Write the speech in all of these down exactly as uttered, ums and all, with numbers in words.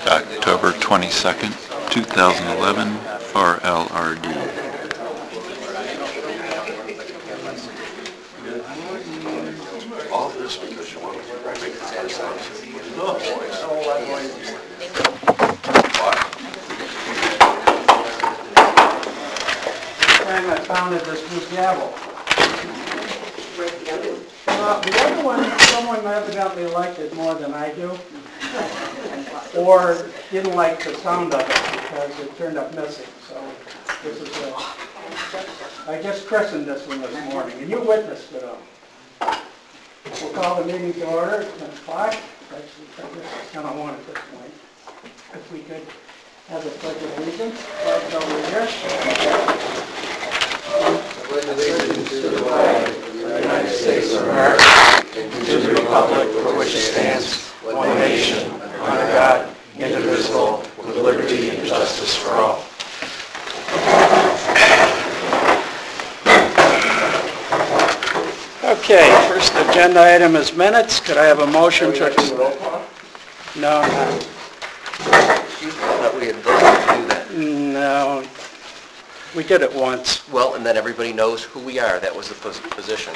October twenty-second, two thousand eleven, for L R D. All this because you want to make it satisfying. Time I founded this new gavel. Uh, the other one, someone evidently liked it more than I do, or didn't like the sound of it because it turned up missing. So this is a, I just christened this one this morning, and you witnessed it all. We'll call the meeting to order at ten o'clock. Actually, I guess it's kind of one at this point. If we could have the pledge of allegiance, flags over here. Pledge allegiance to the flag of the United States of America and to the republic for which it stands, one nation, under God, indivisible, with liberty and justice for all. Okay, first agenda item is minutes. Could I have a motion to... No, no. I thought we had voted to do that. No. We did it once. Well, and then everybody knows who we are. That was the pos- position.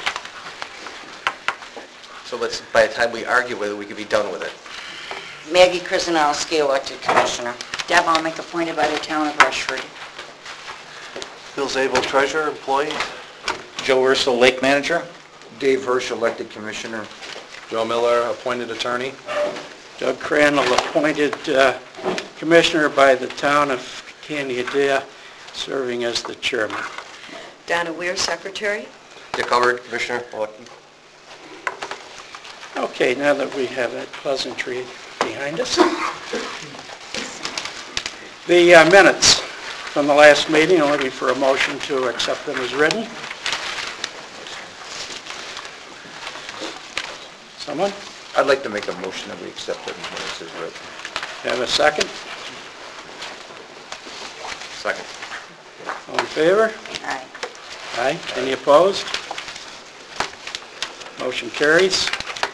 So let's, by the time we argue whether we could be done with it. Maggie Krasnowski, elected commissioner. Deb Almec, appointed by the town of Rushford. Bill Zabel, treasurer, employee. Joe Urso, lake manager. Dave Hirsch, elected commissioner. Joe Miller, appointed attorney. Doug Crandall, appointed uh, commissioner by the town of Candia, serving as the chairman. Donna Weir, secretary. Dick Hubbard, commissioner, elected. Okay, now that we have that pleasantry behind us. The uh, minutes from the last meeting, I'm looking for a motion to accept them as written. Someone? I'd like to make a motion that we accept it as written. Have a second? Second. All in favor? Aye. Aye. Any opposed? Motion carries.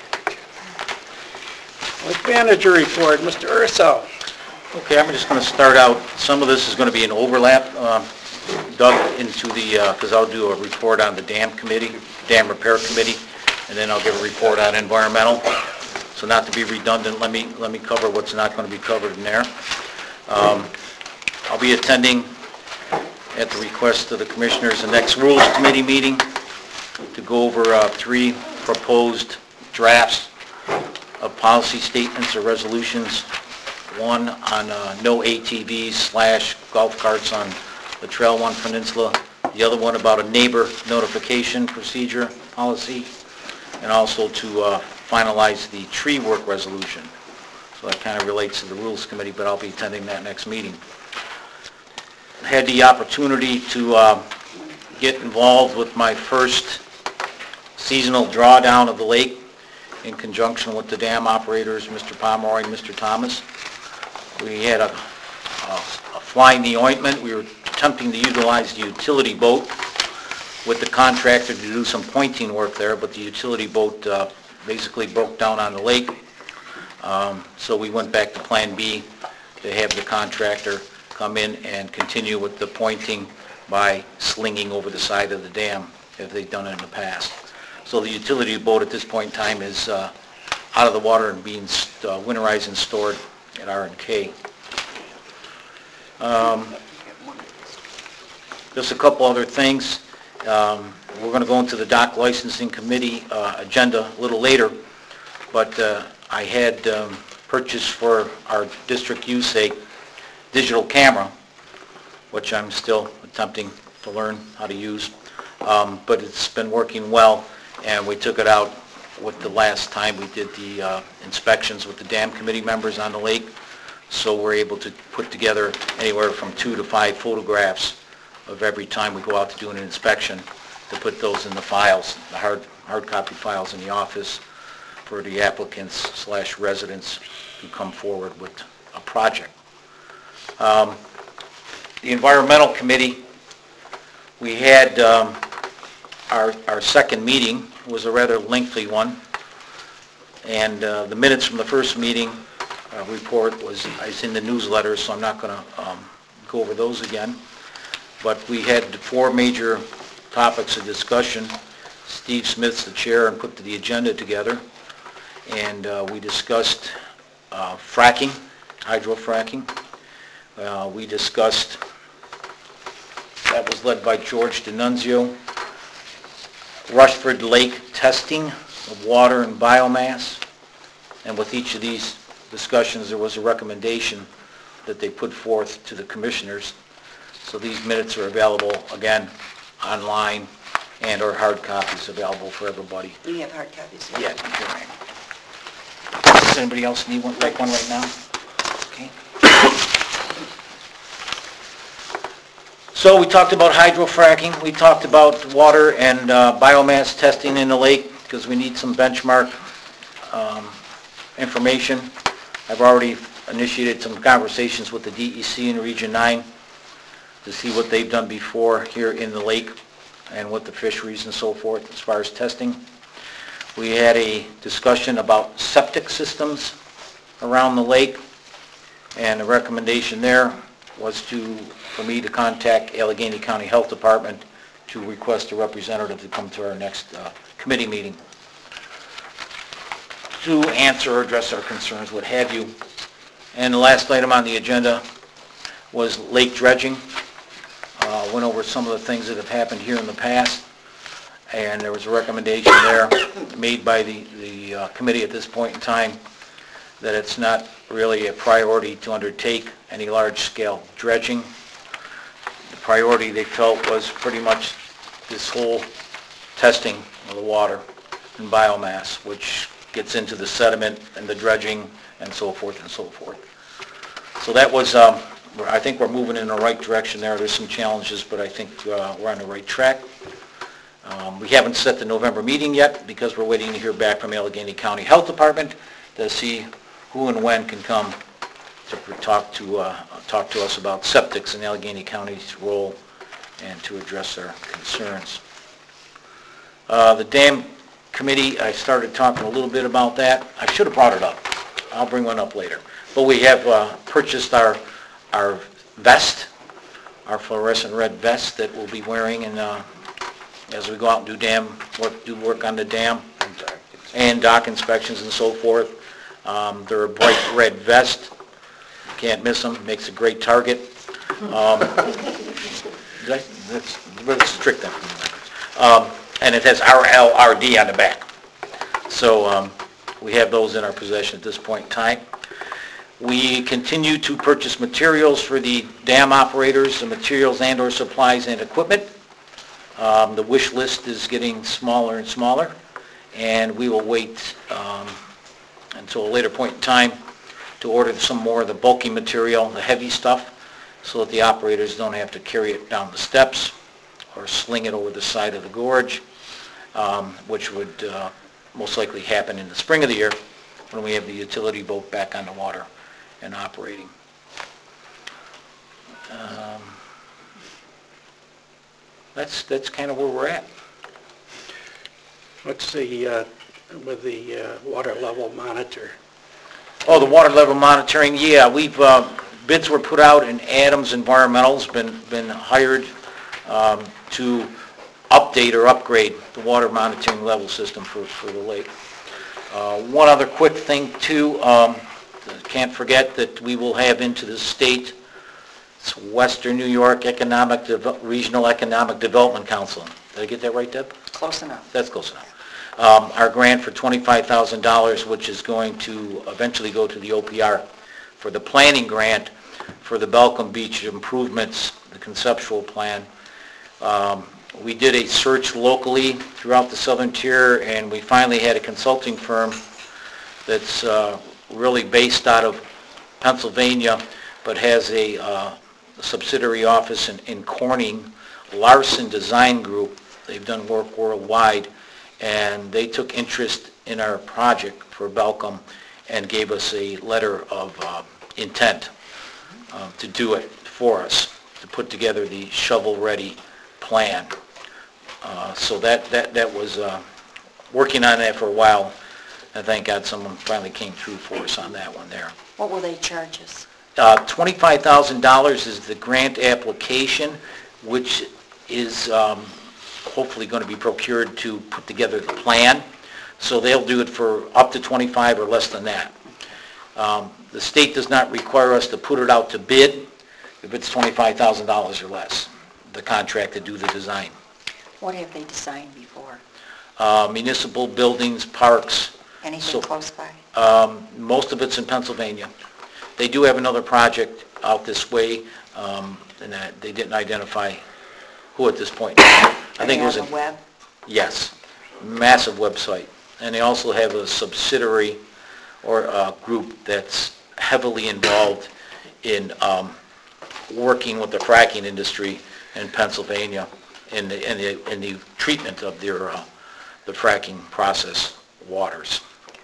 Lake manager report, Mister Urso. Okay, I'm just going to start out. Some of this is going to be an overlap, uh, Doug, into the, because I'll do a report on the dam committee, dam repair committee, and then I'll give a report on environmental. So not to be redundant, let me let me cover what's not going to be covered in there. Um, I'll be attending, at the request of the commissioners, the next rules committee meeting to go over uh, three proposed drafts of policy statements or resolutions. One on uh, no A T Vs slash golf carts on the Trail One Peninsula. The other one about a neighbor notification procedure policy, and also to uh, finalize the tree work resolution. So that kind of relates to the Rules Committee, but I'll be attending that next meeting. I had the opportunity to uh, get involved with my first seasonal drawdown of the lake in conjunction with the dam operators, Mister Pomeroy and Mister Thomas. We had a, a, a fly in the ointment. We were attempting to utilize the utility boat with the contractor to do some pointing work there, but the utility boat uh, basically broke down on the lake. Um, so we went back to Plan B to have the contractor come in and continue with the pointing by slinging over the side of the dam, as they've done it in the past. So the utility boat at this point in time is uh, out of the water and being uh, winterized and stored at R and K. Um, just a couple other things. Um, we're going to go into the dock licensing committee uh, agenda a little later, but uh, I had um, purchased for our district use a digital camera, which I'm still attempting to learn how to use, um, but it's been working well, and we took it out with the last time we did the uh, inspections with the dam committee members on the lake, so we're able to put together anywhere from two to five photographs of every time we go out to do an inspection, to put those in the files, the hard hard copy files in the office for the applicants slash residents who come forward with a project. Um, the environmental committee, we had um, our our second meeting was a rather lengthy one, and uh, the minutes from the first meeting uh, report was, is in the newsletter, so I'm not going to um, go over those again. But we had four major topics of discussion. Steve Smith's the chair and put the agenda together. And uh, we discussed uh, fracking, hydrofracking. Uh, we discussed, that was led by George D'Annunzio, Rushford Lake testing of water and biomass. And with each of these discussions, there was a recommendation that they put forth to the commissioners. So these minutes are available, again, online, and or hard copies available for everybody. Do you have hard copies? Yeah, here I am. Does anybody else need one, like one right now? Okay. So we talked about hydrofracking, we talked about water and uh, biomass testing in the lake, because we need some benchmark um, information. I've already initiated some conversations with the D E C in Region nine to see what they've done before here in the lake and with the fisheries and so forth as far as testing. We had a discussion about septic systems around the lake, and the recommendation there was to, for me to contact Allegheny County Health Department to request a representative to come to our next uh, committee meeting to answer or address our concerns, what have you. And the last item on the agenda was lake dredging. Uh, went over some of the things that have happened here in the past, and there was a recommendation there made by the, the uh, committee at this point in time that it's not really a priority to undertake any large-scale dredging. The priority they felt was pretty much this whole testing of the water and biomass, which gets into the sediment and the dredging and so forth and so forth. So that was, um, I think we're moving in the right direction there. There's some challenges, but I think uh, we're on the right track. Um, we haven't set the November meeting yet because we're waiting to hear back from Allegheny County Health Department to see who and when can come to talk to uh, talk to us about septics in Allegheny County's role and to address our concerns. Uh, the dam committee, I started talking a little bit about that. I should have brought it up. I'll bring one up later. But we have uh, purchased our our vest, our fluorescent red vest that we'll be wearing and uh, as we go out and do dam work, do work on the dam and dock inspections and so forth. Um, they're a bright red vest. You can't miss them. Makes a great target. Um, did I, that's, let's strict that from the records. Um, and it has R L R D on the back. So um, we have those in our possession at this point in time. We continue to purchase materials for the dam operators, the materials and or supplies and equipment. Um, the wish list is getting smaller and smaller, and we will wait um, until a later point in time to order some more of the bulky material, the heavy stuff, so that the operators don't have to carry it down the steps or sling it over the side of the gorge, um, which would uh, most likely happen in the spring of the year when we have the utility boat back on the water and operating. Um, that's that's kind of where we're at. What's the, uh, with the uh, water level monitor? Oh, the water level monitoring, yeah, we've, uh, bids were put out and Adams Environmental's been, been hired um, to update or upgrade the water monitoring level system for, for the lake. Uh, one other quick thing too, um, can't forget that we will have into the state, it's Western New York Economic Deve- Regional Economic Development Council. Did I get that right, Deb? Close enough. That's close enough. Um, our grant for twenty-five thousand dollars, which is going to eventually go to the O P R for the planning grant for the Belcom Beach improvements, the conceptual plan. Um, we did a search locally throughout the southern tier, and we finally had a consulting firm that's uh, really based out of Pennsylvania, but has a, uh, a subsidiary office in, in Corning, Larson Design Group. They've done work worldwide, and they took interest in our project for Belcom and gave us a letter of uh, intent uh, to do it for us, to put together the shovel-ready plan. Uh, so that, that, that was, uh, working on that for a while, And thank God someone finally came through for us on that one there. What will they charge us? Uh, twenty-five thousand dollars is the grant application, which is um, hopefully going to be procured to put together the plan. So they'll do it for up to twenty-five or less than that. Um, The state does not require us to put it out to bid if it's twenty-five thousand dollars or less, the contract to do the design. What have they designed before? Uh, Municipal buildings, parks, Anything So- close by? um, most of it's in Pennsylvania. They do have another project out this way, um, and that they didn't identify who at this point. I think it was Are in... they on the web? Yes, massive website. And they also have a subsidiary or a group that's heavily involved in um, working with the fracking industry in Pennsylvania in the, in the, in the treatment of their, uh, the fracking process waters.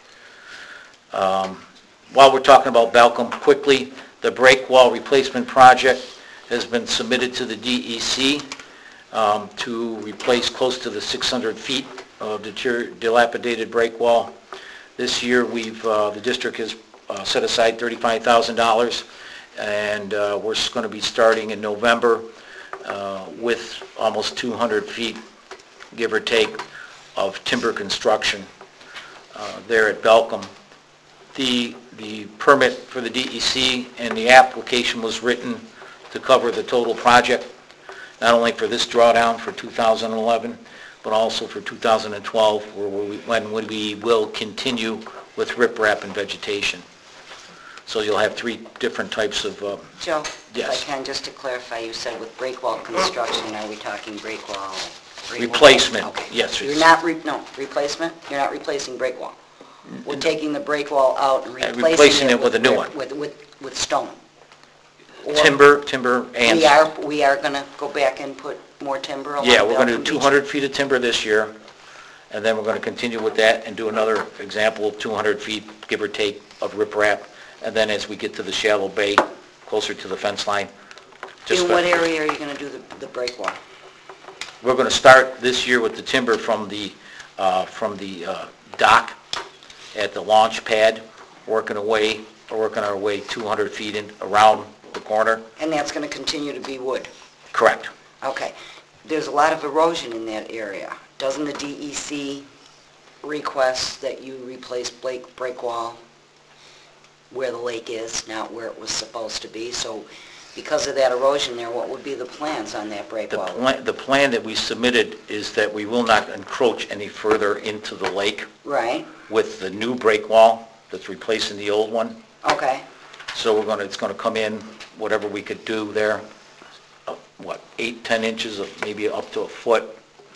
Um, While we're talking about Balcom, quickly, the break wall replacement project has been submitted to the D E C um, to replace close to the six hundred feet of deter- dilapidated break wall. This year, we've, uh, the district has uh, set aside thirty-five thousand dollars, and uh, we're going to be starting in November uh, with almost two hundred feet, give or take, of timber construction uh, there at Balcom. The, the permit for the D E C and the application was written to cover the total project, not only for this drawdown for two thousand eleven, but also for two thousand twelve, where we, when we will continue with riprap and vegetation. So you'll have three different types of, uh, Joe? Yes. If I can, just to clarify, you said with break wall construction, are we talking break wall? break wall? Replacement, Okay. yes, You're it's- not, re- no, replacement? You're not replacing break wall? We're taking the break wall out and replacing replacing it it with with... a new brick- one. With, with, with stone? Or timber, timber and... We are, we are gonna go back and put more timber along Yeah, we're going to Belton do Beach? two hundred feet of timber this year, and then we're going to continue with that and do another example of two hundred feet, give or take, of riprap. And then as we get to the shallow bay, closer to the fence line, just... In what area are you gonna do the, the break wall? We're going to start this year with the timber from the, uh, from the uh, dock at the launch pad, working away, working our way two hundred feet in, around the corner. And that's gonna continue to be wood? Correct. Okay. There's a lot of erosion in that area. Doesn't the D E C request that you replace break, break wall where the lake is, not where it was supposed to be? So because of that erosion there, what would be the plans on that break The wall? plan, the plan that we submitted is that we will not encroach any further into the lake Right, with the new break wall that's replacing the old one. okay. So we're going to, it's going to come in, whatever we could do there, uh, what, eight, ten inches of, maybe up to a foot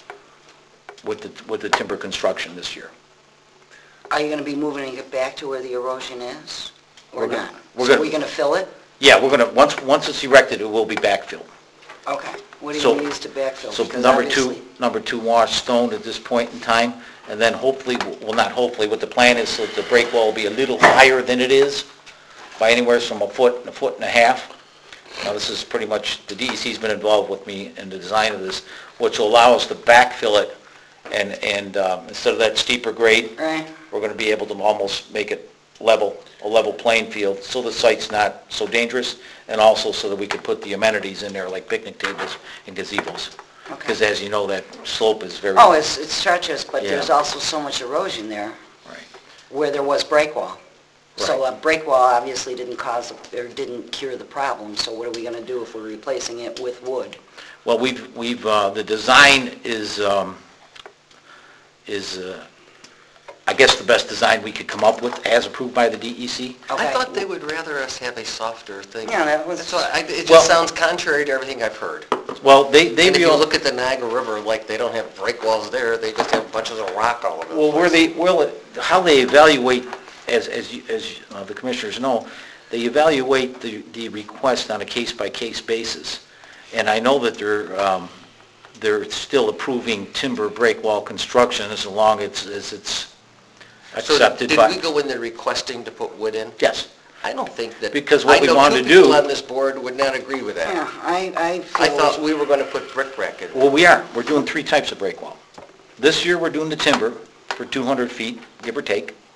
with the, with the timber construction this year. Are you gonna be moving it back to where the erosion is, or We're gonna- not? we're So gonna- we're gonna fill it? Yeah, we're going to, once, once it's erected, it will be backfilled. Okay. What are you So- gonna use to backfill? So Because number two, obviously- number two washed stone at this point in time, and then hopefully, well, not hopefully, what the plan is, so that the break wall will be a little higher than it is, by anywhere from a foot, a foot and a half. Now, this is pretty much, the D E C's been involved with me in the design of this, which will allow us to backfill it, and, and um, instead of that steeper grade, Right, we're going to be able to almost make it level, a level playing field, so the site's not so dangerous, and also so that we could put the amenities in there, like picnic tables and gazebos. Because okay. as you know, that slope is very... Oh, it's, it's treacherous, but Yeah. there's also so much erosion there Right. where there was break wall. So Right. a break wall obviously didn't cause, or didn't cure the problem, so what are we gonna do if we're replacing it with wood? Well, we've, we've, uh, the design is, um, is, uh, I guess, the best design we could come up with, as approved by the D E C. I Okay. thought they would rather us have a softer thing. Yeah, that was- That's what, I- it Well- just sounds contrary to everything I've heard. Well, they, they... And if you real- look at the Niagara River, like, they don't have break walls there, they just have bunches of rock all over the Well, where place. they, well, how they evaluate, as, as, you- as uh, the commissioners know, they evaluate the, the request on a case-by-case basis. And I know that they're, um, they're still approving timber break wall construction as long as, as it's So accepted did by... we go in there requesting to put wood in? Yes. I don't think that... Because what we wanted to I know two do- people on this board would not agree with Yeah, that. I, I feel... I thought we were going to put brick rack in. Well, we are. We're doing three types of break wall. This year, we're doing the timber for two hundred feet, give or take.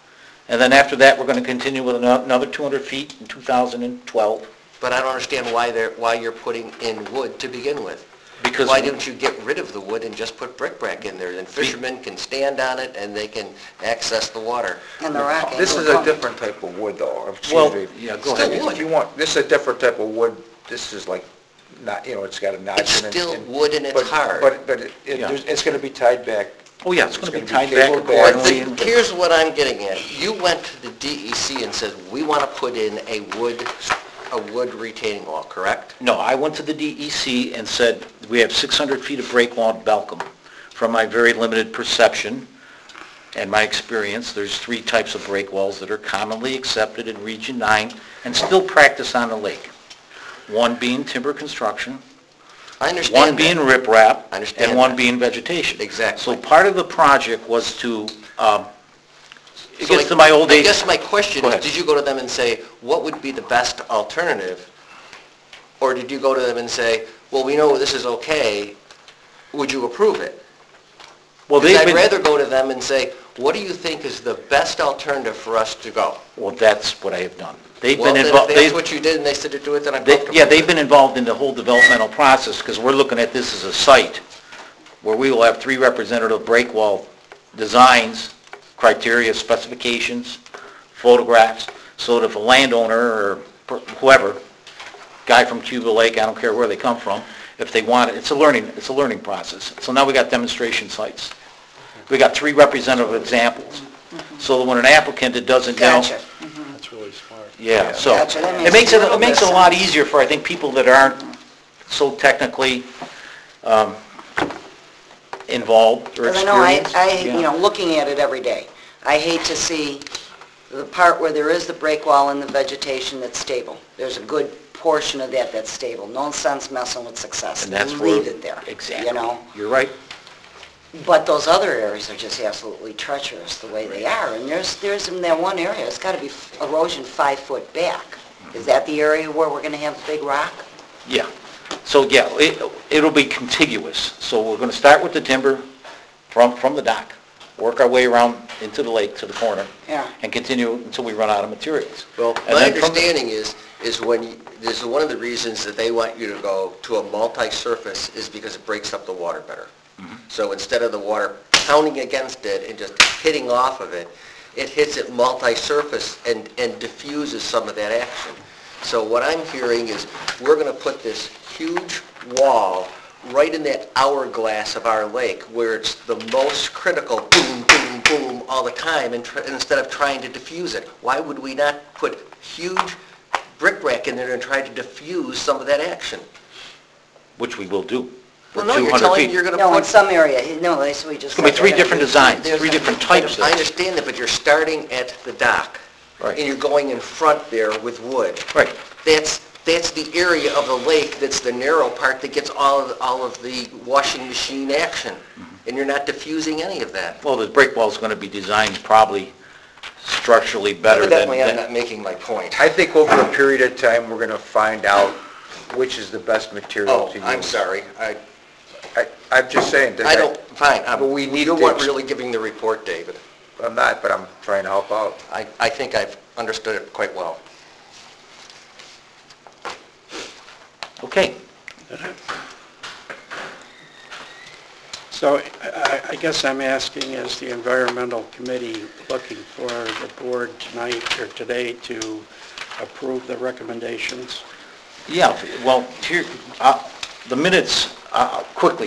And then after that, we're going to continue with ano- another two hundred feet in two thousand twelve. But I don't understand why they're, why you're putting in wood to begin with. Because Why don't you get rid of the wood and just put brickbat in there? Then fishermen can stand on it and they can access the water. And the rock ain't This is gonna a come. different type of wood though, Well, excuse me. yeah, go Still ahead. wood. If you want, this is a different type of wood, this is like, not, you know, it's got a notch It's in it. still and- wood and it's but- hard. But, but it, it- Yeah. there's- it's gonna be tied back. Oh, yeah, it's going to be It's gonna tied be back cabled back. But accordingly. the- and- here's what I'm getting at. You went to the D E C and said, we want to put in a wood, a wood retaining wall, correct? No, I went to the D E C and said, we have six hundred feet of break wall at Belcom. From my very limited perception and my experience, there's three types of break walls that are commonly accepted in Region nine and still practiced on the lake. One being timber construction, I understand one being that. riprap, I understand and one that. being vegetation. Exactly. So part of the project was to, um, it So gets I- to my old I days. guess my question Go is, ahead. did you go to them and say, what would be the best alternative? Or did you go to them and say, well, we know this is okay, would you approve it? Well, Because they've I'd been- rather go to them and say, what do you think is the best alternative for us to go? Well, that's what I have done. They've Well, been then if involved. that's what you did and they said to do it, then I'm They- comfortable. Yeah, with they've it. been involved in the whole developmental process, because we're looking at this as a site where we will have three representative break wall designs, criteria, specifications, photographs, so that if a landowner or per- whoever, guy from Cuba Lake, I don't care where they come from, if they want it, it's a learning, it's a learning process. So now we got demonstration sites. We got three representative examples, so that when an applicant that doesn't know... Gotcha. That's really smart. Yeah, so, Gotcha, that it makes makes a it, little it makes it bit a lot sense. easier for, I think, people that aren't so technically um, involved or Because I know, I, experienced. I, Yeah. you know, looking at it every day, I hate to see the part where there is the break wall and the vegetation that's stable. There's a good portion of that that's stable. No sense messing with success. And that's where... Leave it there, Exactly. you know? You're right. But those other areas are just absolutely treacherous the way they are. And there's, there's in that one area, it's got to be erosion five foot back. Is that the area where we're going to have the big rock? Yeah. So, yeah, it, it'll be contiguous. So we're going to start with the timber from, from the dock, work our way around into the lake to the corner, Yeah. and continue until we run out of materials. Well, And my then from the- understanding is, is when, you- this is one of the reasons that they want you to go to a multi-surface is because it breaks up the water better. Mm-hmm. So instead of the water pounding against it and just hitting off of it, it hits it multi-surface and, and diffuses some of that action. So what I'm hearing is, we're going to put this huge wall right in that hourglass of our lake where it's the most critical, boom, boom, boom, all the time, and tr- instead of trying to diffuse it. Why would we not put huge brickbat in there and try to diffuse some of that action? Which we will do. for Well, no, you're 200 telling feet. me you're going to No, in put... some area, no, that's what we just It's going to be said. three They're different gonna- designs, There's three a- different types of I it. understand that, but you're starting at the dock. Right. And you're going in front there with wood. Right. That's, that's the area of the lake that's the narrow part that gets all of, all of the washing machine action. And you're not diffusing any of that. Well, the break wall's going to be designed probably structurally better than... Evidently, I'm than- not making my point. I think over a period of time, we're gonna find out which is the best material Oh, to use. I'm sorry. I, I, I'm just saying. that I don't, fine. I'm- But we need You to weren't ex- really giving the report, David. I'm not, but I'm trying to help out. I, I think I've understood it quite well. Okay. So I I guess I'm asking, is the environmental committee looking for the board tonight or today to approve the recommendations? Yeah, well, here, uh, the minutes, uh, quickly.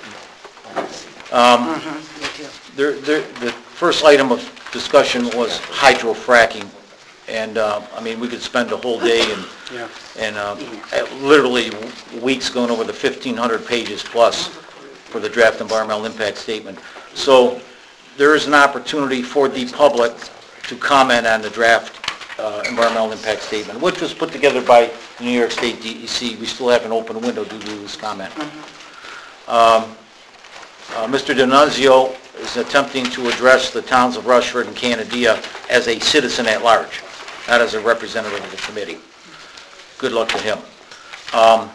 Um, Me too. There, there, the first item of discussion was hydrofracking, and, uh, I mean, we could spend a whole day and, Yeah. and uh, uh, literally weeks going over the fifteen hundred pages plus for the draft environmental impact statement. So there is an opportunity for the public to comment on the draft uh, environmental impact statement, which was put together by the New York State D E C. We still have an open window due to this comment. Um, uh, Mister D'Annunzio is attempting to address the towns of Rushford and Canandaigua as a citizen at large, not as a representative of the committee. Good luck to him. Um,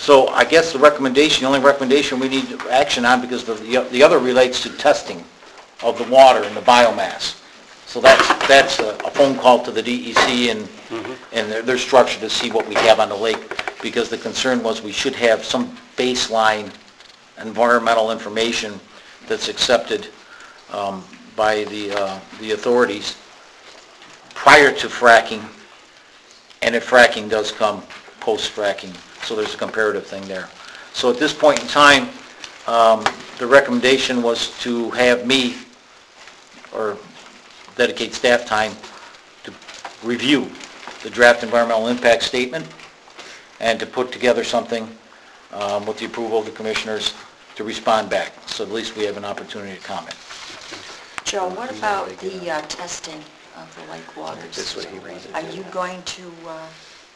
So I guess the recommendation, the only recommendation we need action on, because the, the other relates to testing of the water and the biomass. So that's, that's a a phone call to the D E C and, and their, their structure to see what we have on the lake, because the concern was we should have some baseline environmental information that's accepted um, by the, uh, the authorities prior to fracking, and if fracking does come post-fracking. So there's a comparative thing there. So at this point in time, um, the recommendation was to have me, or dedicate staff time, to review the draft environmental impact statement and to put together something um, with the approval of the commissioners to respond back. So at least we have an opportunity to comment. Joe, what about the uh, testing of the lake waters? That's what he wanted to Are do. you going to, uh,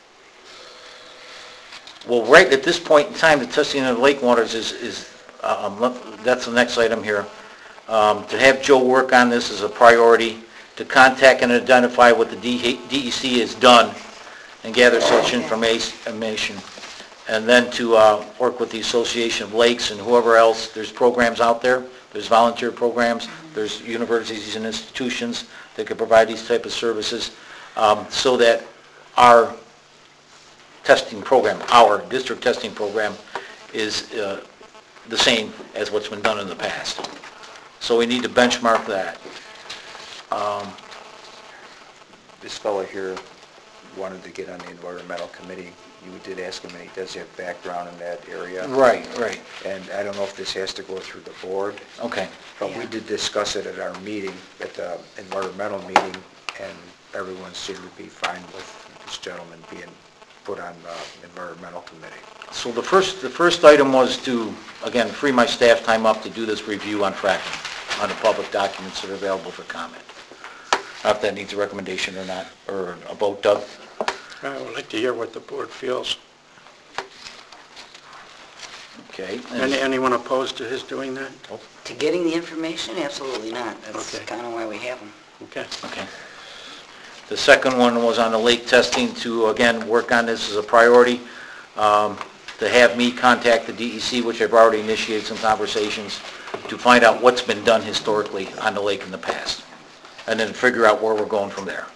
Well, right at this point in time, the testing of the lake waters is, is um, let- that's the next item here. Um, To have Joe work on this is a priority, to contact and identify what the D E C has done and gather such informa- information, and then to uh, work with the Association of Lakes and whoever else. There's programs out there, there's volunteer programs, there's universities and institutions that could provide these type of services, um, so that our testing program, our district testing program, is uh, the same as what's been done in the past. So we need to benchmark that. Um, This fellow here wanted to get on the environmental committee. You did ask him, and he does have background in that area. Right, right, And I don't know if this has to go through the board, okay. but we did discuss it at our meeting, at the environmental meeting, and everyone seemed to be fine with this gentleman being put on the environmental committee. So the first, the first item was to, again, free my staff time up to do this review on fracking, on the public documents that are available for comment. I don't know if that needs a recommendation or not, or a vote, Doug? I would like to hear what the board feels. Okay. Any- Anyone opposed to his doing that? To getting the information? Absolutely not. That's Okay. kind of why we have them. Okay. Okay. The second one was on the lake testing, to, again, work on this as a priority, um, to have me contact the D E C, which I've already initiated some conversations, to find out what's been done historically on the lake in the past, and then figure out where we're going from there.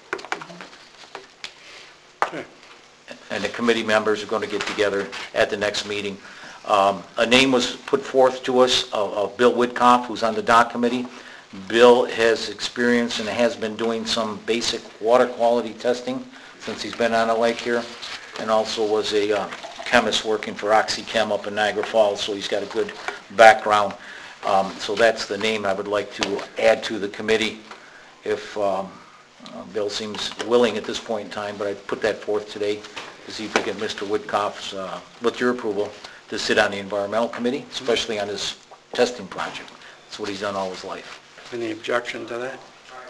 Okay. And the committee members are going to get together at the next meeting. Um, A name was put forth to us of of Bill Whitkoff, who's on the dock committee. Bill has experience and has been doing some basic water quality testing since he's been on the lake here, and also was a uh, chemist working for OxyChem up in Niagara Falls, so he's got a good background. Um, So that's the name I would like to add to the committee, if um, uh, Bill seems willing at this point in time, but I put that forth today to see if we get Mister Whitkoff's, uh, with your approval, to sit on the environmental committee, especially on his testing project. That's what he's done all his life. Any objection to that?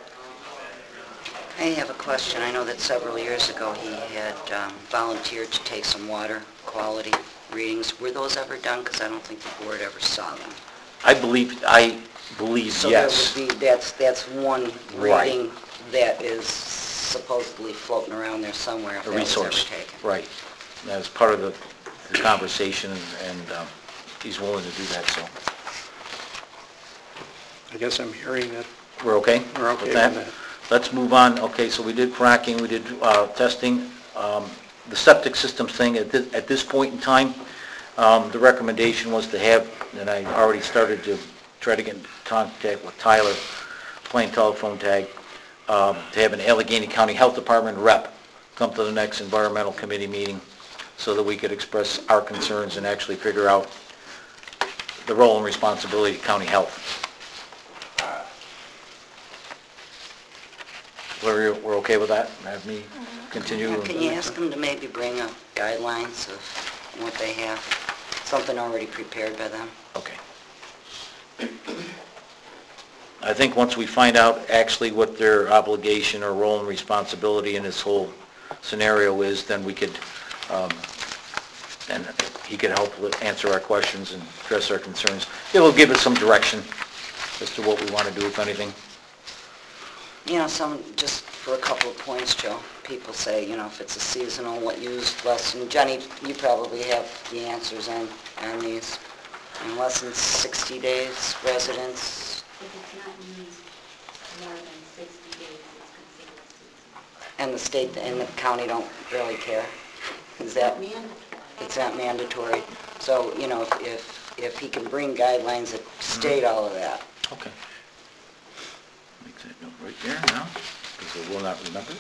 I have a question. I know that several years ago he had um, volunteered to take some water quality readings. Were those ever done? Because I don't think the board ever saw them. I believe, I believe, So yes. that would be, that's, that's one Right. reading that is supposedly floating around there somewhere if A that was ever resource. taken. Right. That was part of the the conversation, and um, he's willing to do that, so. I guess I'm hearing that We're okay? we're okay with that. Let's move on. Okay, so we did fracking, we did uh, testing. Um, The septic system thing, at this, at this point in time, um, the recommendation was to have, and I already started to try to get in contact with Tyler, playing telephone tag, um, to have an Allegheny County Health Department rep come to the next environmental committee meeting so that we could express our concerns and actually figure out the role and responsibility of county health. We're, we're okay with that? Have me continue? Can you ask them to maybe bring up guidelines of what they have, something already prepared by them? Okay. I think once we find out actually what their obligation or role and responsibility in this whole scenario is, then we could, um, and he could help with- answer our questions and address our concerns. It will give us some direction as to what we want to do, if anything. You know, some, just for a couple of points, Joe, people say, you know, if it's a seasonal, what used less than, Jenny, you probably have the answers on, on these. In less than sixty days, residents, If it's not used more than sixty days, it's considered seasonal. and the state and the county don't really care. Is that, Mandatory. it's not mandatory. So, you know, if, if, if he can bring guidelines that state all of that. Okay. Make that note right there now, because I will not remember.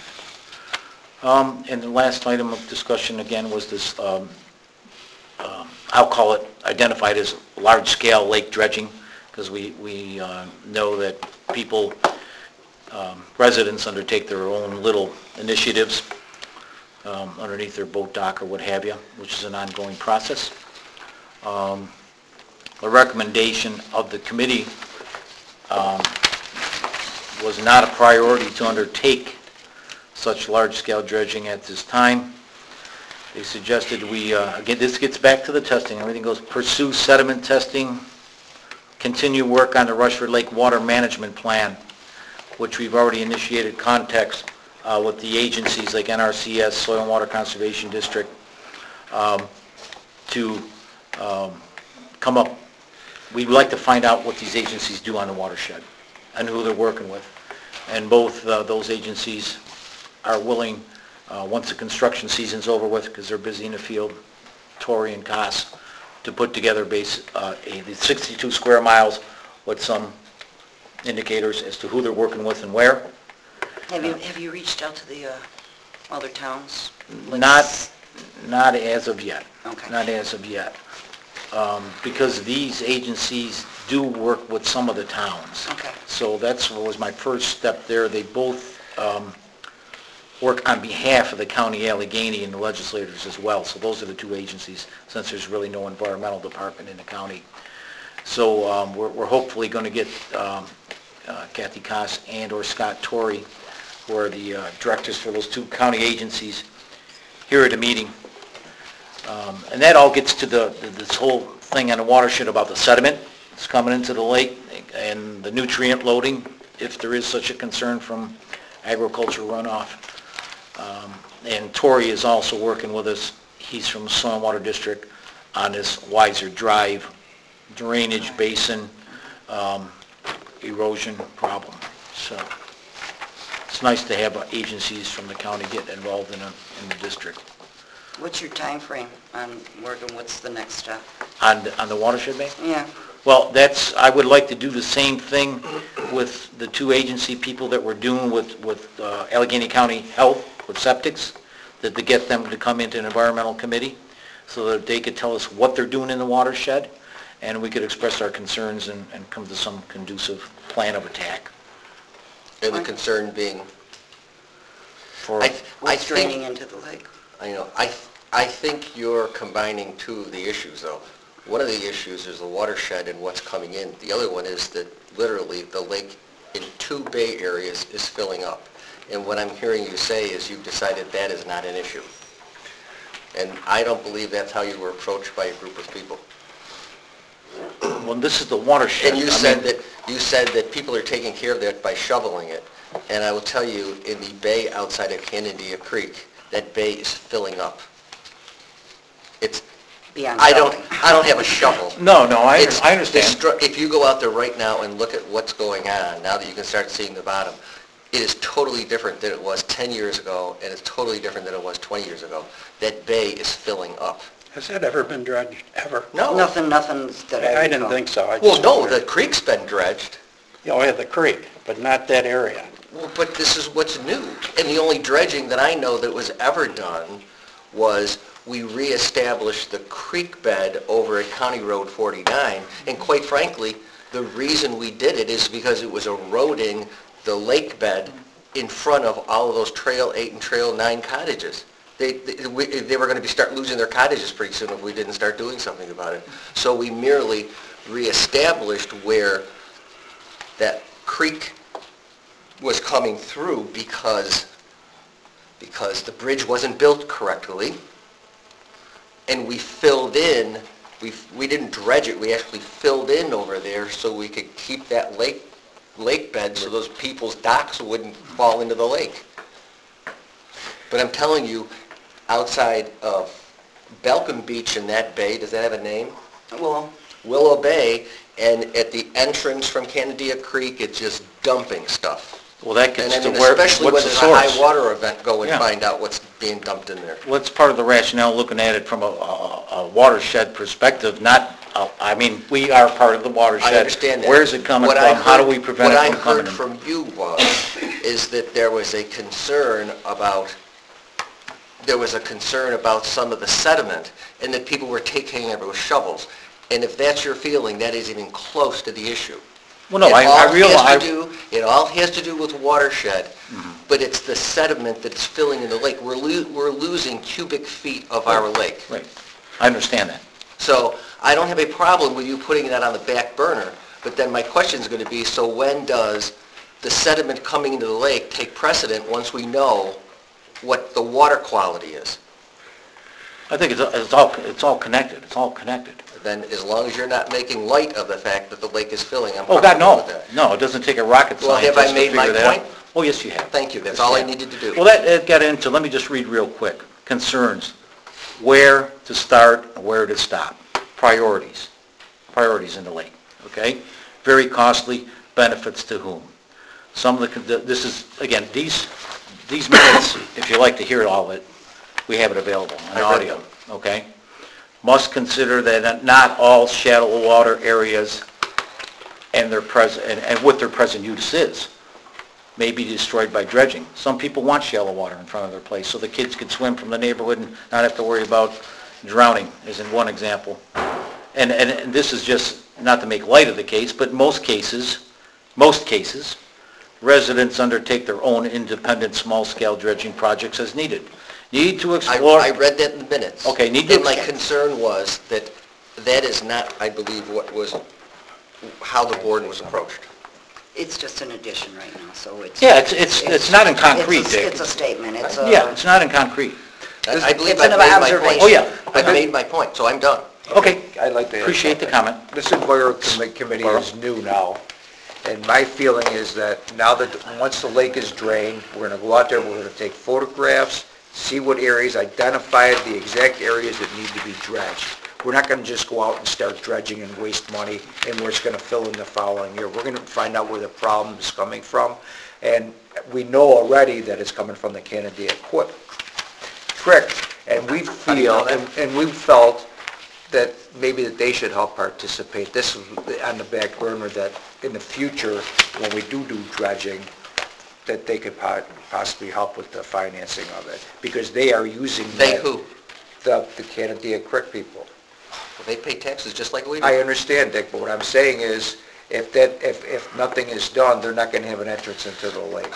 Um, and the last item of discussion again was this, um, um, I'll call it identified as large-scale lake dredging, because we, we uh, know that people, um, residents undertake their own little initiatives um, underneath their boat dock or what have you, which is an ongoing process. Um, the recommendation of the committee um, was not a priority to undertake such large-scale dredging at this time. They suggested we, uh, again, this gets back to the testing, everything goes, pursue sediment testing, continue work on the Rushford Lake Water Management Plan, which we've already initiated contacts uh, with the agencies like N R C S, Soil and Water Conservation District, um, to um, come up. We'd like to find out what these agencies do on the watershed and who they're working with. And both uh, those agencies are willing, uh, once the construction season's over with, because they're busy in the field, Torrey and Koss, to put together base, uh, a, the sixty-two square miles with some indicators as to who they're working with and where. Have you, have you reached out to the uh, other towns? Like- Not, not as of yet. Okay. Not as of yet. Um, because these agencies do work with some of the towns. Okay. So that's what was my first step there. They both um, work on behalf of the county Allegheny and the legislators as well. So those are the two agencies, since there's really no environmental department in the county. So um, we're, we're hopefully going to get um, uh, Kathy Koss and or Scott Torrey, who are the uh, directors for those two county agencies, here at a meeting. Um, and that all gets to the, this whole thing on the watershed about the sediment that's coming into the lake and the nutrient loading, if there is such a concern from agriculture runoff. Um, and Torrey is also working with us. He's from the Soil and Water District on this Wiser Drive drainage basin um, erosion problem. So it's nice to have uh, agencies from the county get involved in, a, in the district. What's your time frame on working, what's the next step? On, the- on the watershed bank? Yeah, Well, that's, I would like to do the same thing with the two agency people that we're doing with, with uh, Allegheny County Health, with septics, that to get them to come into an environmental committee so that they could tell us what they're doing in the watershed, and we could express our concerns and, and come to some conducive plan of attack And the concern being, for, I, I what's draining think, into the lake? I know, I, I think you're combining two of the issues, though. One of the issues is the watershed and what's coming in. The other one is that literally the lake in two bay areas is filling up. And what I'm hearing you say is you've decided that is not an issue. And I don't believe that's how you were approached by a group of people. well, this is the watershed. And you I said mean, that, you said that people are taking care of that by shoveling it. And I will tell you, in the bay outside of Canandaigua Creek, that bay is filling up. It's, Beyond I don't, shoveling. I don't have a shovel. No, no, I, It's- I understand. it's stru- If you go out there right now and look at what's going on, now that you can start seeing the bottom, it is totally different than it was ten years ago, and it's totally different than it was twenty years ago. That bay is filling up. Has that ever been dredged, ever? No. Nothing, nothing that I I didn't recall. think so. I Well, just no, wondered. the creek's been dredged. Oh, yeah, the creek, but not that area. Well, but this is what's new. And the only dredging that I know that was ever done was we reestablished the creek bed over at County Road forty-nine. And quite frankly, the reason we did it is because it was eroding the lake bed in front of all of those Trail eight and Trail nine cottages. They, they, we- they were going to be start losing their cottages pretty soon if we didn't start doing something about it. So we merely reestablished where that creek was coming through because, because the bridge wasn't built correctly. And we filled in, we, we didn't dredge it, we actually filled in over there so we could keep that lake lake bed so those people's docks wouldn't fall into the lake. But I'm telling you, outside of Belcom Beach in that bay, does that have a name? Willow. Willow Bay, and at the entrance from Canandaigua Creek, it's just dumping stuff. Well, that And gets I to mean, where, especially when what's the there's a high source? water event, go and Yeah. find out what's being dumped in there. What's part of the rationale, looking at it from a, a a watershed perspective, not, a- I mean, we are part of the watershed. I understand that. Where's it coming What I from? How do heard- we prevent it from What coming I in? heard from you was, is that there was a concern about, there was a concern about some of the sediment, and that people were taking it with shovels. And if that's your feeling, that isn't even close to the issue. Well, no, It I all I has realize, to do- It all has to do with watershed, Mm-hmm. but it's the sediment that's filling in the lake. We're lo- we're losing cubic feet of our lake. right, I understand that. So I don't have a problem with you putting that on the back burner, but then my question is going to be, so when does the sediment coming into the lake take precedent once we know what the water quality is? I think it's, it's all, it's all connected, it's all connected. Then as long as you're not making light of the fact that the lake is filling, I'm Oh, God, comfortable no, with that. no, it doesn't take a rocket Well, have scientist I to made my figure that out. point? Oh, yes, you have. Thank you, that's Yes, all you I have. needed to do. Well, that, that got into, let me just read real quick. Concerns, where to start, and where to stop. Priorities, priorities in the lake, okay? Very costly, benefits to whom? Some of the, con- this is, again, these, these minutes, if you like to hear all of it, we have it available I on read audio, them. okay? Must consider that not all shallow water areas and their present, and, and what their present use is, may be destroyed by dredging. Some people want shallow water in front of their place, so the kids could swim from the neighborhood and not have to worry about drowning, is in one example. And, and, and this is just, not to make light of the case, but most cases, most cases, residents undertake their own independent small-scale dredging projects as needed. Need to I, explore... I read that in the minutes. Okay, need to And my ex- concern was that that is not, I believe, what was, how the board was approached. It's just an addition right now, so it's... Yeah, it's, it's, it's not in concrete, It's a- Dick. It's a statement, it's a... Yeah, it's not in concrete. I I believe It's I've an made my observation. point. Oh, yeah. I've made my point, so I'm done. Okay, I'd like to add appreciate the something. comment. This environment commi- committee is new now, and my feeling is that now that, once the lake is drained, we're going to go out there, we're going to take photographs, see what areas, identify the exact areas that need to be dredged. We're not going to just go out and start dredging and waste money, and where it's going to fill in the following year. We're going to find out where the problem is coming from, and we know already that it's coming from the Canandaigua Qu- Creek, and we do you feel, know that? and and we felt that maybe that they should help participate. This is on the back burner, that in the future, when we do do dredging, that they could po- possibly help with the financing of it, because they are using They that- who? The, the Canandaigua Creek people. They pay taxes just like we do. I understand, Dick, but what I'm saying is, if that, if, if nothing is done, they're not gonna have an entrance into the lake.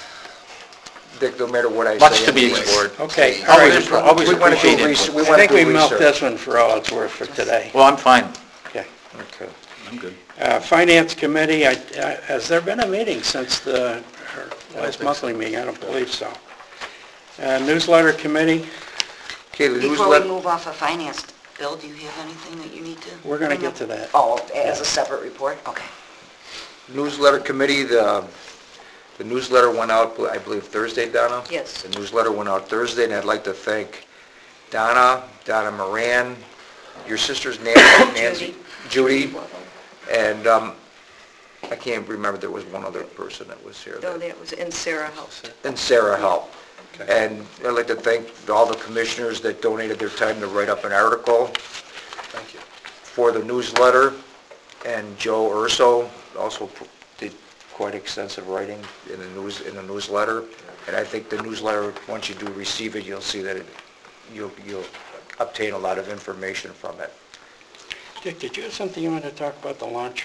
Dick, no matter what I say. Much to be anyways. explored. Okay, all Always, right. always We wanna do appreciate res- input. we I wanna think do we milked research. this one for all it's worth for today. Well, I'm fine. Okay. Okay. I'm good. Uh, Finance Committee, I- I- has there been a meeting since the our last monthly meeting? I don't believe so. Uh, Newsletter Committee, Okay, the Before we newsletter, move off of finance, Bill, do you have anything that you need to? we're going to bring get to up? that. Oh, as a separate report? Okay. newsletter committee, the, the newsletter went out, I believe Thursday, Donna? Yes. The newsletter went out Thursday, and I'd like to thank Donna, Donna Moran, your sister's name, Nancy, Judy, and um, I can't remember, there was one other person that was here. No, that was, and Sarah helped. And Sarah helped. And I'd like to thank all the commissioners that donated their time to write up an article Thank you. for the newsletter, and Joe Urso also p- did quite extensive writing in the news, in the newsletter. And I think the newsletter, once you do receive it, you'll see that it, you'll, you'll obtain a lot of information from it. Dick, did you have something you wanted to talk about the launch?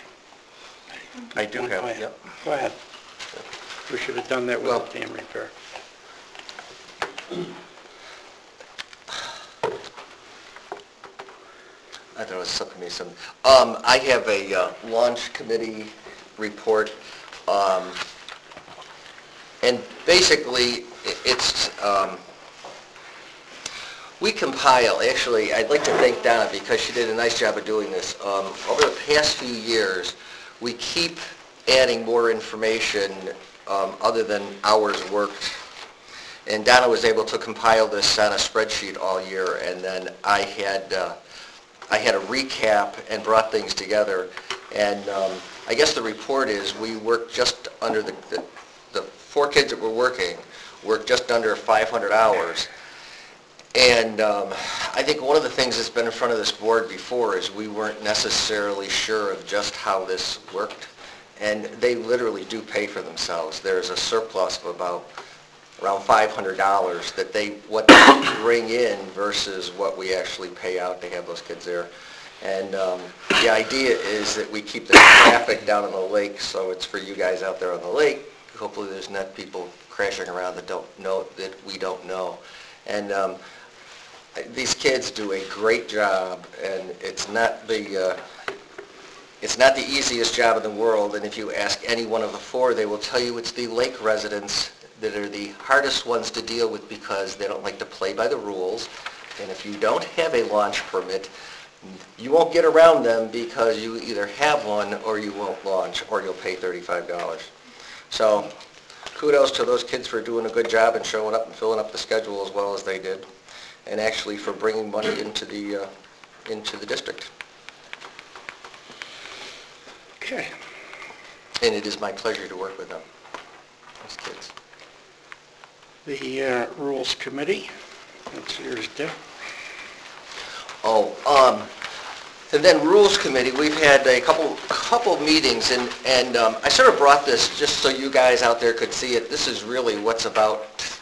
I do Go have, ahead. yep. Go ahead. We should have done that with Well- the dam repair. I thought it was something, some, um, I have a uh, launch committee report, um, and basically, i- it's, um, we compile, actually, I'd like to thank Donna because she did a nice job of doing this. Um, over the past few years, we keep adding more information um, other than hours worked. And Donna was able to compile this on a spreadsheet all year, and then I had, uh, I had a recap and brought things together. And um, I guess the report is we worked just under the, the, the four kids that were working worked just under five hundred hours. And um, I think one of the things that's been in front of this board before is we weren't necessarily sure of just how this worked. And they literally do pay for themselves. There's a surplus of about around five hundred dollars that they, what they bring in versus what we actually pay out to have those kids there. And um, the idea is that we keep the traffic down on the lake, so it's for you guys out there on the lake. Hopefully there's not people crashing around that don't know, that we don't know. And um, these kids do a great job, and it's not the, uh, it's not the easiest job in the world. And if you ask any one of the four, they will tell you it's the lake residents that are the hardest ones to deal with because they don't like to play by the rules. And if you don't have a launch permit, you won't get around them because you either have one or you won't launch, or you'll pay thirty-five dollars. So kudos to those kids for doing a good job and showing up and filling up the schedule as well as they did, and actually for bringing money into the, uh, into the district. Okay. And it is my pleasure to work with them, those kids. The uh, Rules Committee, that's yours, Dick. Oh, um, and then Rules Committee, we've had a couple, couple meetings, and, and um, I sort of brought this just so you guys out there could see it. This is really what's about,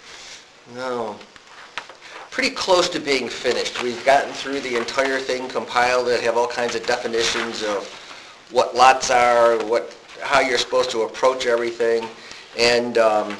no, pretty close to being finished. We've gotten through the entire thing, compiled it, have all kinds of definitions of what lots are, what, how you're supposed to approach everything, and um,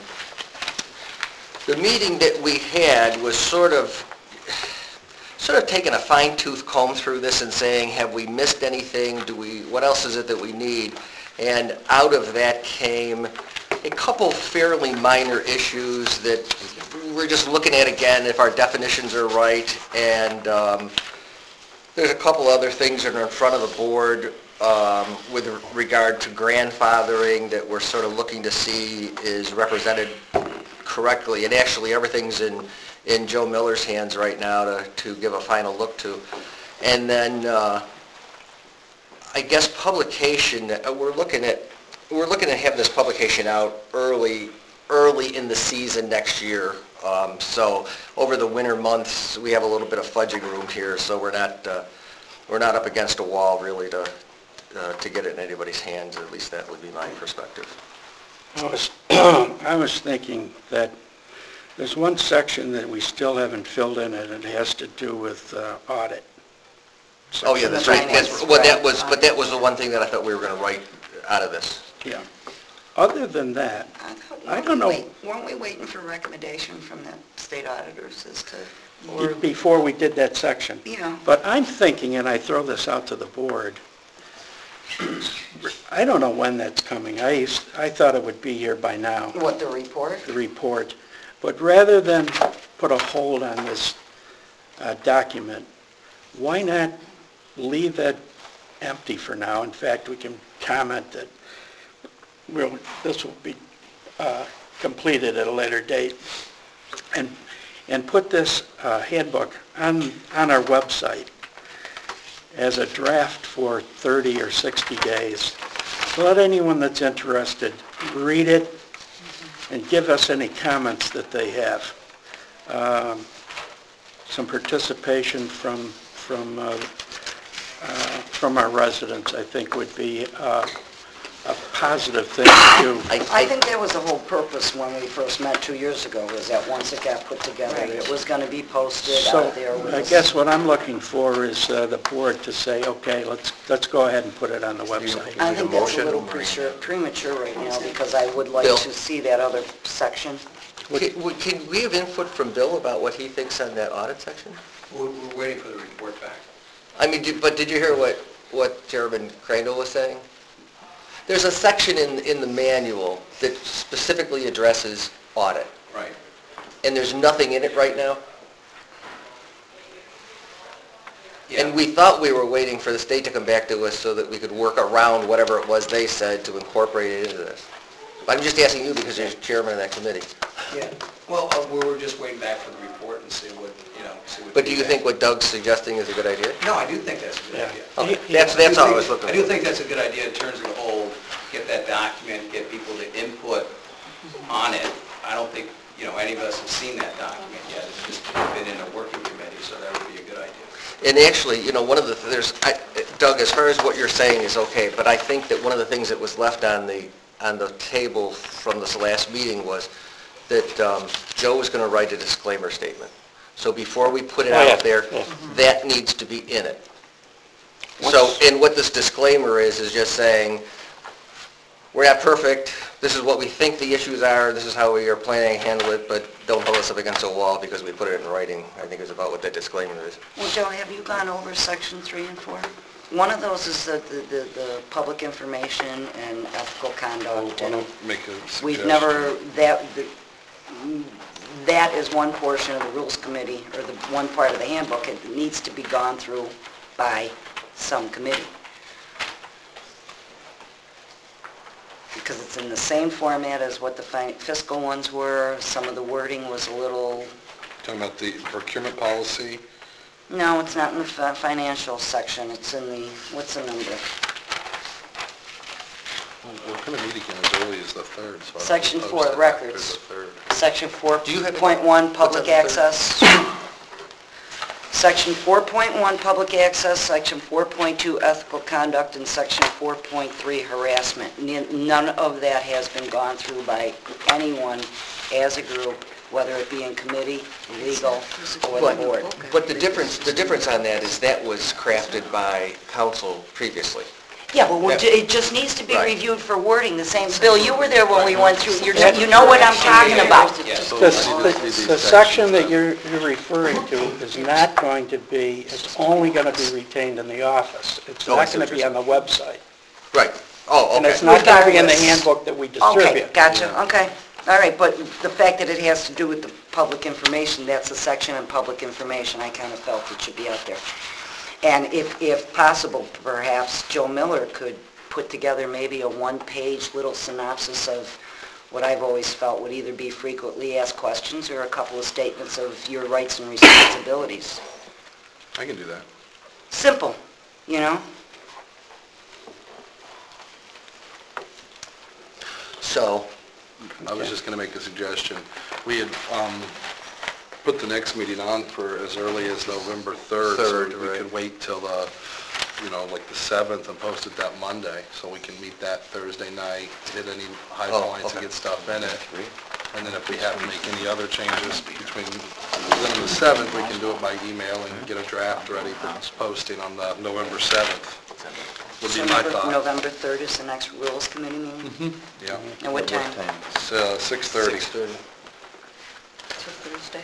the meeting that we had was sort of, sort of taking a fine-tooth comb through this and saying, have we missed anything? Do we, what else is it that we need? And out of that came a couple fairly minor issues that we're just looking at again if our definitions are right. And um, there's a couple other things that are in front of the board um, with regard to grandfathering that we're sort of looking to see is represented correctly. And actually everything's in in Joe Miller's hands right now to, to give a final look to. And then uh, I guess publication, uh, we're looking at, we're looking to have this publication out early, early in the season next year. Um, so over the winter months, we have a little bit of fudging room here, so we're not, uh, we're not up against a wall really to, uh, to get it in anybody's hands. At least that would be my perspective. I was, I was thinking that there's one section that we still haven't filled in, and it has to do with uh, audit. Oh, yeah, that's right. That's, well, that was, but that was the one thing that I thought we were going to write out of this. Yeah. Other than that, I thought, I don't know. wait, weren't we waiting for recommendation from the state auditors as to, or, before we did that section. Yeah. But I'm thinking, and I throw this out to the board, I don't know when that's coming. I used, I thought it would be here by now, what, the report? the report. But rather than put a hold on this uh, document, why not leave that empty for now? In fact, we can comment that we'll, this will be uh, completed at a later date, and and put this uh, handbook on on our website as a draft for thirty or sixty days. So let anyone that's interested read it and give us any comments that they have. Um, some participation from from uh, uh, from our residents, I think, would be uh, a positive thing to do. I, I think that was the whole purpose when we first met two years ago, was that once it got put together, it was going to be posted So out there. with I us. guess what I'm looking for is uh, the board to say, okay, let's let's go ahead and put it on the website. I think that's a motion? little premature premature right now, because I would like Bill? to see that other section. Can, would- can we have input from Bill about what he thinks on that audit section? We're we're waiting for the report back. I mean, did- but did you hear what, what Chairman Crandall was saying? There's a section in, in the manual that specifically addresses audit, Right. and there's nothing in it right now? And we thought we were waiting for the state to come back to us so that we could work around whatever it was they said to incorporate it into this. I'm just asking you because you're chairman of that committee. Yeah, well, uh, we were just waiting back for the report and see what, you know, see what... But do you think what Doug's suggesting is a good idea? No, I do think that's a good Yeah. idea. Okay, that's, that's all I was looking I for. do think that's a good idea in terms of the whole, get that document, get people to input on it. I don't think, you know, any of us have seen that document yet. It's just been in a working committee, so that would be a good idea. And actually, you know, one of the, there's, I- Doug, as far as what you're saying is okay, but I think that one of the things that was left on the, on the table from this last meeting was that um, Joe was going to write a disclaimer statement. So before we put it Oh, yeah, out there, yeah. that needs to be in it. So, and what this disclaimer is, is just saying, we're not perfect, this is what we think the issues are, this is how we are planning to handle it, but don't hold us up against a wall because we put it in writing, I think is about what that disclaimer is. Well, Joe, have you gone over section three and four? One of those is the, the, the, the public information and ethical conduct, and Make a suggestion. we've never, that, the- that is one portion of the rules committee, or the one part of the handbook, it needs to be gone through by some committee. Because it's in the same format as what the fi- fiscal ones were, some of the wording was a little, Talking about the procurement policy. no, it's not in the fi- financial section, it's in the, what's the number? We're going to meet again as early as the third, so... I don't Section post four, it after records. the third. Section four Do you have it? point one, What's public on the third? access. Section four point one, public access, section four point two, ethical conduct, and section four point three, harassment. N- None of that has been gone through by anyone as a group, whether it be in committee, legal, or the But, board. but the difference, the difference on that is that was crafted by council previously. Yeah, but we're Yeah. ju- it just needs to be Right. reviewed for wording, the same. Bill, you were there when we went through, you're, you know what I'm talking about. Yes. The, the- the section that you're, you're referring to is not going to be, it's only going to be retained in the office. It's Oh, I not see going what to you're be on the website. Right. Oh, And it's okay. not going to be in the Regardless. handbook that we Okay, distribute. gotcha, okay. All right, but the fact that it has to do with the public information, that's a section on public information, I kind of felt it should be out there. And if, if possible, perhaps Joe Miller could put together maybe a one-page little synopsis of what I've always felt would either be frequently asked questions or a couple of statements of your rights and responsibilities. I can do that. Simple, you know? So, I was just going to make a suggestion. We had um, put the next meeting on for as early as November third. Third, So we right. could wait till the, you know, like the seventh and post it that Monday, so we can meet that Thursday night, hit any high Oh, points and okay. get stuff in it. And then if we have to make any other changes between then and the seventh, we can do it by email and get a draft ready for posting on the November seventh. Would be So my November- thought. November third is the next rules committee meeting? Yeah. And what time? It's uh, six thirty. six thirty. It's a Thursday.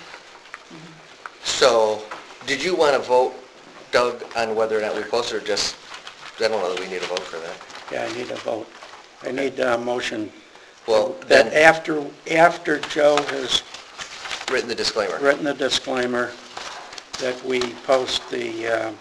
So, did you want to vote, Doug, on whether or not we post it, or just, I don't know that we need a vote for that. Yeah, I need a vote. I need a motion Well, that then, after, after Joe has written the disclaimer. written the disclaimer, that we post the, uh,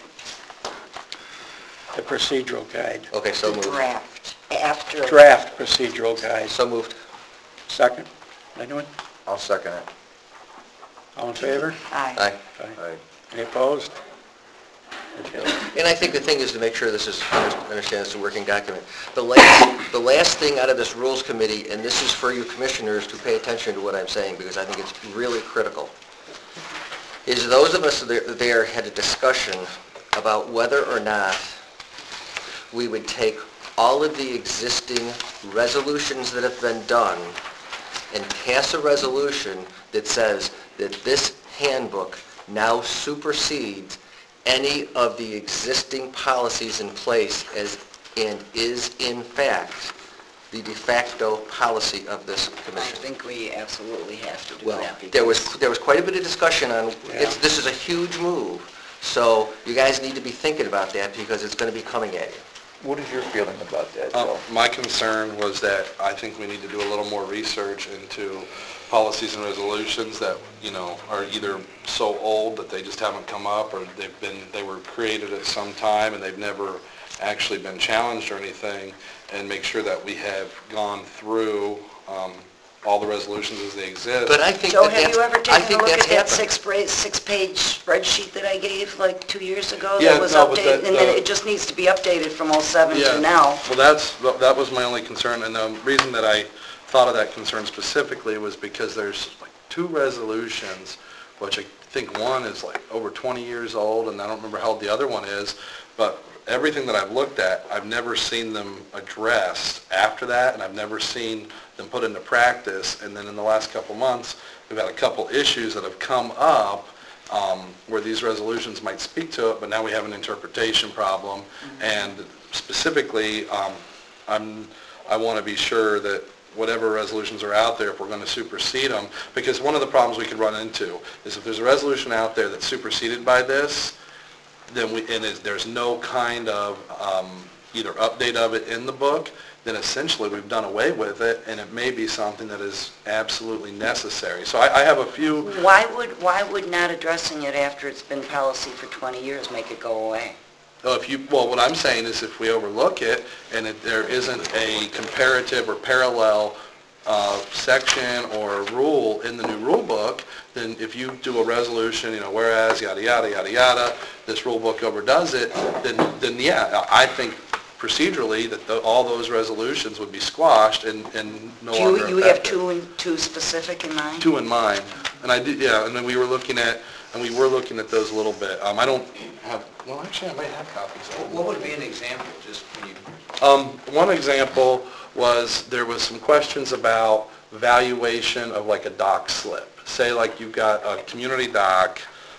the procedural guide, Okay, so moved. Draft, after. draft procedural guide. So moved. Second? Anyone? I'll second it. All in favor? Aye. Aye. Aye. Any opposed? Okay. And I think the thing is to make sure this is, understand it's a working document. The last, the last thing out of this rules committee, and this is for you commissioners to pay attention to what I'm saying, because I think it's really critical, is those of us that there had a discussion about whether or not we would take all of the existing resolutions that have been done and pass a resolution that says that this handbook now supersedes any of the existing policies in place as, and is in fact the de facto policy of this I commission. think we absolutely have to do Well, that. there was, because- there was quite a bit of discussion on, it's, Yeah. this is a huge move, so you guys need to be thinking about that because it's going to be coming at you. What is your feeling about that, Uh, Joe? My concern was that I think we need to do a little more research into policies and resolutions that, you know, are either so old that they just haven't come up, or they've been, they were created at some time and they've never actually been challenged or anything, and make sure that we have gone through um, all the resolutions as they exist. But I think Joe, that have that's, you ever I taken a think look that's at that happened. six, bra- six-page spreadsheet that I gave like two years ago? Yeah, That was no, but updated, that- and then the- it just needs to be updated from oh seven Yeah. to now. Well, that's, that was my only concern, and the reason that I thought of that concern specifically was because there's like two resolutions, which I think one is like over twenty years old, and I don't remember how old the other one is, but everything that I've looked at, I've never seen them addressed after that, and I've never seen them put into practice. And then in the last couple months, we've had a couple issues that have come up um, where these resolutions might speak to it, but now we have an interpretation problem. Mm-hmm. And specifically, um, I'm, I want to be sure that whatever resolutions are out there, if we're going to supersede them, because one of the problems we could run into is if there's a resolution out there that's superseded by this, then we, and is, there's no kind of um, either update of it in the book, then essentially we've done away with it, and it may be something that is absolutely necessary. So I, I have a few. Why would, why would not addressing it after it's been policy for twenty years make it go away? Oh, if you, well, what I'm saying is if we overlook it and if there isn't a comparative or parallel uh, section or rule in the new rule book, then if you do a resolution, you know, whereas yada, yada, yada, yada, this rule book overdoes it, then, then yeah, I think procedurally that the, all those resolutions would be squashed and, and no Do longer you, you have effective. two, in- two specific in mind? Two in mind. And I did, yeah, and then we were looking at, and we were looking at those a little bit. Um, I don't have, well, actually, I might have copies of them. What would be an example, just when you... Um, one example was there was some questions about valuation of like a dock slip. Say like you've got a community dock,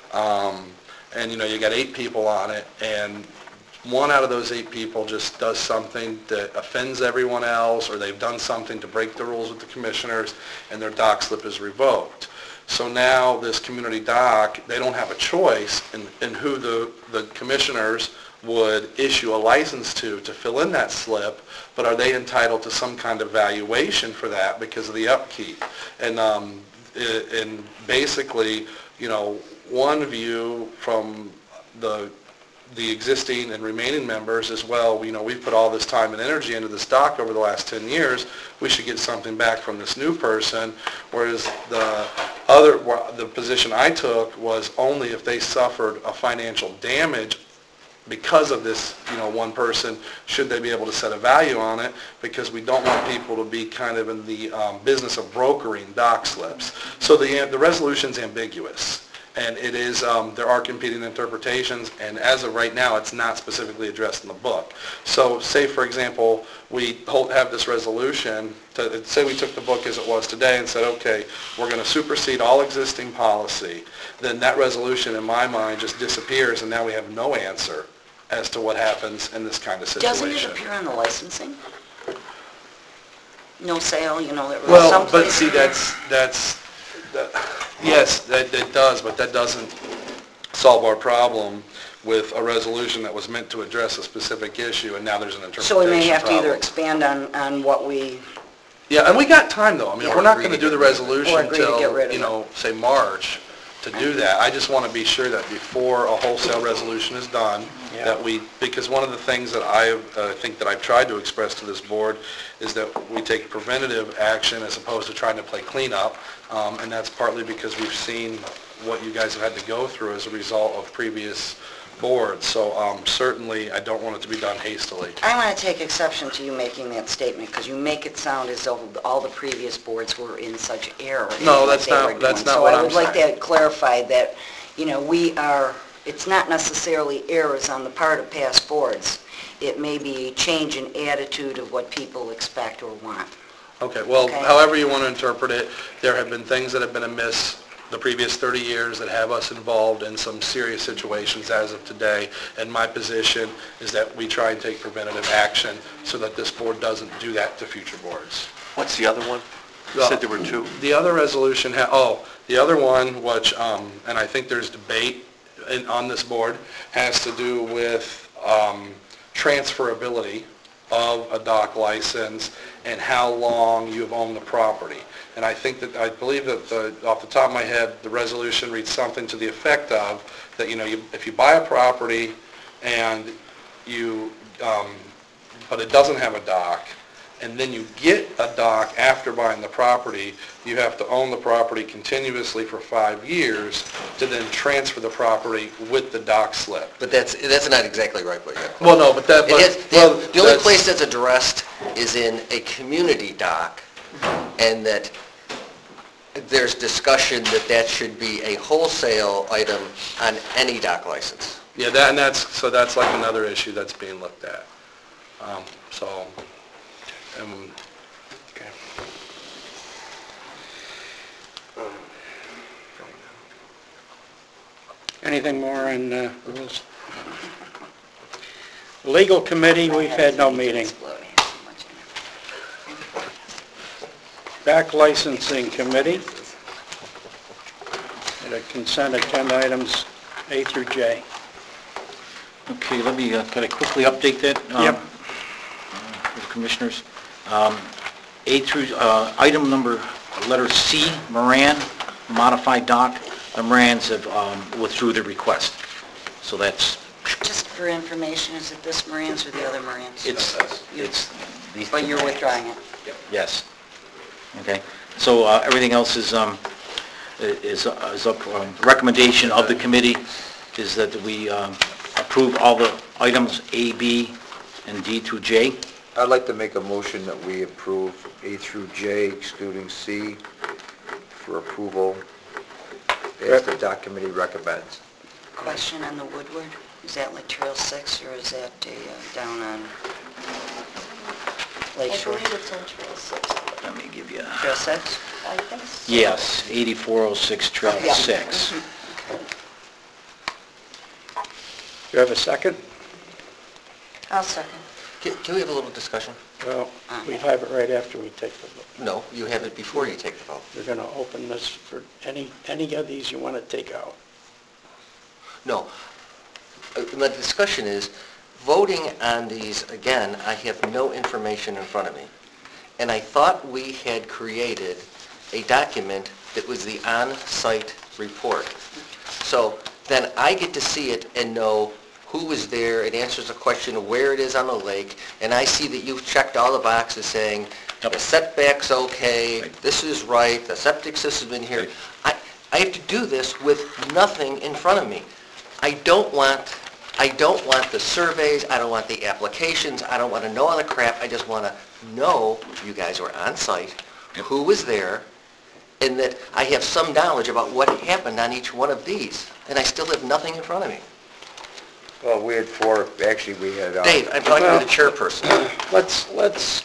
um, and you know, you got eight people on it, and one out of those eight people just does something that offends everyone else, or they've done something to break the rules with the commissioners, and their dock slip is revoked. So now this community dock, they don't have a choice in, in who the, the commissioners would issue a license to, to fill in that slip, but are they entitled to some kind of valuation for that because of the upkeep? And, um, i- and basically, you know, one view from the the existing and remaining members as well, you know, we've put all this time and energy into this dock over the last ten years, we should get something back from this new person, whereas the other, the position I took was only if they suffered a financial damage because of this, you know, one person, should they be able to set a value on it, because we don't want people to be kind of in the um, business of brokering dock slips. So the, the resolution's ambiguous. And it is, um, there are competing interpretations, and as of right now, it's not specifically addressed in the book. So say, for example, we hold, have this resolution, to, say we took the book as it was today and said, okay, we're going to supersede all existing policy, then that resolution, in my mind, just disappears, and now we have no answer as to what happens in this kind of situation. Doesn't it appear on the licensing? No sale, you know, there was Well, some but place see, in there- that's, that's, that- yes, that, that does, but that doesn't solve our problem with a resolution that was meant to address a specific issue, and now there's an interpretation So we may have to either problem. expand on, on what we, Yeah, and we got time, though. I mean, Yeah. we're not going to do the resolution Or agree to get till, rid of you it. know, say March to do that. I just want to be sure that before a wholesale resolution is done, Yeah. that we, because one of the things that I uh, think that I've tried to express to this board is that we take preventative action as opposed to trying to play cleanup, um, and that's partly because we've seen what you guys have had to go through as a result of previous boards. So um, certainly, I don't want it to be done hastily. I want to take exception to you making that statement, because you make it sound as though all the previous boards were in such error. in No, what that's they not- were that's doing. not what I'm So I would like saying. that clarified, that, you know, we are, it's not necessarily errors on the part of past boards. It may be a change in attitude of what people expect or want. Okay, well, Okay. however you want to interpret it, there have been things that have been amiss the previous thirty years that have us involved in some serious situations as of today, and my position is that we try and take preventative action so that this board doesn't do that to future boards. What's the other one? You said there were two. The other resolution, ha- oh, the other one, which, um, and I think there's debate in, on this board, has to do with um, transferability of a dock license and how long you've owned the property. And I think that, I believe that, the, off the top of my head, the resolution reads something to the effect of, that, you know, you, if you buy a property and you, um, but it doesn't have a dock, and then you get a dock after buying the property, you have to own the property continuously for five years to then transfer the property with the dock slip. But that's, that's not exactly right, but yeah. Well, no, but that, It is, but, the well, the only that's- place that's addressed is in a community dock, and that there's discussion that that should be a wholesale item on any dock license. Yeah, that, and that's, so that's like another issue that's being looked at. Um, So, um, Okay. Anything more on uh, rules? Legal committee, we've had no meeting. Back licensing committee, and a consent agenda items A through J. Okay, let me uh, kind of quickly update that. um, Yep. uh, For the commissioners. Um, A through, uh, item number, letter C, Moran, modified dock. The Morans have um, withdrew the request. So that's, Just for information, is it this Marines or the other Marines? it's, it's... these But two you're Morans. withdrawing it? Yes. Okay, so uh, everything else is, um, is is up, um, recommendation of the committee is that we um, approve all the items A, B, and D through J. I'd like to make a motion that we approve A through J, excluding C, for approval, as the dock committee recommends. Question on the Woodward, is that like Trail six, or is that a, uh, down on Lake I Shore? believe it's on Trail six. Let me give you... Trail six? I think so. Yes, eighty-four oh six Trail Yeah. six. Mhm. Do you have a second? I'll second. Can can we have a little discussion? Well, we have it right after we take the vote. No, you have it before you take the vote. You're going to open this for any, any of these you want to take out. No. Uh, My discussion is, voting on these, again, I have no information in front of me. And I thought we had created a document that was the on-site report. So then I get to see it and know who was there. It answers the question of where it is on the lake. And I see that you've checked all the boxes saying, the setback's okay, this is right, the septic system's in here. I, I have to do this with nothing in front of me. I don't want, I don't want the surveys, I don't want the applications, I don't want to know all the crap, I just want to know you guys were on site, who was there, and that I have some knowledge about what happened on each one of these, and I still have nothing in front of me. Well, we had four, actually, we had... uh, Dave, I'm talking to the chairperson. Let's, let's,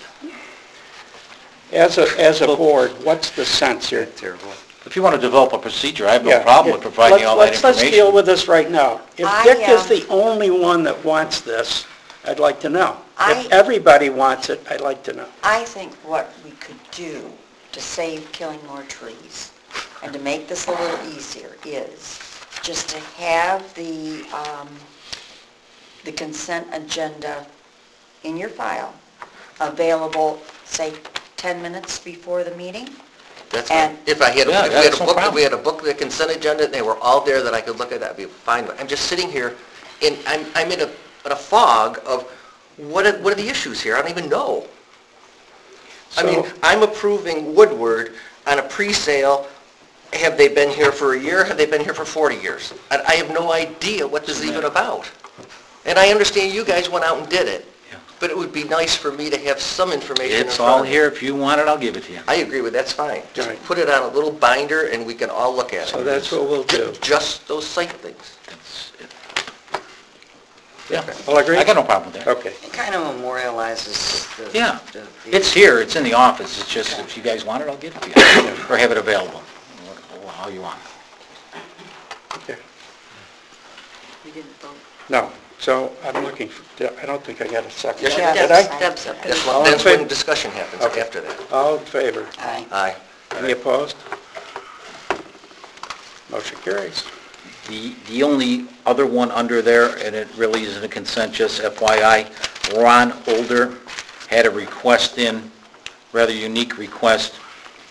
as a, as a board, what's the sense here? Terrible. If you want to develop a procedure, I have no Yeah, problem yeah. with providing all that Let's- Let's information. deal with this right now. If I, Dick is um, the only one that wants this, I'd like to know. I- If everybody wants it, I'd like to know. I think what we could do to save killing more trees and to make this a little easier is just to have the, um, the consent agenda in your file available, say, ten minutes before the meeting. That's And- fine. If I had, a- Yeah, if we had a that's no book, if problem. we had a book, the consent agenda, and they were all there that I could look at, that'd be fine. I'm just sitting here, and I'm, I'm in a, in a fog of, what are, what are the issues here? I don't even know. I mean, So- I'm approving Woodward on a pre-sale. Have they been here for a year? Have they been here for forty years? I, I have no idea what this is even about. And I understand you guys went out and did it, Yeah. but it would be nice for me to have some information in It's front all of me. here. If you want it, I'll give it to you. I agree with, that's fine. Just Right. put it on a little binder and we can all look at it. So that's what we'll do. Just those site things. That's it. Yeah. All agree? I got no problem with that. Okay. It kind of memorializes the... Yeah, the- the- it's here, it's in the office, it's just, if you guys want it, I'll give it to you, or have it available, or how you want. Okay. We didn't vote. No, so I'm looking for, I don't think I got a second. Yes, you Yeah, Did Deb's- I? Deb's up. That's All when, in that's when favor? discussion happens, Okay. after that. All in favor? Aye. Aye. Any opposed? Motion carries. The, the only other one under there, and it really isn't a consent, just F Y I, Ron Older had a request in, rather unique request,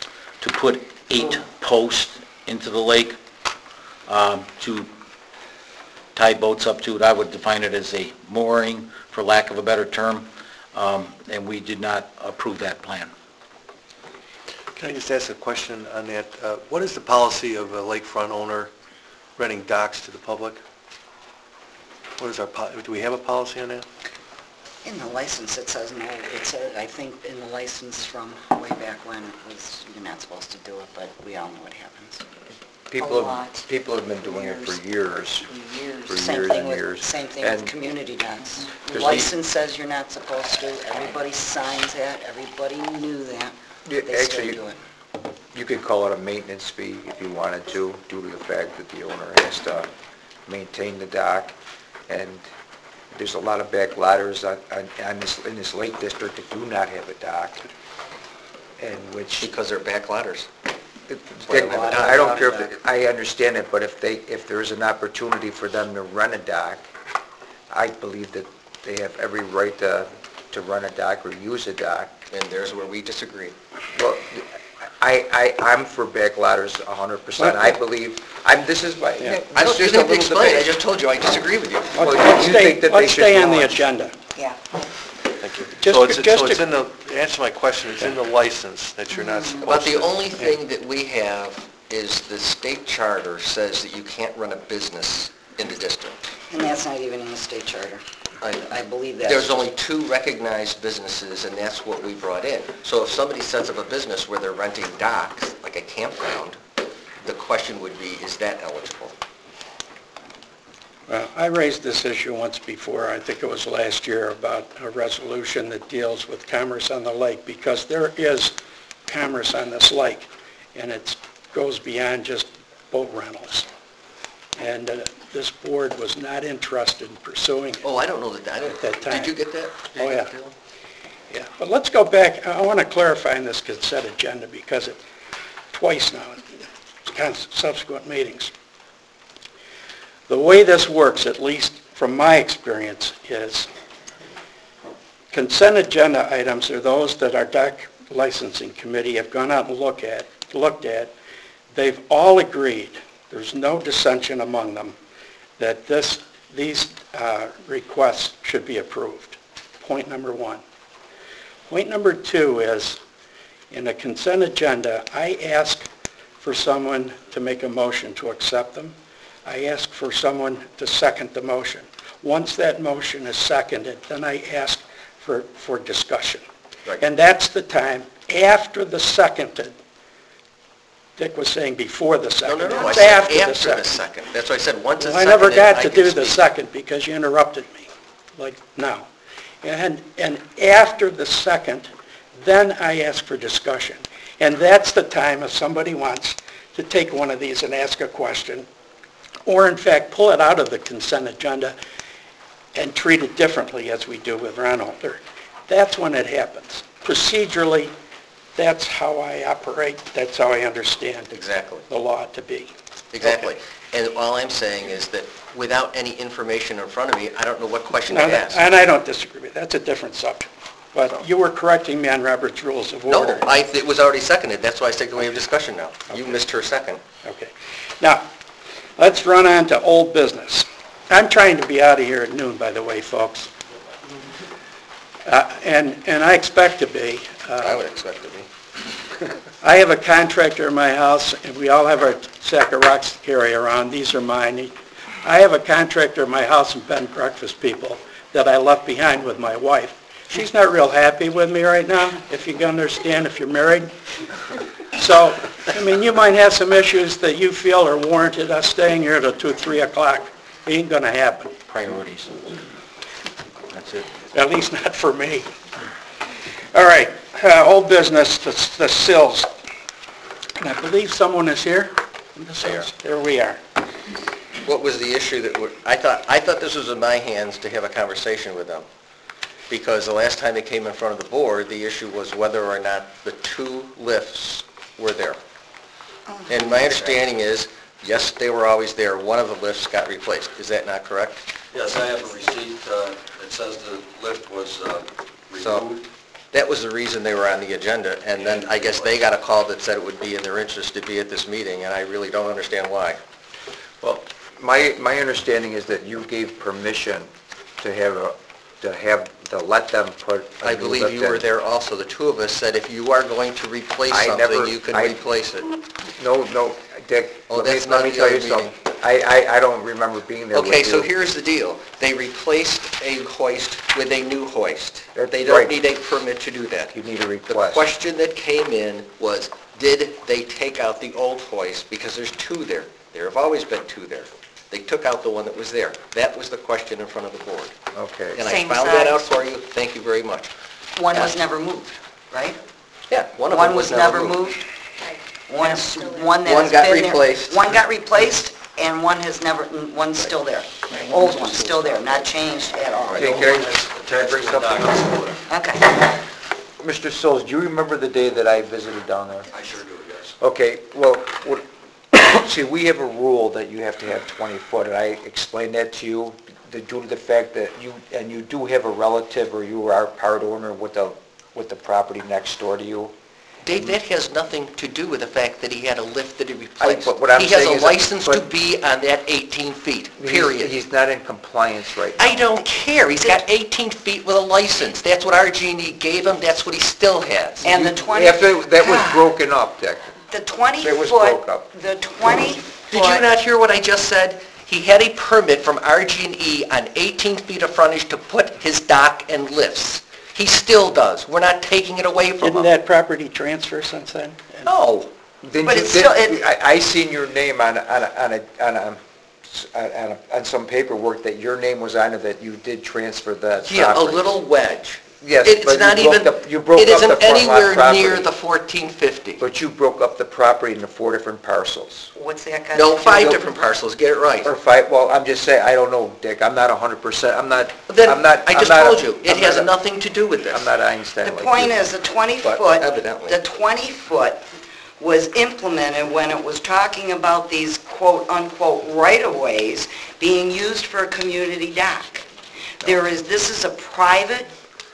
to put eight posts into the lake um, to tie boats up to it. I would define it as a mooring, for lack of a better term, um, and we did not approve that plan. Can I just ask a question on that? Uh, What is the policy of a lakefront owner renting docks to the public? What is our, po- do we have a policy on that? In the license, it says no, it said, I think in the license from way back when, it was, you're not supposed to do it, but we all know what happens. People A have, lot. people have been doing it for years. For years. For Same years thing and with- years. Same thing And with community docks. The there's license says you're not supposed to, everybody signs that, everybody knew that, Yeah, they still actually, do it. You could call it a maintenance fee if you wanted to, due to the fact that the owner has to maintain the dock. And there's a lot of back ladders on, on, on this, in this lake district that do not have a dock, and which... Because they're back ladders. I don't care if, it- I understand it, but if they, if there is an opportunity for them to rent a dock, I believe that they have every right to, to run a dock or use a dock. And there's where we disagree. Well, I, I, I'm for back ladders a hundred percent. I believe, I'm, this is my, Yeah. I don't, it's you just don't a have to little explain, I debate. just told you I disagree with you. Well, Let's you stay, think that they let's should stay on the launch. agenda. Yeah. Thank you. Just So to- it's, just so to- it's in the, answer my question, it's in the license that you're not supposed to... But the only thing that we have is the state charter says that you can't run a business in the district. And that's not even in the state charter. I- I believe that's... There's only two recognized businesses, and that's what we brought in. So if somebody sets up a business where they're renting docks, like a campground, the question would be, is that eligible? Well, I raised this issue once before, I think it was last year, about a resolution that deals with commerce on the lake, because there is commerce on this lake, and it goes beyond just boat rentals. And uh, this board was not interested in pursuing it. Oh, I don't know that, I At that don't, time. did you get that? Did Oh, you yeah. get that? Yeah, but let's go back, I want to clarify in this consent agenda, because it, twice now, in subsequent meetings. The way this works, at least from my experience, is consent agenda items are those that our dock licensing committee have gone out and look at, looked at. They've all agreed, there's no dissension among them, that this, these uh, requests should be approved. Point number one. Point number two is, in a consent agenda, I ask for someone to make a motion to accept them. I ask for someone to second the motion. Once that motion is seconded, then I ask for, for discussion. Right. And that's the time after the seconded. Dick was saying before the No, second. no, no, I It's said after the after the second. second. That's why I said, once it's Well, I seconded, never got to can do the speak. second because you interrupted me, like now. And, and after the second, then I ask for discussion. And that's the time if somebody wants to take one of these and ask a question, or in fact, pull it out of the consent agenda and treat it differently as we do with Ron Holder. That's when it happens. Procedurally, that's how I operate, that's how I understand Exactly. the law to be. Exactly. Okay. And all I'm saying is that without any information in front of me, I don't know what question to Now, that- ask. And I don't disagree with that, that's a different subject. But you were correcting me on Robert's Rules of No, Order. I, it was already seconded, that's why I said, can we have discussion now? You Okay. missed her second. Okay. Now, let's run on to old business. I'm trying to be out of here at noon, by the way, folks. Uh, And, and I expect to be. Uh, I would expect to be. I have a contractor in my house, and we all have our sack of rocks to carry around. These are mine. I have a contractor in my house and bed and breakfast people that I left behind with my wife. She's not real happy with me right now, if you can understand, if you're married. So, I mean, you might have some issues that you feel are warranted us staying here till two, three o'clock. It ain't gonna happen, Priorities. That's it. at least not for me. All right, uh, old business, the the sills. And I believe someone is here. The sills. There we are. What was the issue that, would- I thought, I thought this was in my hands to have a conversation with them. Because the last time it came in front of the board, the issue was whether or not the two lifts were there. And my understanding is, yes, they were always there, one of the lifts got replaced. Is that not correct? Yes, I have a receipt uh, that says the lift was uh, So- removed. That was the reason they were on the agenda, and then I guess they got a call that said it would be in their interest to be at this meeting, and I really don't understand why. Well, my, my understanding is that you gave permission to have a, to have, to let them put a I new believe lift you were in. there also. The two of us said if you are going to replace I something, never- you can I- replace it. No, no, Dick, Oh, let me, that's let not me the tell you other something. I, I, I don't remember being there with you. Okay, so here's the deal. They replaced a hoist with a new hoist. That's They don't right. need a permit to do that. You need a The request. question that came in was, did they take out the old hoist? Because there's two there. There have always been two there. They took out the one that was there. That was the question in front of the board. Okay. And I Same found that out size. for you. Thank you very much. One was Yeah. never moved, right? Yeah, one of them One was never moved. One's, one that One has got been there. replaced. One got replaced, and one has never, one's still there. Old one's still there, not changed at all. Okay, can I, can I bring something up? Okay. Mister Sills, do you remember the day that I visited down there? I sure do, yes. Okay, well, what, see, we have a rule that you have to have twenty foot, and I explained that to you, that due to the fact that you, and you do have a relative, or you are part owner with the, with the property next door to you. Dave, that has nothing to do with the fact that he had a lift that he I- replaced. but what I'm saying He has is- a license to but- be on that eighteen feet, He's- period. He's not in compliance right now. I don't care. He's got eighteen feet with a license. That's what R G and E gave him. That's what he still has. And the You- twenty... After, that was broken up, Dick. The twenty It was foot, broke up. the twenty Did you foot, not hear what I just said? He had a permit from R G and E on eighteen feet of frontage to put his dock and lifts. He still does. We're not taking it away from Didn't him. that property transfer since then? No. Didn't But you- it's still- didn't- it- I, I seen your name on, a- on, a- on, a- on, a- on, a- on some paperwork that your name was on it, that you did transfer that Yeah, a property. little wedge. Yes, It's but you not broke even, the- you broke it up the isn't front lot anywhere property. near the fourteen fifty. But you broke up the property into four different parcels. what's that got? No, to do five with- different parcels. Get it right. Or five, well, I'm just saying, I don't know, Dick, I'm not a hundred percent, I'm not, Then, I'm not, I I'm just not a- told you, it I'm has not a- nothing to do with this. I'm not Einstein The like point you. is, the twenty But foot, evidently. the twenty foot was implemented when it was talking about these quote-unquote right-of-ways being used for a community dock. There is, this is a private,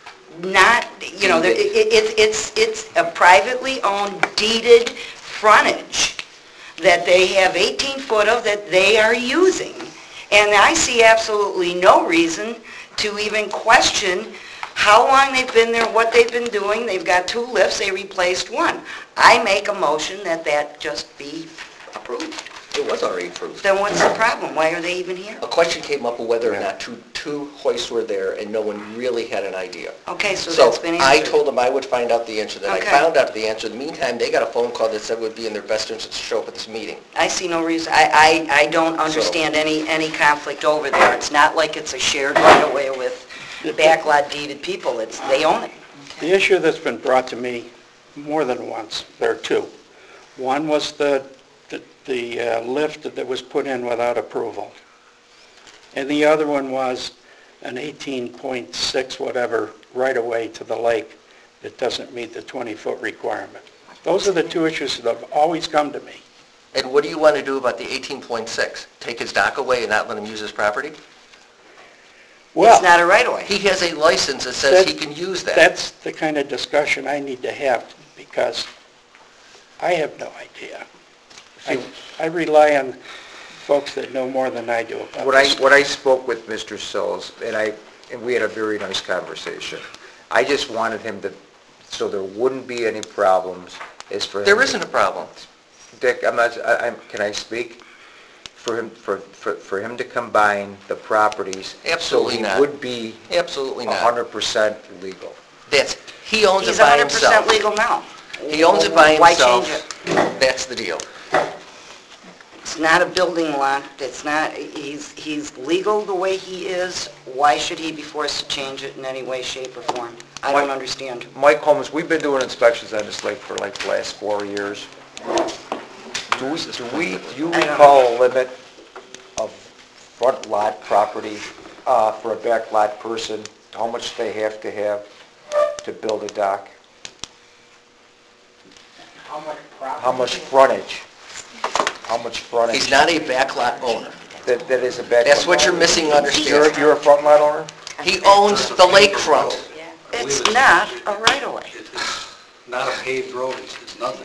not, you know, there- it, it, it's, it's a privately owned deeded frontage that they have eighteen foot of that they are using. And I see absolutely no reason to even question how long they've been there, what they've been doing. They've got two lifts, they replaced one. I make a motion that that just be approved. It was already approved. Then what's the problem? Why are they even here? A question came up of whether or not two, two hoists were there, and no one really had an idea. Okay, so So that's been I answered. told them I would find out the answer, then I Okay. found out the answer. In the meantime, they got a phone call that said it would be in their best interest to show up at this meeting. I see no reason, I, I, I don't understand any, any conflict over there. It's not like it's a shared right-of-way with backlot deeded people. It's, they own it. The issue that's been brought to me more than once, there are two. One was the, the- the uh, lift that was put in without approval. And the other one was an eighteen point six whatever right-of-way to the lake that doesn't meet the twenty-foot requirement. Those are the two issues that have always come to me. And what do you want to do about the eighteen point six? Take his dock away and not let him use his property? Well, It's not a right-of-way. He has a license that says he That- can use that. That's the kind of discussion I need to have, because I have no idea. I I rely on folks that know more than I do about When I, this. when I spoke with Mister Sills, and I, and we had a very nice conversation, I just wanted him to, so there wouldn't be any problems, is for him... There to- isn't a problem. Dick, I'm not, I, I'm, can I speak? For him, for, for, for him to combine the properties... Absolutely not. So he would be Absolutely a not. hundred percent legal. That's, he owns it He's by one hundred percent himself. legal now. He owns it by Why himself. change it? That's the deal. It's not a building lot, it's not, he's, he's legal the way he is. Why should he be forced to change it in any way, shape, or form? I don't Why- understand. Mike Holmes, we've been doing inspections on this lake for like the last four years. Do we, do we, do you I don't recall a limit of front lot property uh, for a back lot person, how much they have to have to build a dock? How much property? How much frontage? How much frontage? He's not a backlot owner. That, that is a back... That's what you're missing You're, understanding. you're a front lot owner? He owns the lakefront. It it's it's- not a right-of-way. It- It's not a paved road, it's, it's nothing.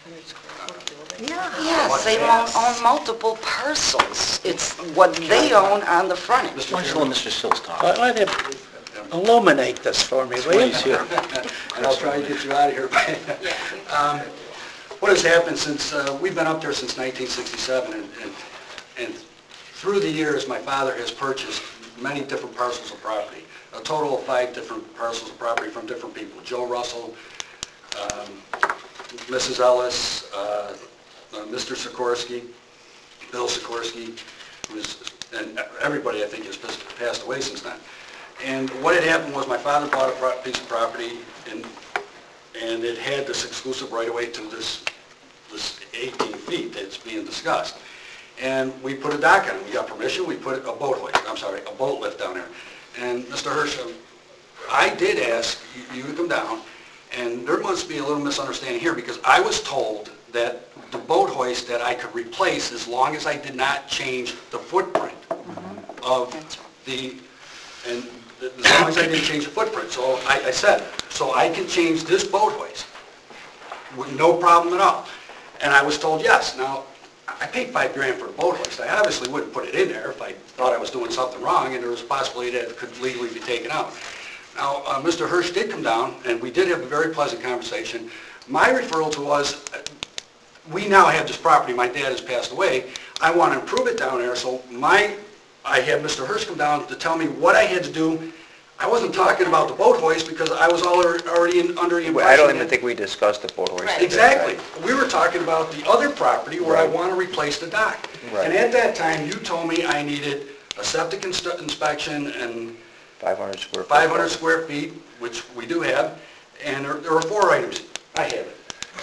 Yes, they own, own multiple parcels. It's what they own on the frontage. Why don't you let Mister Sills talk? Let let him illuminate this for me, will you? He's here. And I'll try to get you out of here. Um, What has happened since, uh, we've been up there since nineteen sixty-seven, and, and and through the years, my father has purchased many different parcels of property, a total of five different parcels of property from different people. Joe Russell, um, Missus Ellis, uh, uh, Mister Sikorsky, Bill Sikorsky, who's, and everybody, I think, has passed away since then. And what had happened was my father bought a pro- piece of property, and and it had this exclusive right-of-way to this, this eighteen feet that's being discussed. And we put a dock on it. We got permission, we put a boat hoist, I'm sorry, a boat lift down there. And Mister Hirsch, I did ask you to come down, and there must be a little misunderstanding here, because I was told that the boat hoist that I could replace as long as I did not change the footprint of the, and as long as I didn't change the footprint. So I, I said, so I can change this boat hoist with no problem at all. And I was told yes. Now, I paid five grand for a boat hoist. I obviously wouldn't put it in there if I thought I was doing something wrong and there was a possibility that it could legally be taken out. Now, uh, Mister Hirsch did come down, and we did have a very pleasant conversation. My referral to was, uh, we now have this property, my dad has passed away, I want to improve it down there, so my, I had Mister Hirsch come down to tell me what I had to do. I wasn't talking about the boat hoist because I was al- already in, under the impression I don't even that- think we discussed the boat hoist. at that Exactly. time. We were talking about the other property where I Right. want to replace the dock. Right. And at that time, you told me I needed a septic inst- inspection and five hundred square feet. five hundred square feet, which we do have, and there there were four items. I have it.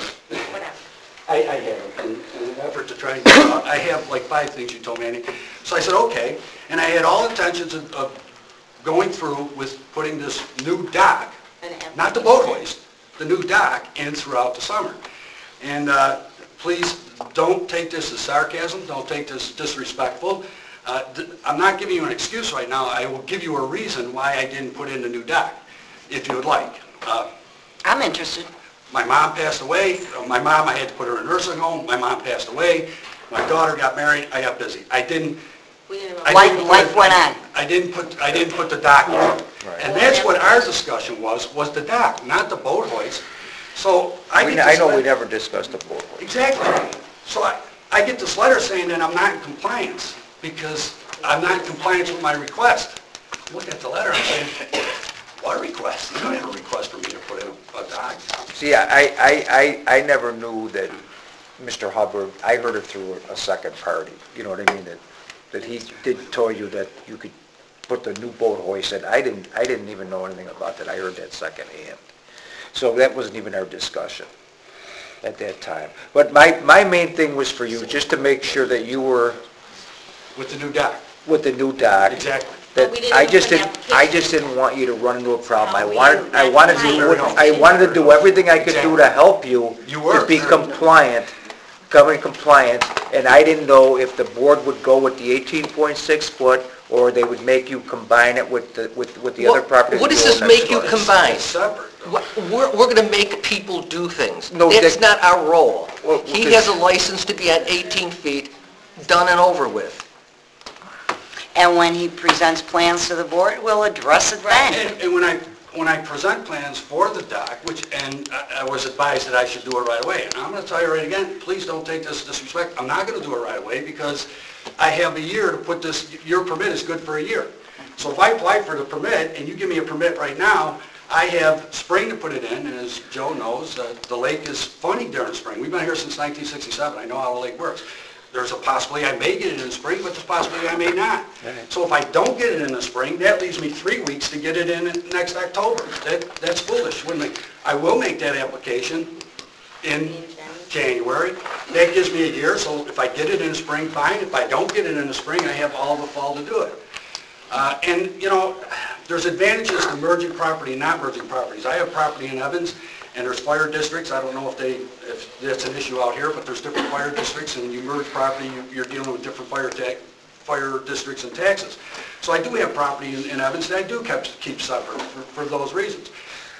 I, I have it. In in an effort to try and, get it out, I have like five things you told me I need. So I said, okay, and I had all intentions of, of going through with putting this new dock, not the boat hoist, the new dock in throughout the summer. And uh, please don't take this as sarcasm, don't take this disrespectful. Uh, th- I'm not giving you an excuse right now, I will give you a reason why I didn't put in the new dock, if you would like. Uh, I'm interested. My mom passed away, Uh, my mom, I had to put her in a nursing home, my mom passed away, my daughter got married, I got busy. I didn't, I Life, didn't life put- went on. I didn't put, I didn't put the dock in. And that's what our discussion was, was the dock, not the boat hoist. So I We- get I this know we letter- never discussed the boat hoist. Exactly. So I, I get this letter saying that I'm not in compliance because I'm not in compliance with my request. Look at the letter, I'm saying, what request? You don't have a request for me to put in a dock. See, I, I, I, I never knew that Mister Hubbard, I heard it through a second party, you know what I mean? That, that he did tell you that you could put the new boat hoist in. I didn't, I didn't even know anything about that. I heard that secondhand. So that wasn't even our discussion at that time. But my, my main thing was for you, just to make sure that you were With the new dock. with the new dock. Exactly. That But we didn't I even just put an didn't, I application. just didn't want you to run into a problem. I No, we wanted, didn't. I wanted to, do what- I wanted to do everything I could do to help you You were. to be compliant, becoming compliant, and I didn't know if the board would go with the eighteen point six foot, or they would make you combine it with the, with, with the other What- properties. what does you own this next make you door. combine? It's separate. though. What- We're, we're going to make people do things. No, That's that- not our role. Well, He because- has a license to be at eighteen feet, done and over with. And when he presents plans to the board, we'll address it then. And, and when I, when I present plans for the dock, which, and I, I was advised that I should do it right away, and I'm gonna tell you right again, please don't take this disrespect, I'm not gonna do it right away because I have a year to put this, your permit is good for a year. So if I apply for the permit and you give me a permit right now, I have spring to put it in, and as Joe knows, uh, the lake is funny during spring. We've been here since nineteen sixty-seven, I know how the lake works. There's a possibility I may get it in the spring, but there's a possibility I may not. So if I don't get it in the spring, that leaves me three weeks to get it in next October. That, that's foolish, wouldn't it? I will make that application in January. That gives me a year, so if I get it in the spring, fine. If I don't get it in the spring, I have all the fall to do it. Uh, And, you know, there's advantages to merging property and not merging properties. I have property in Evans, and there's fire districts. I don't know if they, if that's an issue out here, but there's different fire districts, and when you merge property, you- you're dealing with different fire ta, fire districts and taxes. So I do have property in in Evans that I do keep keep separate for for those reasons.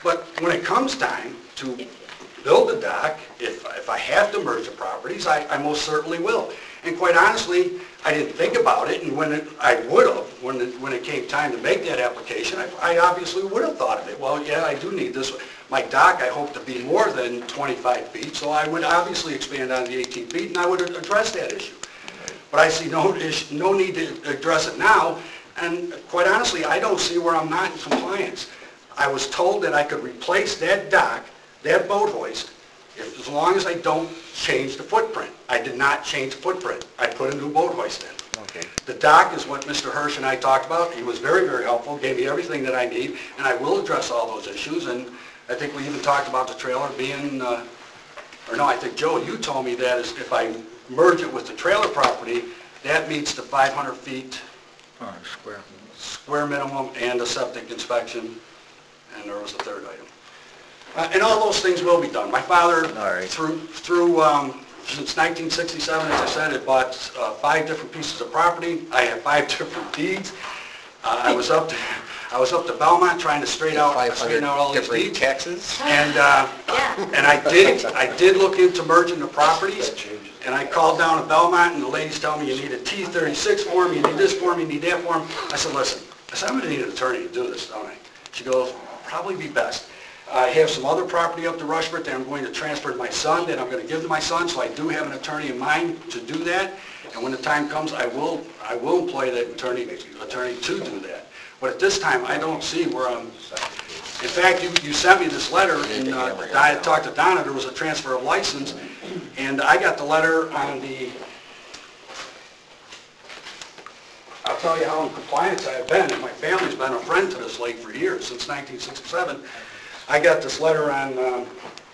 But when it comes time to build a dock, if, if I have to merge the properties, I, I most certainly will. And quite honestly, I didn't think about it, and when it, I would have, when it, when it came time to make that application, I, I obviously would have thought of it. Well, yeah, I do need this. My dock, I hope to be more than twenty-five feet, so I would obviously expand on the eighteen feet, and I would address that issue. But I see no, issue, no need to address it now, and quite honestly, I don't see where I'm not in compliance. I was told that I could replace that dock, that boat hoist, if, as long as I don't change the footprint. I did not change the footprint. I put a new boat hoist in. Okay. The dock is what Mister Hirsch and I talked about. He was very, very helpful, gave me everything that I need, and I will address all those issues. And I think we even talked about the trailer being, uh, or no, I think, Joe, you told me that is if I merge it with the trailer property, that meets the five hundred feet Oh, square. square minimum and a septic inspection, and there was a third item. Uh, And all those things will be done. My father, All right. through, through, um, since nineteen sixty-seven, as I said, had bought uh, five different pieces of property. I have five different deeds. Uh, I was up to, I was up to Belmont trying to straighten out, straighten out all these different deeds. taxes? And, uh, and I did, I did look into merging the properties, and I called down to Belmont, and the ladies tell me, you need a T thirty-six form, you need this form, you need that form. I said, listen, I said, I'm gonna need an attorney to do this, don't I? She goes, probably be best. I have some other property up to Rushford that I'm going to transfer to my son, that I'm gonna give to my son, so I do have an attorney in mind to do that. And when the time comes, I will, I will employ that attorney, attorney to do that. But at this time, I don't see where I'm, in fact, you, you sent me this letter, and uh, I had talked to Donna, there was a transfer of license, and I got the letter on the, I'll tell you how in compliance I've been, and my family's been a friend to this lake for years, since nineteen sixty-seven. I got this letter on, um,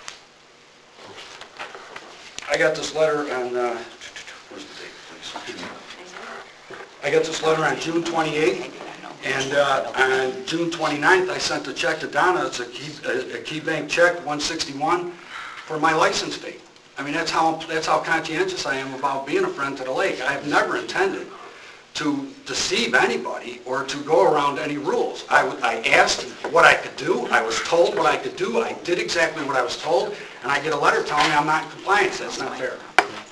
I got this letter on, uh, where's the date, please? I got this letter on June twenty-eighth, and uh, on June twenty-ninth, I sent a check to Donna. It's a key, a a key bank check, one sixty-one, for my license fee. I mean, that's how, that's how conscientious I am about being a friend to the lake. I have never intended to deceive anybody or to go around any rules. I, w- I asked what I could do, I was told what I could do, I did exactly what I was told, and I get a letter telling me I'm not in compliance. That's not fair.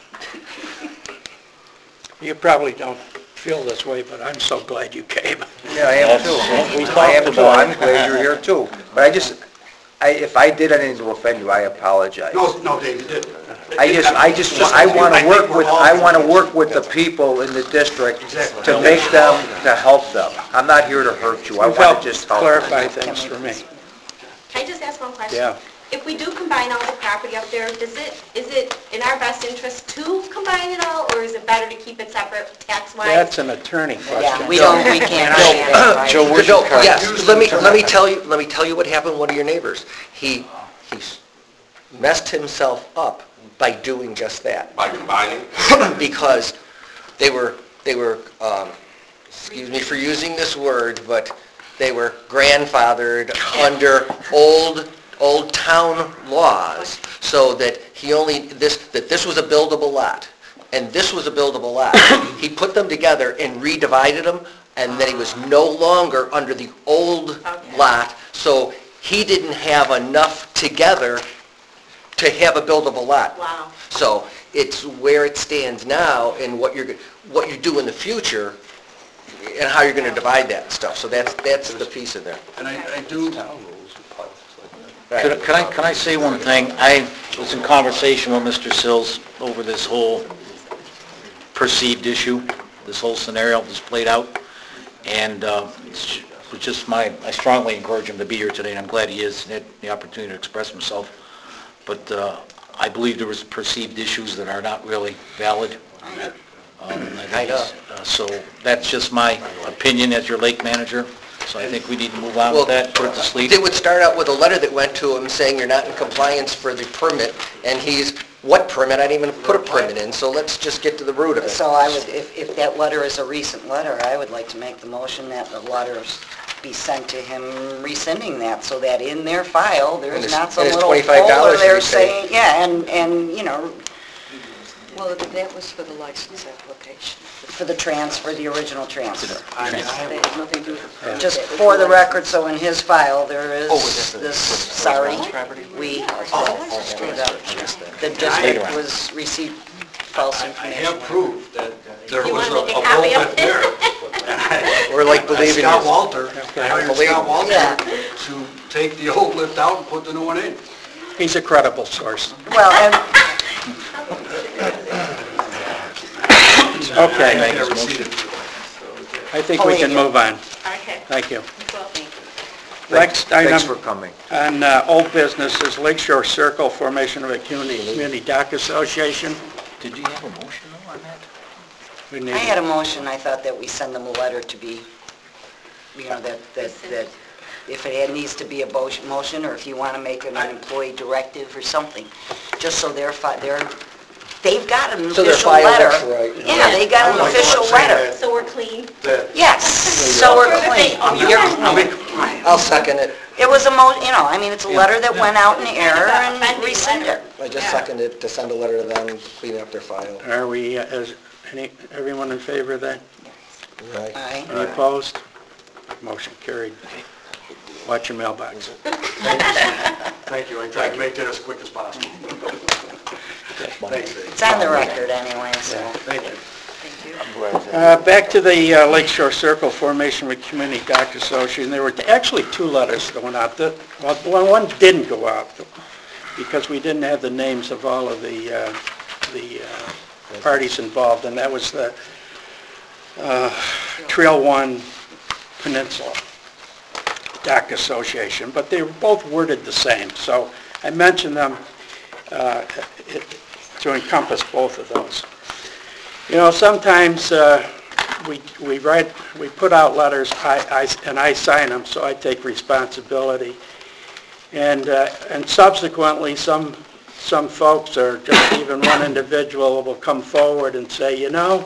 You probably don't feel this way, but I'm so glad you came. Yeah, I am too. I am too. I'm glad you're here too. But I just, I, if I did anything to offend you, I apologize. No, no, Dave, you didn't. I just, I just, I want to work with, I want to work with the people in the district to make them, to help them. I'm not here to hurt you. I You've want helped to just help them. clarify things for me. Can I just ask one question? Yeah. If we do combine all the property up there, does it, is it in our best interest to combine it all, or is it better to keep it separate tax-wise? That's an attorney question. Yeah, we don't, we can't say that, right? Joe, where's Bill, your card? yes, let me, let me tell you, let me tell you what happened to one of your neighbors. He, he messed himself up by doing just that. By combining? Because they were, they were, um, excuse me for using this word, but they were grandfathered under old, old town laws, so that he only, this, that this was a buildable lot, and this was a buildable lot. He put them together and redivided them, and then he was no longer under the old lot, so he didn't have enough together to have a buildable lot. Wow. So it's where it stands now and what you're, go- what you do in the future and how you're going to divide that stuff. So that's, that's the piece in there. And I, I do, Could I- Can I, can I say one thing? I was in conversation with Mister Sills over this whole perceived issue, this whole scenario that's played out, and uh, it's it's just my, I strongly encourage him to be here today, and I'm glad he is, and had the opportunity to express himself. But uh, I believe there was perceived issues that are not really valid. Um, I think I know. it's, uh, So that's just my opinion as your lake manager, so I think we need to move on Well, with that, put it to sleep. It would start out with a letter that went to him saying you're not in compliance for the permit, and he's, what permit? I didn't even put a permit in, so let's just get to the root of it. So I would, if, if that letter is a recent letter, I would like to make the motion that the letters be sent to him rescinding that, so that in their file, And there's it's- not some and it's little twenty-five folder dollars there you say. saying, yeah, and, and, you know, Well, that was for the license application. For the transfer, the original transfer. That has nothing to do with... Just for the record, so in his file, there is Oh, was that the- this, was it sorry, property? we, Oh, screwed up. the district was received false I information. have proof that there You was a wanna a make a copy of bullpen there. And I- We're like I- believing Scott you. Walter, I hired Believe Scott me. Walter Yeah. to take the old lift out and put the new one in. He's a credible source. Well, and Okay, I never seen it. I think we can move on. Okay. Thank you. Well, thank you. Next Thanks for item coming. on uh, old business is Lakeshore Circle, formation of a community community dock association. Did you have a motion though on that? We need- I had a motion, I thought that we send them a letter to be, you know, that, that, that if it had- needs to be a mo- motion, or if you want to make an employee directive or something, just so they're, fi- they're, they've got an So their official file letter. looks right. Yeah, they got an Like official saying letter. that- So we're clean? that- Yes, so we're clean. You're I'll clean. make- I'll second it. It was a mo, you know, I mean, it's a letter that went out in error and Offending rescind it. letter. I just seconded to send a letter to them, to clean up their file. Are we, uh, is any, everyone in favor of that? Right. Aye. Any opposed? Motion carried. Watch your mailbox. Thank you, I tried to make that as quick as possible. Thanks, Dave. It's on the record anyway, so. Thank you. Uh, Back to the uh, Lakeshore Circle formation with Community Dock Association. There were actually two letters that went out. The- Well, one one didn't go out because we didn't have the names of all of the, uh, the uh, parties involved, and that was the uh, Trail One Peninsula Dock Association, but they were both worded the same. So I mentioned them uh, it- to encompass both of those. You know, sometimes uh, we we write, we put out letters, I, I, and I sign them, so I take responsibility. And uh, and subsequently, some some folks, or just even one individual, will come forward and say, you know,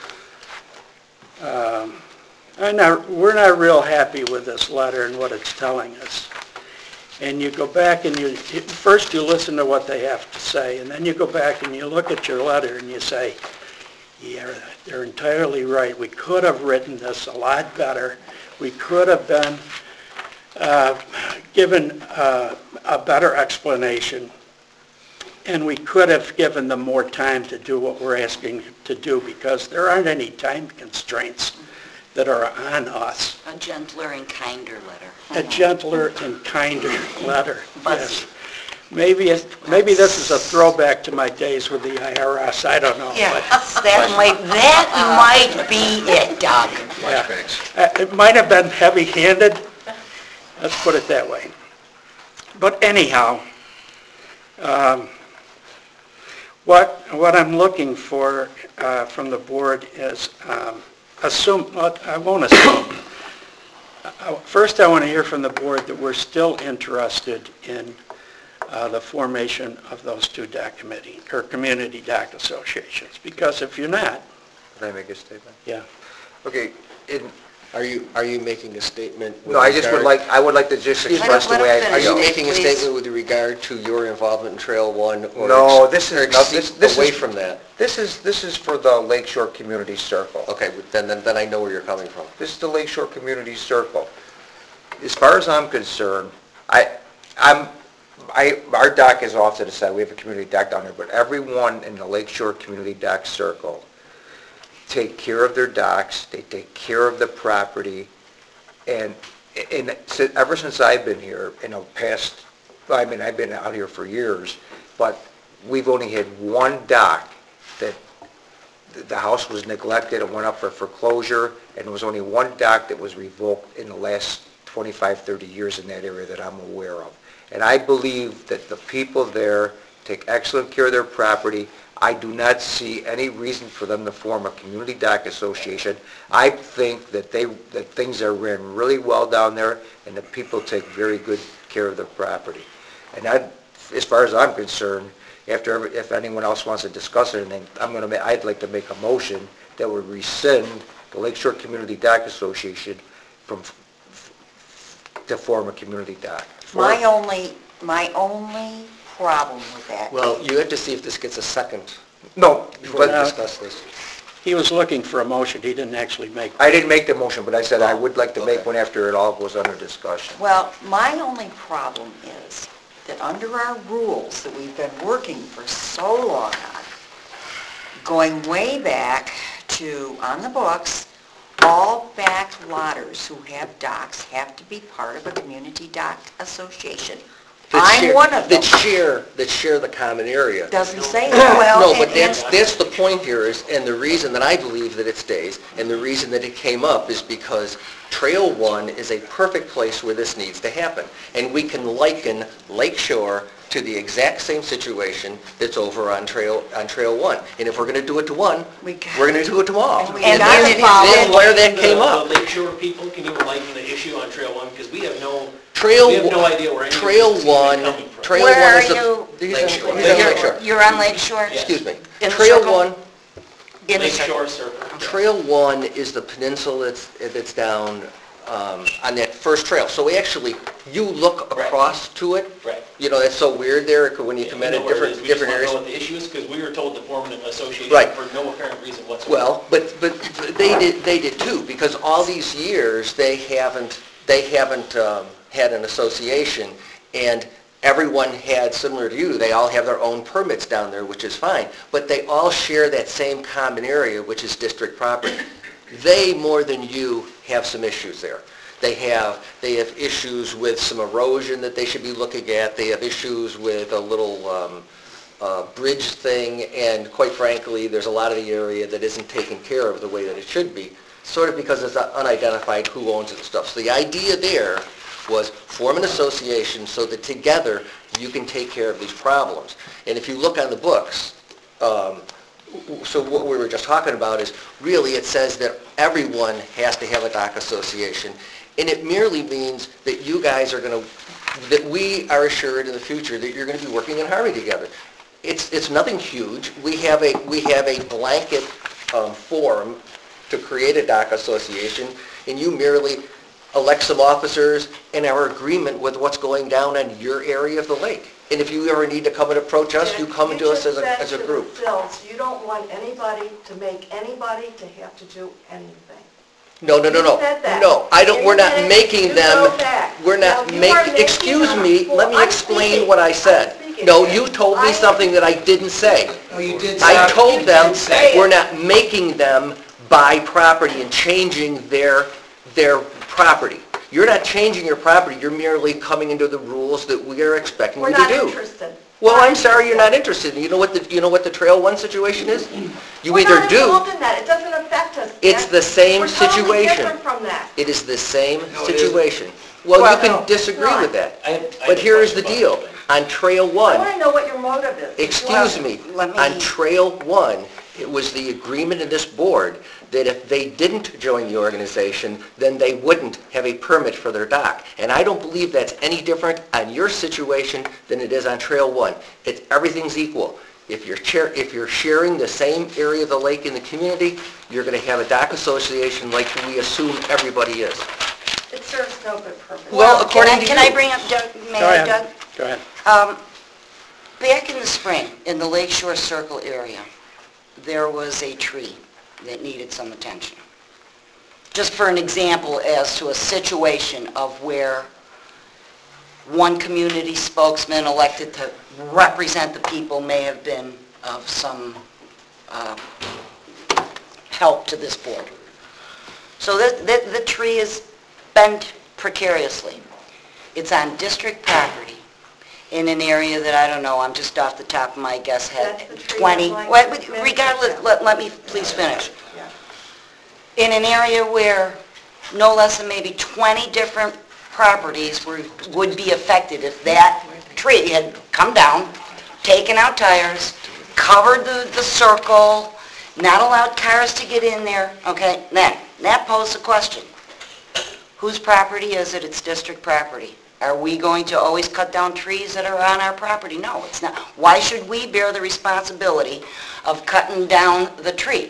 um, I'm not, we're not real happy with this letter and what it's telling us. And you go back and you, first you listen to what they have to say, and then you go back and you look at your letter and you say, yeah, they're entirely right. We could have written this a lot better. We could have been uh, given uh, a better explanation, and we could have given them more time to do what we're asking to do, because there aren't any time constraints that are on us. A gentler and kinder letter. A gentler and kinder letter, But- yes. Maybe, it- maybe this is a throwback to my days with the I R S, I don't know. but- Yes, that might, that might be it, Doug. Yeah. Uh, It might have been heavy-handed, let's put it that way. But anyhow, um, what, what I'm looking for uh, from the board is, um, assume, well, I won't assume. Uh, First, I want to hear from the board that we're still interested in uh, the formation of those two dock committee, or community dock associations, because if you're not, Can I make a statement? yeah. Okay, in, Are you, are you making a statement? with no, I just would regard- like, I would like to just Let him- express the let way him I Are you feel. finish. making a Please. statement with regard to your involvement in Trail One? or No, ex- this is- or no, exceed- this- this Away is- from that? This is, this is for the Lakeshore Community Circle. Okay, then, then then I know where you're coming from. This is the Lakeshore Community Circle. As far as I'm concerned, I, I'm, I, our dock is off to the side, we have a community dock down there, but everyone in the Lakeshore Community Dock Circle take care of their docks, they take care of the property, and, and si- ever since I've been here, in the past, I mean, I've been out here for years, but we've only had one dock that the house was neglected, it went up for foreclosure, and there was only one dock that was revoked in the last twenty-five, thirty years in that area that I'm aware of. And I believe that the people there take excellent care of their property. I do not see any reason for them to form a community dock association. I think that they, that things are ran really well down there, and the people take very good care of their property. And I, as far as I'm concerned, after, every- if anyone else wants to discuss anything, I'm going to, I'd like to make a motion that would rescind the Lakeshore Community Dock Association from, to form a community dock. My only, my only problem with that. Well, you have to see if this gets a second No, let's Now- discuss this. He was looking for a motion, he didn't actually make. I didn't make the motion, but I said I would like to make Okay. one after it all goes under discussion. Well, my only problem is that under our rules that we've been working for so long on, going way back to, on the books, all back lotters who have docks have to be part of a community dock association. That I'm share- one of them. That share, that share the common area. Doesn't say that. Well, No, but and- that's, and- that's the point here is, and the reason that I believe that it stays, and the reason that it came up is because Trail One is a perfect place where this needs to happen. And we can liken Lake Shore to the exact same situation that's over on Trail, on Trail One. And if we're gonna do it to one, We got- we're gonna do it to all. And we And got that's it involved. that's where that came The- up. The Lake Shore people, can you enlighten the issue on Trail One? Because we have no, Trail, we have no one- idea where any of Trail this is One, coming from. Trail Where One are is the... you? He's Lake on- Shore. he's on Lake Shore. You're on Lake Shore? Yes. Excuse me. In the Trail circle? One, In the Lake circle. Shore Circle. Trail One is the peninsula that's, that's down um, on that first trail. So we actually, you look Right. across to it. Right. You know, that's so weird there when you Yeah, come we in know at where it different, is. We different just areas. want to know what the issue is, because we were told to form an association Right. for no apparent reason whatsoever. Well, but, but they did, they did too, because all these years, they haven't, they haven't um, had an association, and everyone had, similar to you, they all have their own permits down there, which is fine, but they all share that same common area, which is district property. They, more than you, have some issues there. They have, they have issues with some erosion that they should be looking at, they have issues with a little um, uh, bridge thing, and quite frankly, there's a lot of the area that isn't taken care of the way that it should be, sort of because it's unidentified who owns it and stuff. So the idea there was form an association so that together you can take care of these problems. And if you look on the books, um, so what we were just talking about is, really it says that everyone has to have a dock association, and it merely means that you guys are going to, that we are assured in the future that you're going to be working in harmony together. It's, it's nothing huge. We have a, we have a blanket um, form to create a dock association, and you merely elect some officers in our agreement with what's going down on your area of the lake. And if you ever need to come and approach us, you come and to us as a, as a group. You just said to the Phils, you don't want anybody to make anybody to have to do anything. No, no, no, no. You said that. No, I don't, we're not In making minutes, them, you go back. we're not Now, you are making, making excuse them me, for- let me I'm explain speaking. what I I'm said. speaking. No, you told me I- something that I didn't say. No, you did I say- told You them, didn't say we're it. not making them buy property and changing their, their property. You're not changing your property, you're merely coming into the rules that we are expecting We're you to not do. interested. Well, Not I'm sorry you're not interested. interested. You know what the, you know what the Trail One situation is? You We're either not do, involved in that, it doesn't affect us. it's Jack. the same We're totally situation. different from that. It is the same No, it isn't. situation. Well, Well, you no, can it's disagree not. with that. I have- I have But a here is the question deal. about that. On Trail I want One, to know what your motive is. excuse me, let me- on Trail One, it was the agreement in this board that if they didn't join the organization, then they wouldn't have a permit for their dock. And I don't believe that's any different on your situation than it is on Trail One. It's, everything's equal. If you're chair, if you're sharing the same area of the lake in the community, you're going to have a dock association like we assume everybody is. It serves no good purpose. Well, according Can I- to Can I you. bring up Doug, may Go I, ahead. Doug? Go ahead. Um, Back in the spring, in the Lake Shore Circle area, there was a tree that needed some attention. Just for an example as to a situation of where one community spokesman elected to represent the people may have been of some uh, help to this board. So the, the, the tree is bent precariously. It's on district property in an area that, I don't know, I'm just off the top of my guess, had That's the tree twenty, that well, Mike Smith regardless, took let, let me please finish. Yeah. In an area where no less than maybe twenty different properties were, would be affected if that tree had come down, taken out tires, covered the, the circle, not allowed cars to get in there, okay? Then, that posed a question. Whose property is it? It's district property. Are we going to always cut down trees that are on our property? No, it's not. Why should we bear the responsibility of cutting down the tree?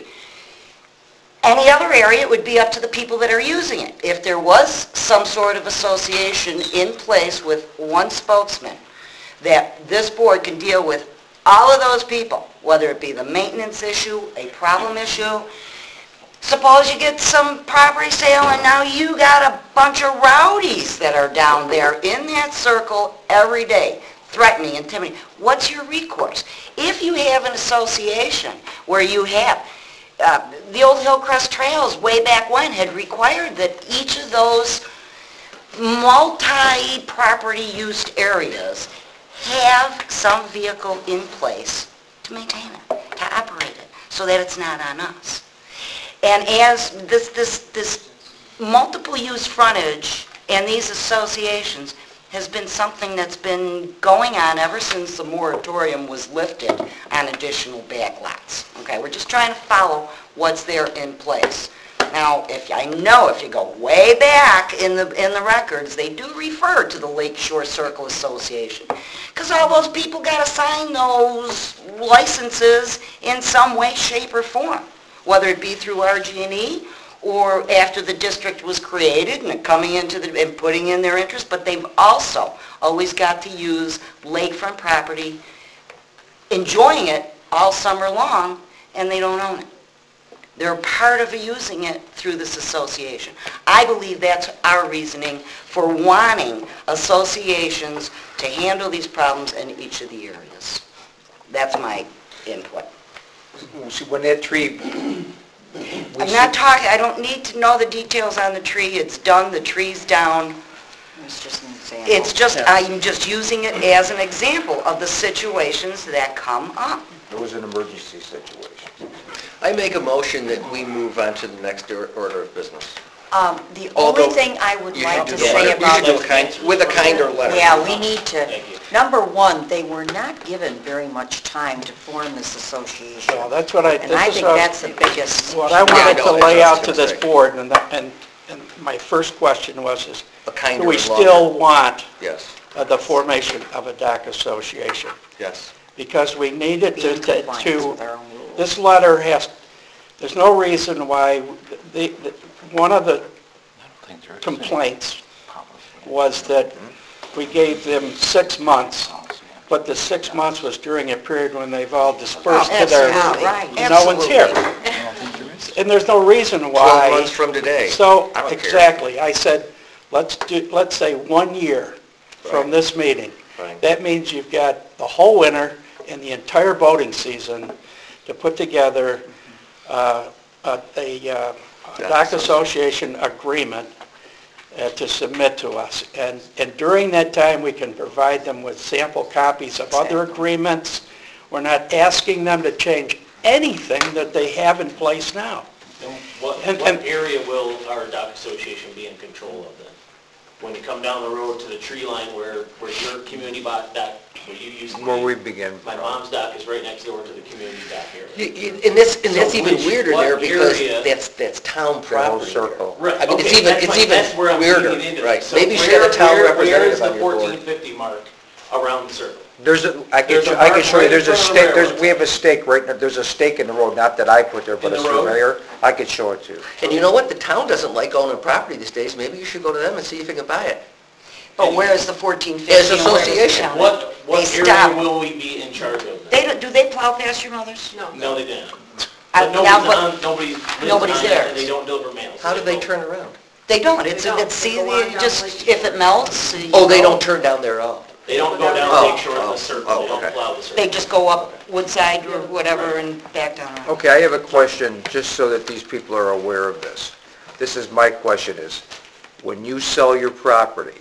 Any other area, it would be up to the people that are using it. If there was some sort of association in place with one spokesman, that this board can deal with all of those people, whether it be the maintenance issue, a problem issue, suppose you get some property sale and now you got a bunch of rowdies that are down there in that circle every day, threatening, intimidating. What's your recourse? If you have an association where you have, uh, the old Hillcrest Trails way back when had required that each of those multi-property used areas have some vehicle in place to maintain it, to operate it, so that it's not on us. And as this, this, this multiple use frontage and these associations has been something that's been going on ever since the moratorium was lifted on additional backlots. Okay, we're just trying to follow what's there in place. Now, if I know if you go way back in the in the records, they do refer to the Lake Shore Circle Association, because all those people got to sign those licenses in some way, shape, or form, whether it be through R G and E or after the district was created and coming into the and putting in their interest. But they've also always got to use lakefront property, enjoying it all summer long, and they don't own it. They're part of using it through this association. I believe that's our reasoning for wanting associations to handle these problems in each of the areas. That's my input. See, when that tree... I'm not talking, I don't need to know the details on the tree. It's done, the tree's down. It's just an example. It's just, I'm just using it as an example of the situations that come up. It was an emergency situation. I make a motion that we move on to the next or- order of business. Um, the Although, only thing I would You like should to do the say letter. You about should do a kind, with a kinder letter. Yeah, we need to, number one, they were not given very much time to form this association. Well, that's what I, And I this is think what that's the biggest. what I Yeah, I wanted know, to that's lay what I was out to gonna this say. board, and, that- and, and my first question was, is, A kinder do we and still longer. want Yes, uh, the formation of a dock association? yes. Because we needed Be to, in to, compliance to- with our own rules. this letter has, there's no reason why, the, the, one of the complaints was that we gave them six months, but the six months was during a period when they've all dispersed to their, Absolutely, right. no one's here. Absolutely. And there's no reason twelve why. months from today. So, I don't care. exactly, I said, let's do, let's say one year from Right. this meeting. Right. That means you've got the whole winter and the entire boating season to put together uh, a, a uh, dock association agreement uh, to submit to us. And, and during that time, we can provide them with sample copies of other agreements. We're not asking them to change anything that they have in place now. And what, And- what and- area will our dock association be in control of then? When you come down the road to the tree line where, where your community dock, where you used to be. Where we begin. My mom's dock is right next door to the community dock area. You- you- And this, and that's So even which- weirder what there because area- that's, that's town The whole property. circle. Right, I mean, it's okay, even, that's it's my- that's where even I'm weirder, leading into right? this. So Maybe you should have a where- town where- representative on your Where is board. the fourteen fifty mark around the circle? There's a, I can, There's show- a I can mark show you, right in there's a front of the stake, there's, railroad. we have a stake right, now. There's a stake in the road, not that I put there, but In a the road? surveyor. I could show it to you. And you know what? The town doesn't like owning property these days. Maybe you should go to them and see if you can buy it. But where is the fourteen fifty? As association. What, what They area stop. will we be in charge of then? They don't, do they plow past your mother's? No. No, they didn't. I- But now, nobody's but on, nobody lives nobody's on it, there. and they don't deliver mail. so How do they don't. turn around? They don't, it's, They don't. it's, see, They go on it down just, Lake if it melts. you Oh, they go. don't turn down there at all? They don't go down Oh, Lake Shore in oh, the circle, oh, they don't okay. plow the circle. They just go up Woodside or whatever and back down around. Okay, I have a question, just so that these people are aware of this. This is my question is, when you sell your property,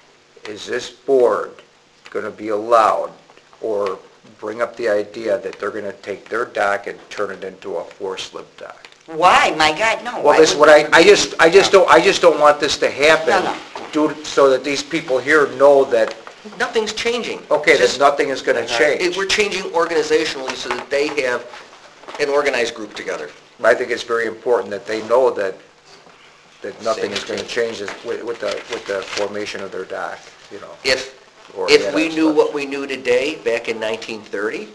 is this board going to be allowed or bring up the idea that they're going to take their dock and turn it into a four-slip dock? Why? My God, no. Well, Why this is would- what I, I just, I just don't, I just don't want this to happen, No, due- so that these people here know that, Nothing's changing. okay, that Just- nothing is going to It- change. We're changing organizationally so that they have an organized group together. I think it's very important that they know that, that nothing is going to change this- with with the, with the formation of their dock, you know. If, or if add we on knew stuff. what we knew today, back in nineteen thirty,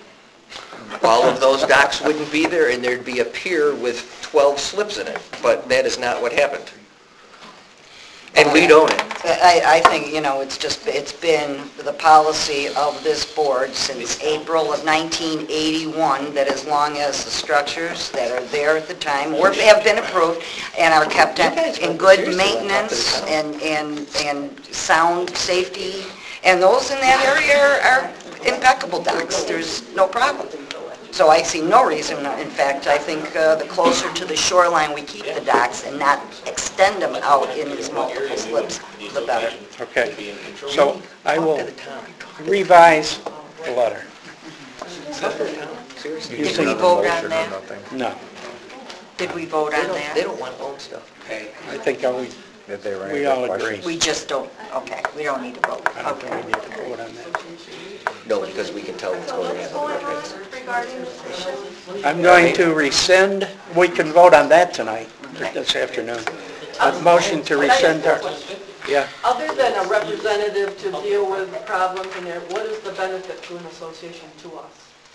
all of those docks wouldn't be there and there'd be a pier with twelve slips in it, but that is not what happened. And we own it. I, I think, you know, it's just, it's been the policy of this board since April of nineteen eighty-one, that as long as the structures that are there at the time, or have been approved, and are kept in in good maintenance and, and, and sound safety, and those in that area are are impeccable docks, there's no problem. So I see no reason, in fact, I think uh, the closer to the shoreline we keep the docks and not extend them out in these multiple slips, the better. Okay, so I will revise the letter. Seriously. Did we vote on that? No, Did we vote They on don't, that? they don't want to own stuff. I think we, Did they write we any all questions? agree. We just don't, okay, we don't need to vote. I don't think we need to vote on that. No, because we can tell what's going on. What's going on regarding this issue? I'm going to rescind, we can vote on that tonight, this afternoon. A motion to rescind our, yeah. Other than a representative to deal with problems in there, what is the benefit to an association to us?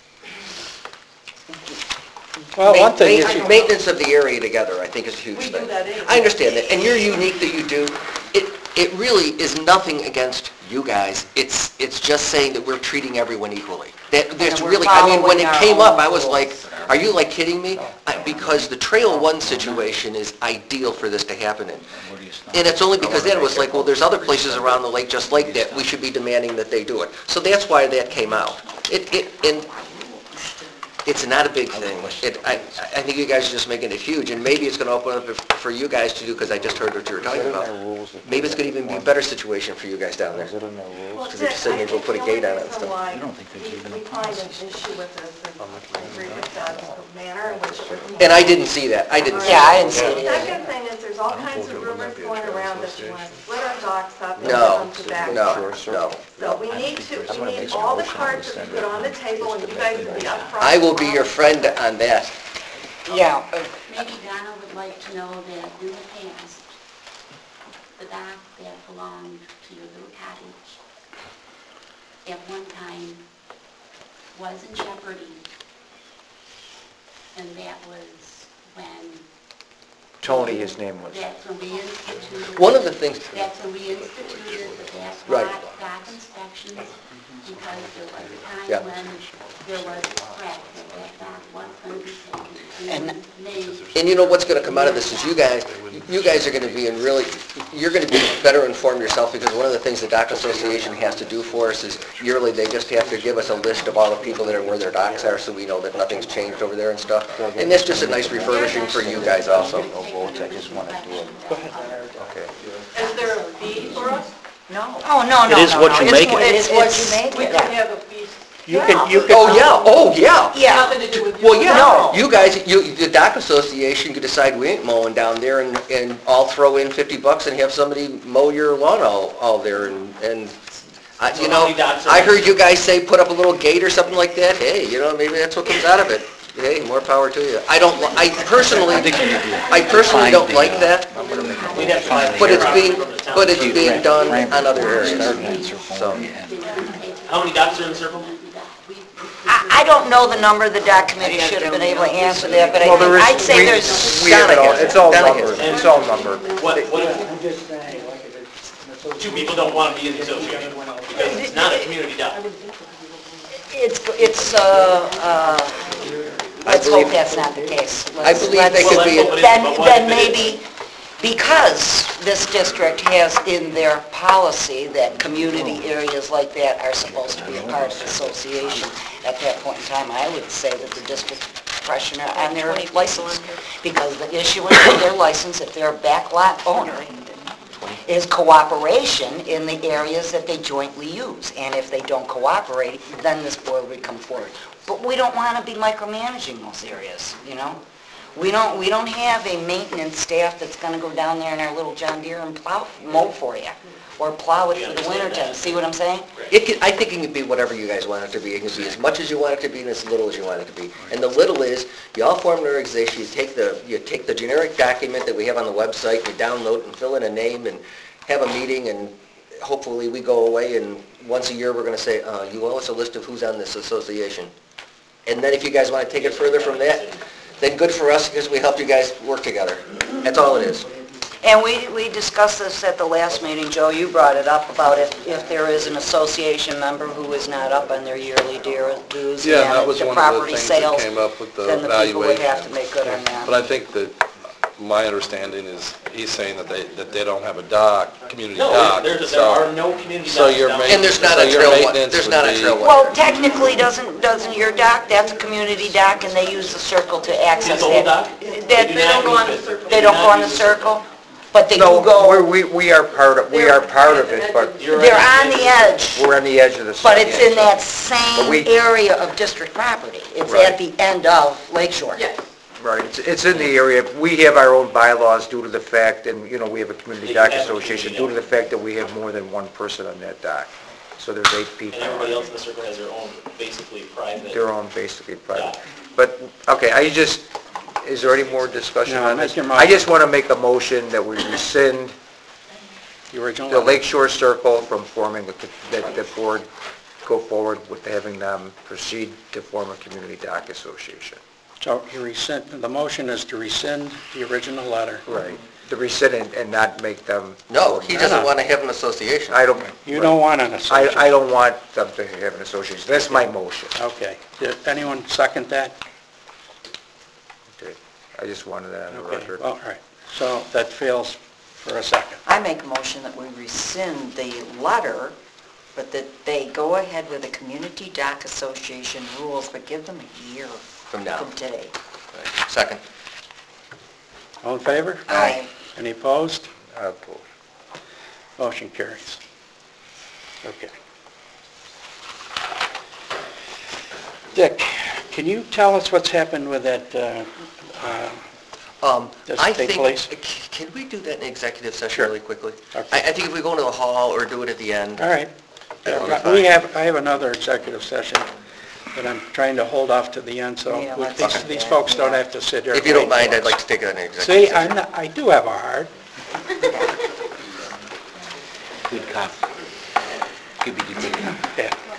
Well, one thing is, Ma- you- Maintenance of the area together, I think, is a huge We do thing. that anyway. I understand that, and you're unique that you do. It, it really is nothing against you guys. It's, it's just saying that we're treating everyone equally. That, that's And we're really, I mean, when it following our came up, own I was rules. like, are you like kidding me? I- Because the Trail One situation is ideal for this to happen in. And it's only because then it was like, well, there's other places around the lake just like that, we should be demanding that they do it. So that's why that came out. It, it, and it's not a big thing. It, I, I think you guys are just making it huge, and maybe it's gonna open up for you guys to do, because I just heard what you were talking about. Maybe it's gonna even be a better situation for you guys down there. Well, Because if you said maybe we'll put a gate on it and stuff. I think we find an issue with this, and I agree with that, the manner in which it was. And I didn't see that. I didn't see Yeah, I that. didn't see it The either. second thing is, there's all kinds of rumors going around that you want to split our docks up and No, come to back. no, no. So we need to, we need all the cards to be put on the table, and you guys will be upfront. I will be your friend on that. Yeah, uh, Maybe Donna would like to know that in the past, the dock that belonged to your little cottage at one time was in jeopardy. And that was when... Tony, his name was. That's when we instituted... One of the things, That's when we instituted the back Right. lot dock inspections, because there was a Yeah. time when there was a threat that that dock was going to be taken. And- named and you know what's gonna come out of this is you guys, you guys are gonna be in really, you're gonna be better informed yourself, because one of the things the Dock Association has to do for us is yearly, they just have to give us a list of all the people that are where their docks are, so we know that nothing's changed over there and stuff. And that's just a nice refurbishing for you guys also. No votes, I just want to do it. Okay. Is there a fee for us? No. oh, no, no, It is no, what no. you It's make what- it. It's what you It's- make We it. can have a fee. you can, you can... Oh, yeah, oh, yeah. Yeah, Nothing to do with you. Well, yeah, No. you guys, you, the Dock Association could decide we ain't mowing down there, and, and I'll throw in fifty bucks and have somebody mow your lawn all, all there, and, and, I- So you how know, many docks are I there? heard you guys say put up a little gate or something like that, hey, you know, maybe that's what comes out of it. Hey, more power to you. I don't, li- I personally, I personally don't like that, We'd have to find but it's the- being, from the town. but it's being done on other areas, so. How many docks are in the circle? I, I don't know the number, the dock committee should have been able to answer that, but I Well, think, there is- I'd say we- there's... We have it all, it's all Donahue. numbered, it's all numbered. What, what if I'm just saying, like, if it's an association... two people don't want to be in the association? Because it's not a community dock. It's, it's, uh, uh, let's hope believe- that's not the case. I Let's- believe they let's- could be, Well, that's Then, But what then if it maybe, because this district has in their policy that community areas like that are supposed to be a part of the association, at that point in time, I would say that the district pressure on their license, because the issuance of their license, if they're a backlot owner, is cooperation in the areas that they jointly use. And if they don't cooperate, then this board would come forward. But we don't want to be micromanaging those areas, you know? We don't, we don't have a maintenance staff that's going to go down there in our little John Deere and plow, mow for you, or plow it for the winter time. See what I'm saying? it could, I think it can be whatever you guys want it to be. It can be as much as you want it to be and as little as you want it to be. And the little is, you all form an organization, you take the, you take the generic document that we have on the website, you download and fill in a name and have a meeting, and hopefully we go away, and once a year we're going to say, uh, you owe us a list of who's on this association. And then if you guys want to take it further from that, then good for us, because we helped you guys work together. That's all it is. And we, we discussed this at the last meeting, Joe, you brought it up about if, if there is an association member who is not up on their yearly dear- dues Yeah, that and was the one of the property things that sales, came up with the then the people would have to valuation. make good on But that. I think that, my understanding is, he's saying that they, that they don't have a dock, community No, dock. there, there so- are no community So docks your down ma- there. And there's not so a your trail, wa- maintenance there's would not a be- trail. wa- Well, technically, doesn't, doesn't your dock, that's a community dock, and they use the circle to access The whole that. dock? That- They do not go on use the it. circle. They don't go on the circle, but they do No, go, we're- we, we are part of, we are part of it, but You're they're right. on the edge, we're on the edge of the site. but it's in that But same we- area of district property. It's Right. at the end of Lake Shore. Yes. Right, it's, it's in the area. We have our own bylaws due to the fact, and, you know, we have a community You dock have a association, community due to the dock. fact that we have more than one person on that dock. So there's eight people. And everybody else in the circle has their own, basically private. Their own basically private. Dock. But, okay, I just, is there any more discussion No, on make this? your I motion. just want to make a motion that we rescind The original? the Lake Shore Circle from forming, the that the board go forward with having them proceed to form a community dock association. So you rescind, the motion is to rescind the original letter. Right. To rescind and and not make them... No, he No, doesn't no. want to have an association. I don't... You don't want an I, association. I don't want them to have an association. That's my motion. Okay. Did anyone second that? Okay. I just wanted that on the Okay, record. well, all right. So that fails for a second. I make a motion that we rescind the letter, but that they go ahead with the Community Dock Association rules, but give them a year From now. from today. Right. Second. All in favor? Aye. Any opposed? I oppose. Motion carries. Okay. Dick, can you tell us what's happened with that, uh, uh, Um, Does I it take think, place? c- can we do that in executive session Sure. really quickly? Okay. I, I think if we go into the hall or do it at the end. all right. That'll be Yeah, fine. We have, I have another executive session, but I'm trying to hold off to the end, so Yeah, we- let's these do these that, folks don't yeah. have to sit here. If you don't and wait mind, for I'd us. like to take it in an executive See, session. I'm not, I do have a heart. Good cop. Give me the good cop.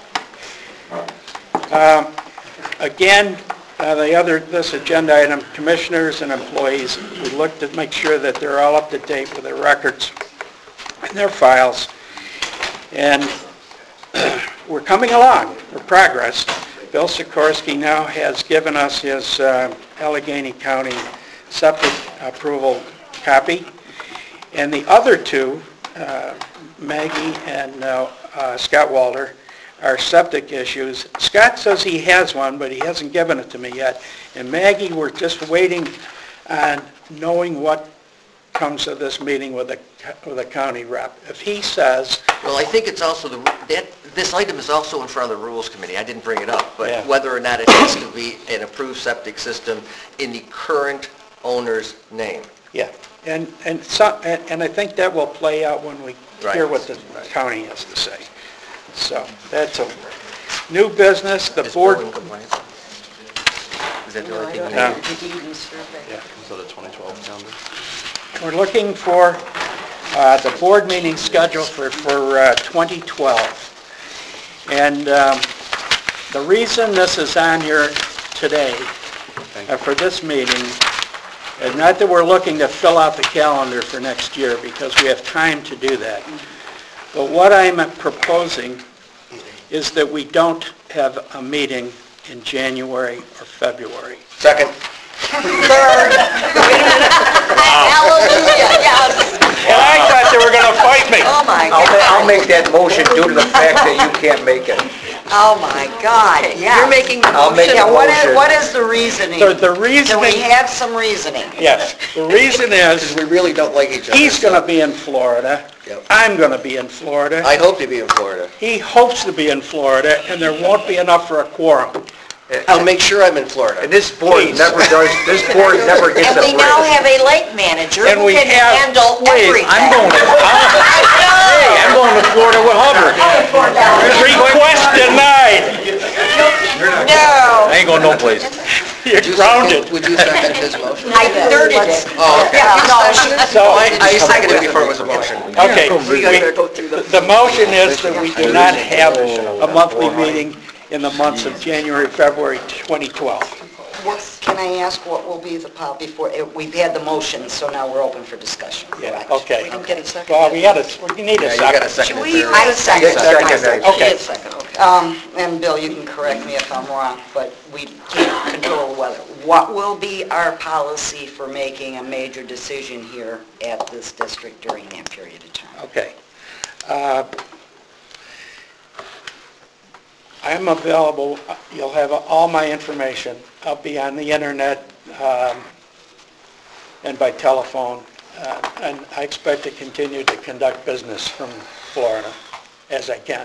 Yeah. Um, Again, uh, the other, this agenda item, commissioners and employees, we looked to make sure that they're all up to date with their records and their files. And we're coming along, with progress. Bill Sikorsky now has given us his uh, Allegheny County septic approval copy. And the other two, uh, Maggie and uh, uh, Scott Walter, are septic issues. Scott says he has one, but he hasn't given it to me yet. And Maggie, we're just waiting on knowing what comes of this meeting with the, with the county rep. If he says, Well, I think it's also the, that, this item is also in front of the Rules Committee. I didn't bring it up, Yeah. but whether or not it has to be an approved septic system in the current owner's name. yeah, and, and so, and and I think that will play out when we hear Right. what the county has to say. So, that's a new business, the Is board, Bill in compliance? Is that the No, only I thing don't we No. need? have the deed and survey. yeah. So the twenty twelve calendar? We're looking for uh, the board meeting schedule for, for uh, twenty twelve. And um, the reason this is on here today, uh, for this meeting, is not that we're looking to fill out the calendar for next year, because we have time to do that. But what I'm proposing is that we don't have a meeting in January or February. Second. Third. Hallelujah, yes. And I thought they were going to fight me. Oh, my I'll, ma- I'll God. make that motion due to the fact that you can't make it. Oh, my God, yeah. You're making the I'll make motion. Yeah, a what is, motion. what is the reasoning? The the Can we reasoning, have some reasoning? yes, the reason is, We really don't like each other. he's going to be in Florida, Yep. I'm going to be in Florida, I hope to be in Florida. he hopes to be in Florida, and there won't be enough for a quorum. I'll make sure I'm in Florida. And this board Please. never does, this board never gets And a we now break. have a lake manager And who we can have- handle Please, everything. I'm going to, hey, I'm going to Florida with Hubbard. Request denied. No, I ain't going no place. You're Would you grounded. second- Would you second his motion? I thirded it. Oh, okay. Yeah, no, So, I I seconded it before it was a motion. okay, we- the motion is that we do not have a monthly meeting in the months of January, February twenty twelve. what- can I ask what will be the, pol- before, eh, we've had the motion, so now we're open for discussion, Yeah, correct? okay. We didn't get a second. Well, we had a, we need a Yeah, you got a second. second. Should we, there. I second, Yeah, second, I second. Okay. second, okay. Um, and Bill, you can correct me if I'm wrong, but we can't control the weather. What will be our policy for making a major decision here at this district during that period of time? Okay. Uh, I'm available, you'll have all my information. I'll be on the internet um, and by telephone, uh, and I expect to continue to conduct business from Florida as I can.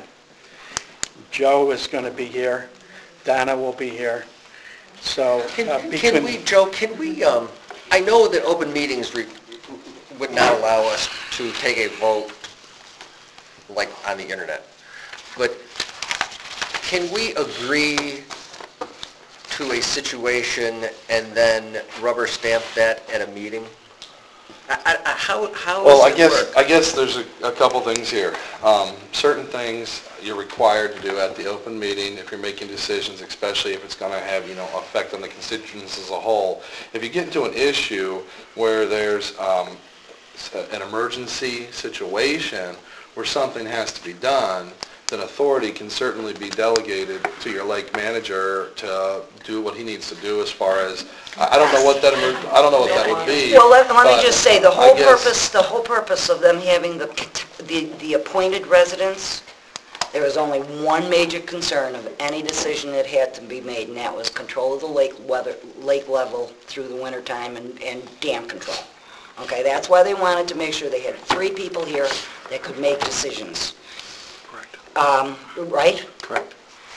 Joe is going to be here, Donna will be here, so uh, Can can between... we, Joe, can we, um, I know that open meetings re- would not allow us to take a vote like on the internet, but can we agree to a situation and then rubber stamp that at a meeting? I- I- How, how Well, I does it guess, work? I guess there's a, a couple things here. Um, certain things you're required to do at the open meeting if you're making decisions, especially if it's gonna have, you know, effect on the constituents as a whole. If you get into an issue where there's, um, s- an emergency situation where something has to be done, then authority can certainly be delegated to your lake manager to do what he needs to do as far as, I I don't know what that, emer- I don't know what that would be. Well, let, let me but just say, the I whole guess- purpose, the whole purpose of them having the, the, the appointed residents, there was only one major concern of any decision that had to be made, and that was control of the lake weather, lake level through the wintertime and, and dam control. Okay, that's why they wanted to make sure they had three people here that could make decisions. Correct. Um, right? Correct.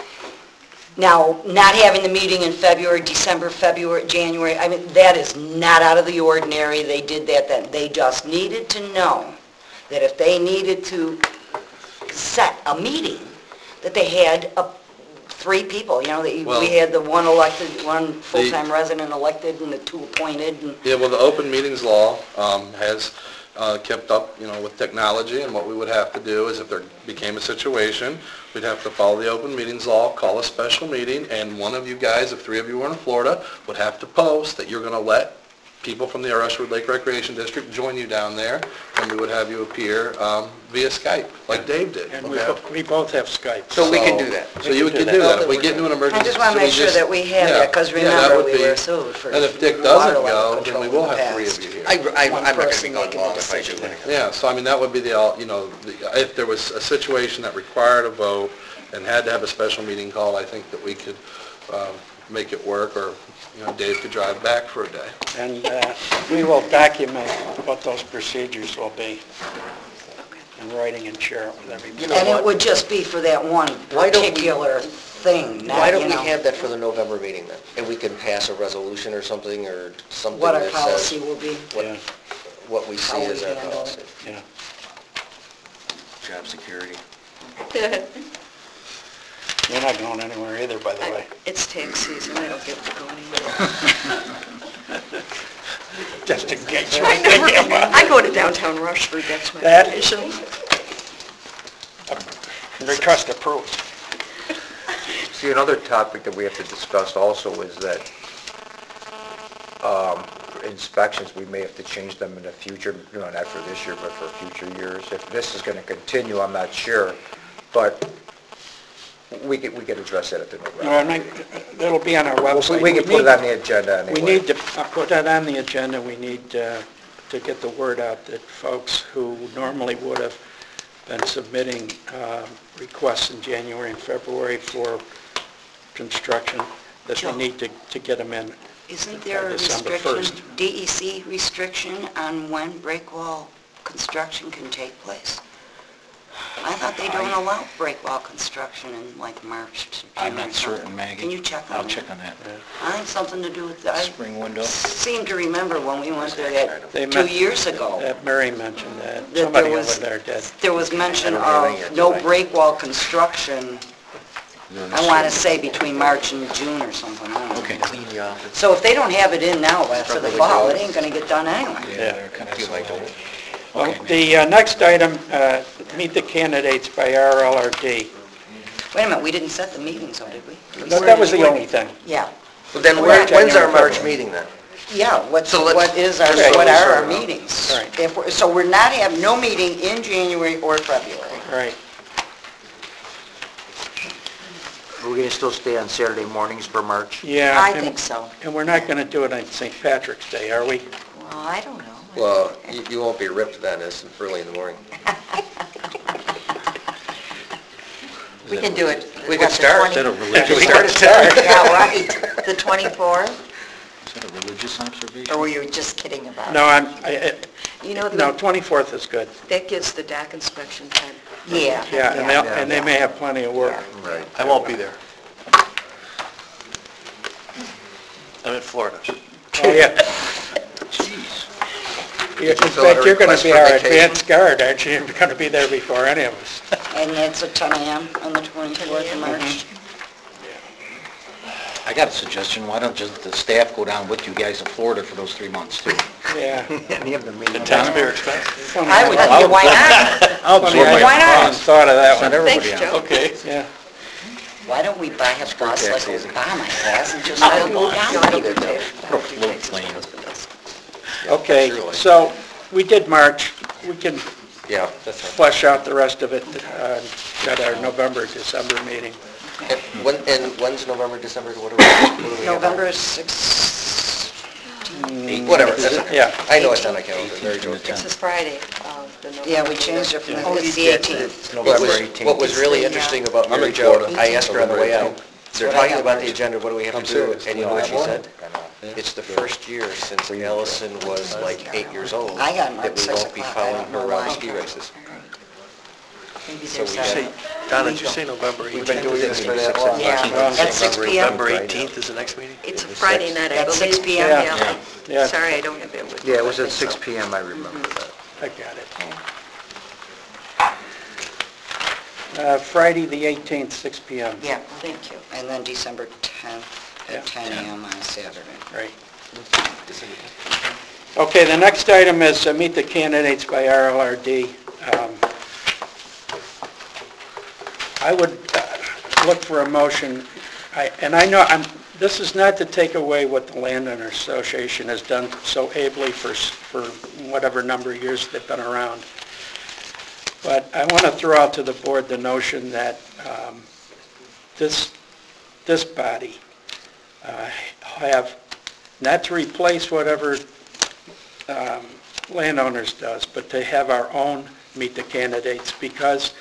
Now, not having the meeting in February, December, February, January, I mean, that is not out of the ordinary. They did that then. They just needed to know that if they needed to set a meeting, that they had a, three people, you know, that you- Well- we had the one elected, one full-time resident elected and the two appointed, and Yeah, well, the open meetings law um, has uh, kept up, you know, with technology, and what we would have to do is if there became a situation, we'd have to follow the open meetings law, call a special meeting, and one of you guys, if three of you were in Florida, would have to post that you're going to let people from the Rushwood Lake Recreation District join you down there, and we would have you appear um, via Skype, like Dave did. And we okay? bo- we both have Skype. So we can do that? So you We can can do do that. that. If we get into an emergency... I just want to so we make sure just- that we have yeah, that, because yeah, that remember, would we were be- sued for And if Dick water doesn't level go, then control we in will the have three past. of you here. I, I, One I'm not going to person be gone making long the if I do decision. anyway. Yeah, so I mean, that would be the, all- you know, the- if there was a situation that required a vote and had to have a special meeting called, I think that we could um, make it work, or, you know, Dave could drive back for a day. And uh, we will document what those procedures will be in writing and share it with everybody. You know And it what? would just be for that one Why don't we- particular thing, not, Why don't you we know, have that for the November meeting then? And we can pass a resolution or something, or something what our that policy says will be. what, Yeah, what we see How we as our handle policy. yeah. Job security. You're not going anywhere either, by the way. It's tax season, I don't get to go anywhere. Just in case you I were never, thinking about I go to downtown Rushford, that's my That- vacation. it. Request approved. See, another topic that we have to discuss also is that um, for inspections, we may have to change them in the future, you know, not for this year, but for future years. If this is going to continue, I'm not sure, but we could, we could address that at the November No, and meeting. I- it'll be on our website. We can put it on the agenda We anyway. need to uh, put that on the agenda. We need uh, to get the word out that folks who normally would have been submitting uh, requests in January and February for construction, that Joe. they need to to get them in. Isn't there a By December restriction, first. D E C restriction on when break wall construction can take place? I thought they don't allow break wall construction in like March to I'm June or not something. certain, Maggie. Can you check on that? I'll check on that. I think something to do with, I Spring window. seem to remember when we went there that They two met- years ago, That Mary mentioned that. there Somebody over was- there did. there was mention I don't have any of yet, no do I? break wall construction, I want to say between March and June or something, I don't know. Okay. Clean the office. So if they don't have it in now after the fall, it ain't going to get done anyway. Yeah. they're kind of slow. Well, Okay. the uh, next item, uh, meet the candidates by R L R D. Wait a minute, we didn't set the meeting, so did we? We That set that was it. the only thing. Yeah. Well, Then where- when's our March meeting then? Yeah, what's, So let's- what is our, Okay. what are our Right. meetings? Right. If, we're- so we're not having no meeting in January or February. Right. Are we going to still stay on Saturday mornings for March? Yeah. I and- think so. And we're not going to do it on Saint Patrick's Day, are we? Well, I don't know. Well, you you won't be ripped then, it's early in the morning. We can do it. We what, could the start. Is that a 20 religious, We start is at ten. Yeah, right, the twenty-fourth, that a religious observation? or were you just kidding about it? No, I'm, I- You know, I- no, the- twenty-fourth is good. that gives the dock inspection time. Yeah. Yeah, and they'll, and they yeah. may have plenty of work. Right. I won't be there. I'm in Florida. Oh, yeah. Jeez. In Did you fill out fact, a you're going request to be for our vacation? advance guard, aren't you? You're going to be there before any of us. And that's at ten a.m. on the twenty-fourth of March. I got a suggestion, why don't just the staff go down with you guys to Florida for those three months too? Yeah. Any of the The meetings? taxpayer expense? Funny I would, how- why not? I'll funny absorb how my you Why not? hadn't thought of that Send one. everybody Thanks, out. Joe. Okay. Yeah. Why don't we buy a bus like Obama has and just let it go down here? Put a float plane. Okay, so we did March. We can Yeah, that's fine. flesh out the rest of it uh, at our November, December meeting. And when, and when's November, December, what are we? what do we have on? November sixteenth. Whatever, that's okay. Yeah. I know it's on my calendar, very joking. It's this Friday of the November. Yeah, we changed it from, Oh, it's the you did. eighteenth. What November was, eighteenth. what was really interesting about Mary Jo, I asked her on the way out, they're What I talking have about the marked. agenda, what do we have to do? And you know what she said? It's the first year since Allison was like eight years old I got that marked we six won't be o'clock. I following don't her know around why. ski races. Maybe So there's we a- got- Say, Donna, did you say November We've been eighteenth? doing this for that long. Yeah, at six p m. November eighteenth is the next meeting? It's a Friday night, I At believe. six p m? Yeah. Yeah. Sorry, I don't have it with me. Yeah, it was I at think six so. P M, I remember that. I got it. Uh, Friday, the eighteenth, six p m. Yeah, thank you. And then December tenth Yeah. at ten a m on Saturday. Right. Okay, the next item is uh, meet the candidates by R L R D. Um, I would uh, look for a motion, I- and I know, I'm, this is not to take away what the Landowner Association has done so ably for, s- for whatever number of years they've been around. But I want to throw out to the board the notion that um, this, this body uh, have, not to replace whatever um, landowners does, but to have our own meet the candidates, because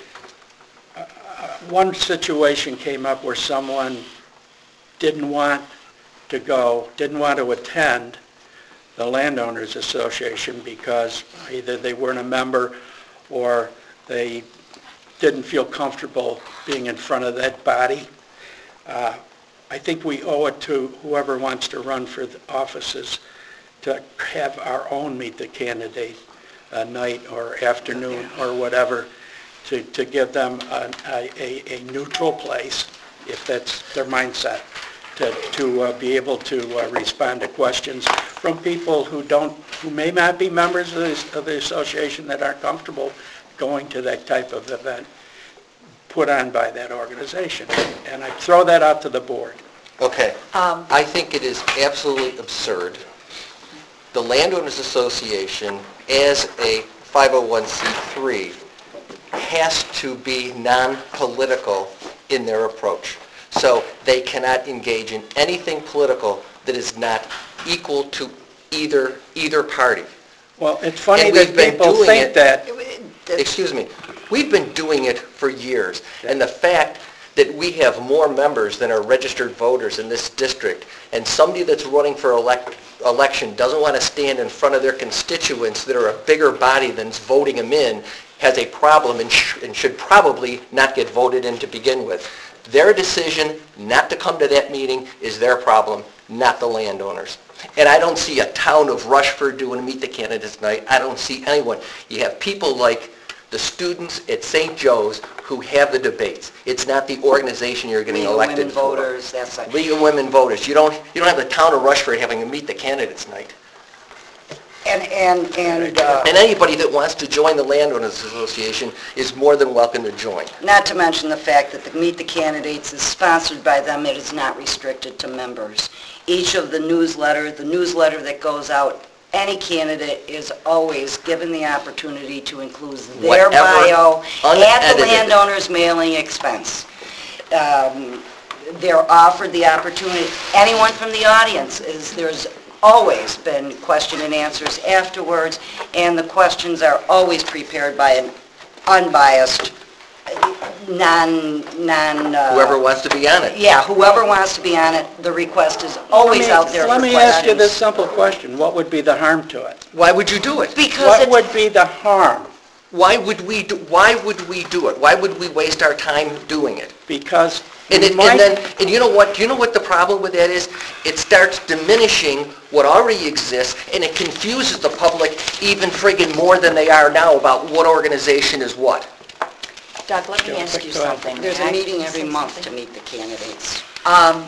uh, one situation came up where someone didn't want to go, didn't want to attend the Landowners Association because either they weren't a member or they didn't feel comfortable being in front of that body. Uh, I think we owe it to whoever wants to run for the offices to have our own meet the candidate uh, night or afternoon or whatever, to, to give them a, a, a neutral place, if that's their mindset, to, to uh, be able to uh, respond to questions from people who don't, who may not be members of the, of the association, that aren't comfortable going to that type of event put on by that organization. And I throw that out to the board. Okay. Um, I think it is absolutely absurd. The Landowners Association, as a five oh one c three, has to be non-political in their approach. So they cannot engage in anything political that is not equal to either, either party. Well, it's funny And that we've been people doing think it- that. Excuse me, we've been doing it for years, and the fact that we have more members than are registered voters in this district, and somebody that's running for elect, election doesn't want to stand in front of their constituents that are a bigger body than's voting them in, has a problem and, sh- and should probably not get voted in to begin with. Their decision not to come to that meeting is their problem, not the landowners. And I don't see a town of Rushford doing a Meet the Candidates night. I don't see anyone. You have people like the students at Saint Joe's who have the debates. It's not the organization you're getting League of elected Women for. Voters, that's like. League of Women Voters. You don't, you don't have the town of Rushford having a Meet the Candidates night. And, and, and, uh, And anybody that wants to join the Landowners Association is more than welcome to join. not to mention the fact that the Meet the Candidates is sponsored by them, it is not restricted to members. Each of the newsletter, the newsletter that goes out, any candidate is always given the opportunity to include their Whatever, bio at the unedited. landowner's mailing expense. Um, They're offered the opportunity, anyone from the audience, is there's always been question and answers afterwards, and the questions are always prepared by an unbiased, non, non... uh, Whoever wants to be on it. Yeah, whoever wants to be on it, the request is always Let me- out there for Let questions. me ask you this simple question. What would be the harm to it? Why would you do it? Because What it's, would be the harm? Why would we do, why would we do it? Why would we waste our time doing it? Because And we it, might... and then, and you know what, you know what the problem with that is? It starts diminishing what already exists, and it confuses the public even friggin' more than they are now about what organization is what. Doug, let me ask you Go ahead. something. there's May a I meeting say every month to something? meet the candidates. Um,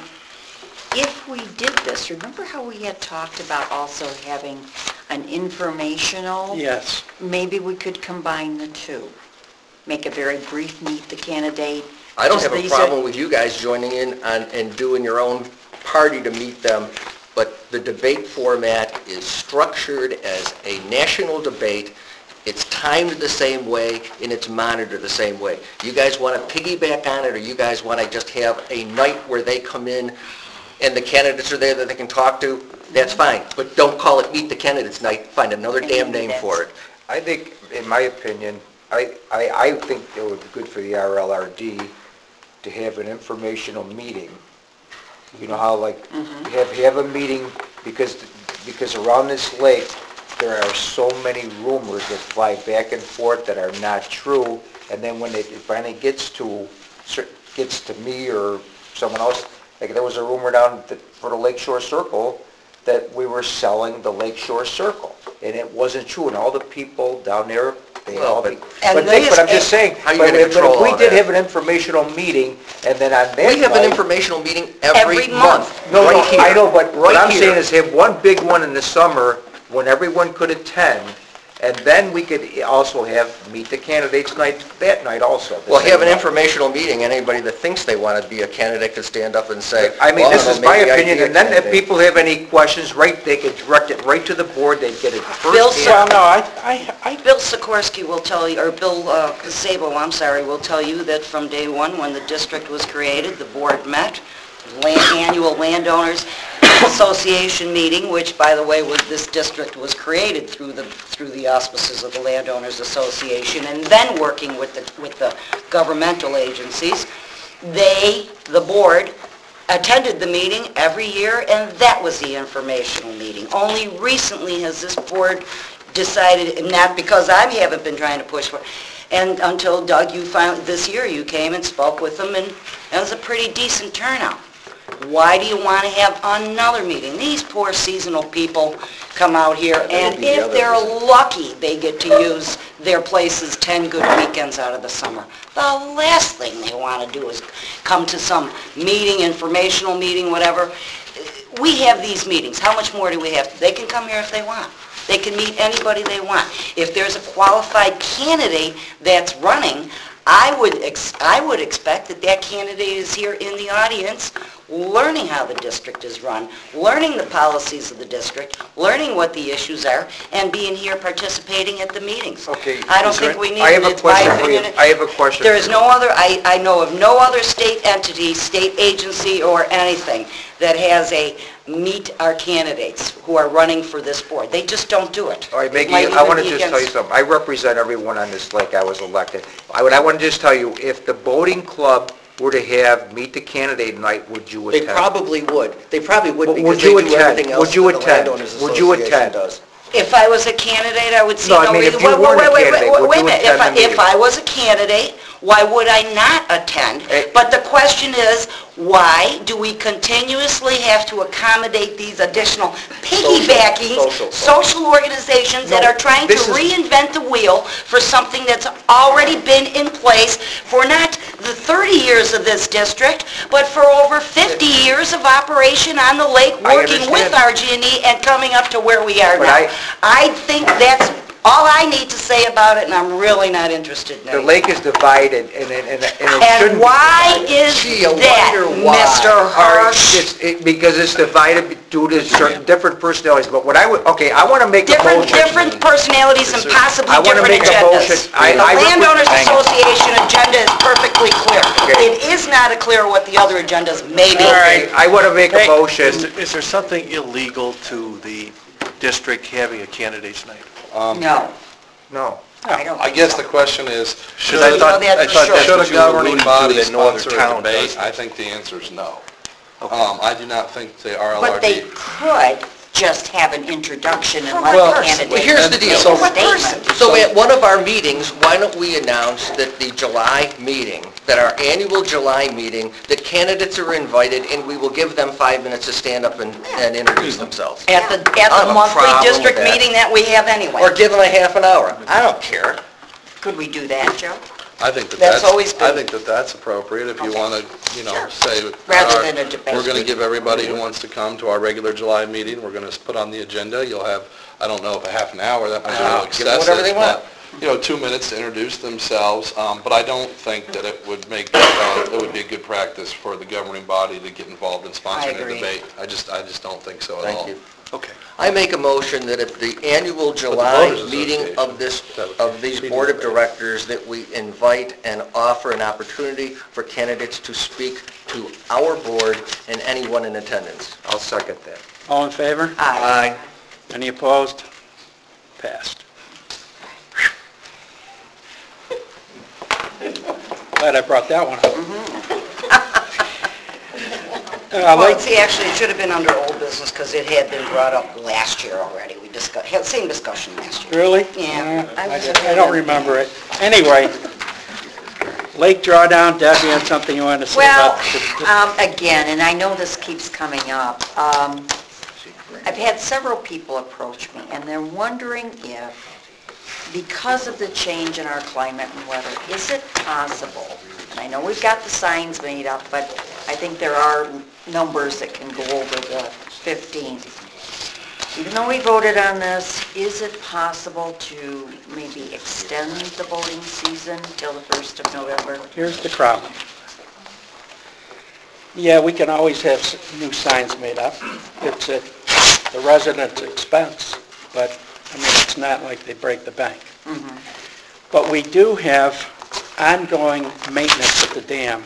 If we did this, remember how we had talked about also having an informational? Yes. Maybe we could combine the two. Make a very brief meet the candidate. I don't Just have a these are- problem with you guys joining in on, and doing your own party to meet them, but the debate format is structured as a national debate. It's timed the same way, and it's monitored the same way. You guys want to piggyback on it, or you guys want to just have a night where they come in and the candidates are there that they can talk to? That's fine, but don't call it Meet the Candidates Night. Find another damn name for it. I think, in my opinion, I, I, I think it would be good for the R L R D to have an informational meeting. You know how, like, you have, you have a meeting, because, because around this lake, there are so many rumors that fly back and forth that are not true, and then when it finally gets to, cer- gets to me or someone else, like, there was a rumor down that, for the Lake Shore Circle, that we were selling the Lake Shore Circle, and it wasn't true, and all the people down there, they Well, all... but- But And Nick, but I'm these- just saying, How you but gonna if but control if we all did that? have an informational meeting, and then on that We have an night- informational meeting every Every month. month, No, no, right here. I know, but what Right I'm here. saying is have one big one in the summer when everyone could attend, and then we could also have Meet the Candidates Night that night also. the Well, same have an night. informational meeting, and anybody that thinks they want to be a candidate can stand up and say, I mean, "Well, this I is don't know, my maybe I'd opinion, be a and then if candidate." people have any questions, right, they could direct it right to the board, they'd get it Bill first. Well, no, I, I, I Bill Sikorsky will tell you, or Bill uh, Sabo, I'm sorry, will tell you that from day one, when the district was created, the board met, land, annual landowners association meeting, which, by the way, was, this district was created through the, through the auspices of the landowners association, and then working with the, with the governmental agencies. They, the board, attended the meeting every year, and that was the informational meeting. Only recently has this board decided, and not because I haven't been trying to push for it, and until Doug, you found, this year you came and spoke with them, and it was a pretty decent turnout. Why do you want to have another meeting? These poor seasonal people come out here, and be the if other they're reason. lucky, they get to use their places ten good weekends out of the summer. The last thing they want to do is come to some meeting, informational meeting, whatever. We have these meetings. How much more do we have? They can come here if they want. They can meet anybody they want. If there's a qualified candidate that's running, I would, ex- I would expect that that candidate is here in the audience, learning how the district is run, learning the policies of the district, learning what the issues are, and being here participating at the meetings. Okay. I don't is there- think we need, I have a it's my question for you. opinion. I have a question There for is you. no other, I, I know of no other state entity, state agency, or anything that has a meet our candidates who are running for this board. They just don't do it. All right, It Maggie, might I even want to be just tell you against- something. I represent everyone on this lake. I was elected. I would, I want to just tell you, if the boating club were to have Meet the Candidate Night, would you They attend? probably would. They probably would Would because you they do attend? everything Would else you that the attend? Landowners Would you Association attend? does. If I was a candidate, I would see No, no I mean, reason. if you Wait, weren't a wait, wait, candidate, wait, would wait a you minute. attend If I- the If meeting? I was a candidate, why would I not attend? Eh. But the question is, why do we continuously have to accommodate these additional piggybacking, social, social. social organizations that No, are trying to this is- reinvent the wheel for something that's already been in place for not the thirty years of this district, but for over fifty years of operation on the lake, I working with understand. R G and E and coming up to where we are But now. I- I think that's all I need to say about it, and I'm really not interested in The it. lake is divided, and it, and it and it And shouldn't be why divided. is Gee, I that, wonder why. Mister All right, Hirsch? it's, it, because it's divided due to certain different personalities, but what I would, okay, I want to make a Different, motion. different personalities and possibly I wanna different make a motion. agendas. I- The I repre- Landowners Hang on. Association agenda is perfectly clear. Okay. It is not clear what the other agendas may be. All right, I want to make a Is motion. there- is there something illegal to the district having a candidates night? Um, No, No. I don't I think guess so. the question is, should, I thought, that's I thought sure. that's should a what you were governing alluding to, body that no other sponsor a town debate? does. I think the answer is no. Um, I do not think the R L R D. But they could just have an introduction and let Well, the candidates. well, here's the deal. make a statement. So at one of our meetings, why don't we announce that the July meeting, that our annual July meeting, that candidates are invited, and we will give them five minutes to stand up and, and introduce themselves? At the, I at don't the have a monthly problem district with that. meeting that we have anyway. Or give them a half an hour. I don't care. Could we do that, Joe? I think that That's that's, always I been- think that that's appropriate if you Okay. want to, you know, Sure. say. Rather all right, than a debate. We're going to give everybody who wants to come to our regular July meeting, we're going to put on the agenda, you'll have, I don't know if a half an hour, that might be a little Give them whatever excessive, they want. but, you know, two minutes to introduce themselves, um, but I don't think that it would make, uh, it would be a good practice for the governing body to get involved in sponsoring a agree. debate. I just, I just don't think so at all. Thank you. Okay. I make a motion that at the annual July Voters meeting Association, of this, that would of these be board of debate. directors, that we invite and offer an opportunity for candidates to speak to our board and anyone in attendance. I'll second that. All in favor? Aye. Any opposed? Passed. Glad I brought that one up. Uh, Well, Lake- see, actually, it should have been under old business because it had been brought up last year already. We discussed, had the same discussion last year. Really? Yeah. Uh, I I don't remember it. Anyway, lake drawdown, Debbie, had something you wanted to say Well, about? the- um, again, and I know this keeps coming up, um, I've had several people approach me, and they're wondering if, because of the change in our climate and weather, is it possible, and I know we've got the signs made up, but I think there are numbers that can go over the fifteenth. Even though we voted on this, is it possible to maybe extend the voting season till the first of November? Here's the problem. Yeah, we can always have s- new signs made up. It's at the residents' expense, but, I mean, it's not like they break the bank. But we do have ongoing maintenance at the dam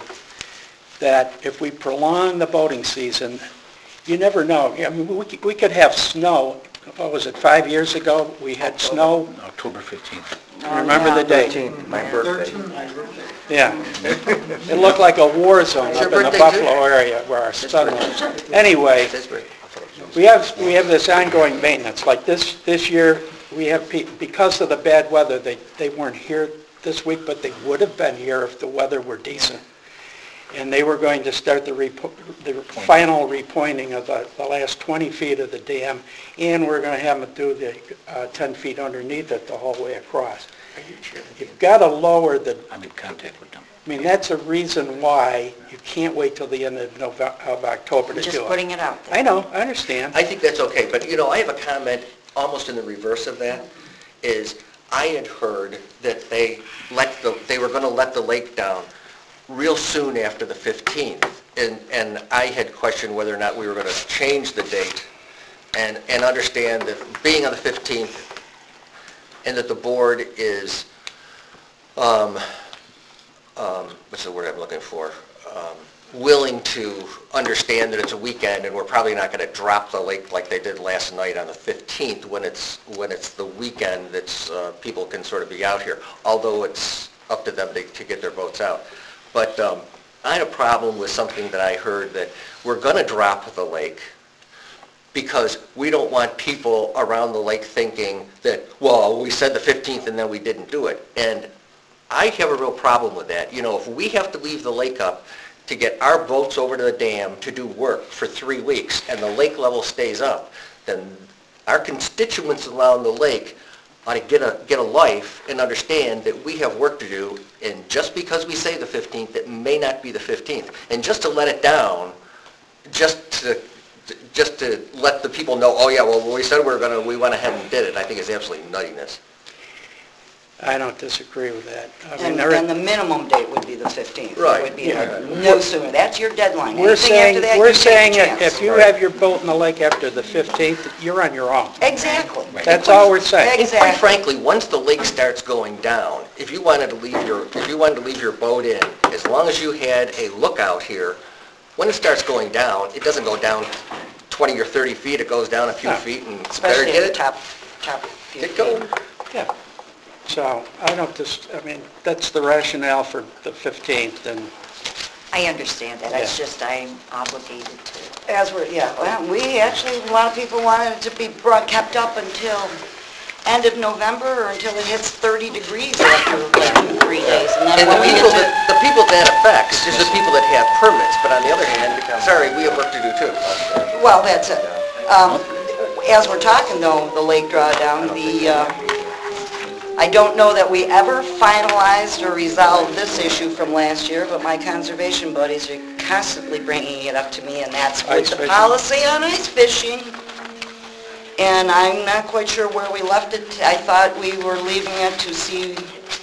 that if we prolong the boating season, you never know. I mean, we could- we could have snow. What was it, five years ago? We had snow. October fifteenth. Remember the date? thirteenth, my birthday. Yeah. It looked like a war zone It's up your in the birthday, too? Buffalo area where our son was. Anyway, That's great. we have, we have this ongoing maintenance. Like this, this year, we have, pe- because of the bad weather, they, they weren't here this week, but they would have been here if the weather were decent. And they were going to start the repo, the final repointing of the, the last twenty feet of the dam, and we're gonna have them do the, uh, ten feet underneath it the whole way across. You've gotta lower the, I'm in contact with them. I mean, that's a reason why you can't wait till the end of November, of October to do it. Just putting it out there. I know, I understand. I think that's okay, but, you know, I have a comment almost in the reverse of that, is I had heard that they let the, they were going to let the lake down real soon after the fifteenth, and, and I had questioned whether or not we were going to change the date and, and understand that being on the fifteenth and that the board is, um, um, what's the word I'm looking for? Um, willing to understand that it's a weekend and we're probably not going to drop the lake like they did last night on the fifteenth when it's, when it's the weekend that's, uh, people can sort of be out here, although it's up to them to, to get their boats out. But um, I had a problem with something that I heard, that we're going to drop the lake because we don't want people around the lake thinking that, well, we said the fifteenth and then we didn't do it. And I have a real problem with that. You know, if we have to leave the lake up to get our boats over to the dam to do work for three weeks and the lake level stays up, then our constituents along the lake ought to get a, get a life and understand that we have work to do, and just because we say the fifteenth, it may not be the fifteenth. And just to let it down, just to, just to let the people know, oh yeah, well, we said we were gonna, we went ahead and did it, I think is absolutely nuttiness. I don't disagree with that. I mean, And, there- and the minimum date would be the fifteenth. Right. It would be Yeah. no sooner. That's your deadline. We're Anything saying, after that, we're you take saying a if chance. if you have your boat in the lake after the fifteenth, you're on your own. Exactly. That's all we're saying. And quite Exactly. frankly, once the lake starts going down, if you wanted to leave your, if you wanted to leave your boat in, as long as you had a lookout here, when it starts going down, it doesn't go down twenty or thirty feet, it goes down a few No. feet and better Especially get at the it, top, top few get feet. going. Yeah. So I don't just, I mean, that's the rationale for the fifteenth, and I understand that, it's Yeah. just I'm obligated to. As we're, yeah, well, we actually, a lot of people wanted it to be brought, kept up until end of November or until it hits thirty degrees after like two, three days. And then And the when we people get to- that, the people that affects is the people that have permits, but on the other hand, sorry, we have work to do too. Well, that's it. Um, As we're talking though, the lake drawdown, the, uh, I don't know that we ever finalized or resolved this issue from last year, but my conservation buddies are constantly bringing it up to me, and that's with Ice the fishing. policy on ice fishing. And I'm not quite sure where we left it. I thought we were leaving it to see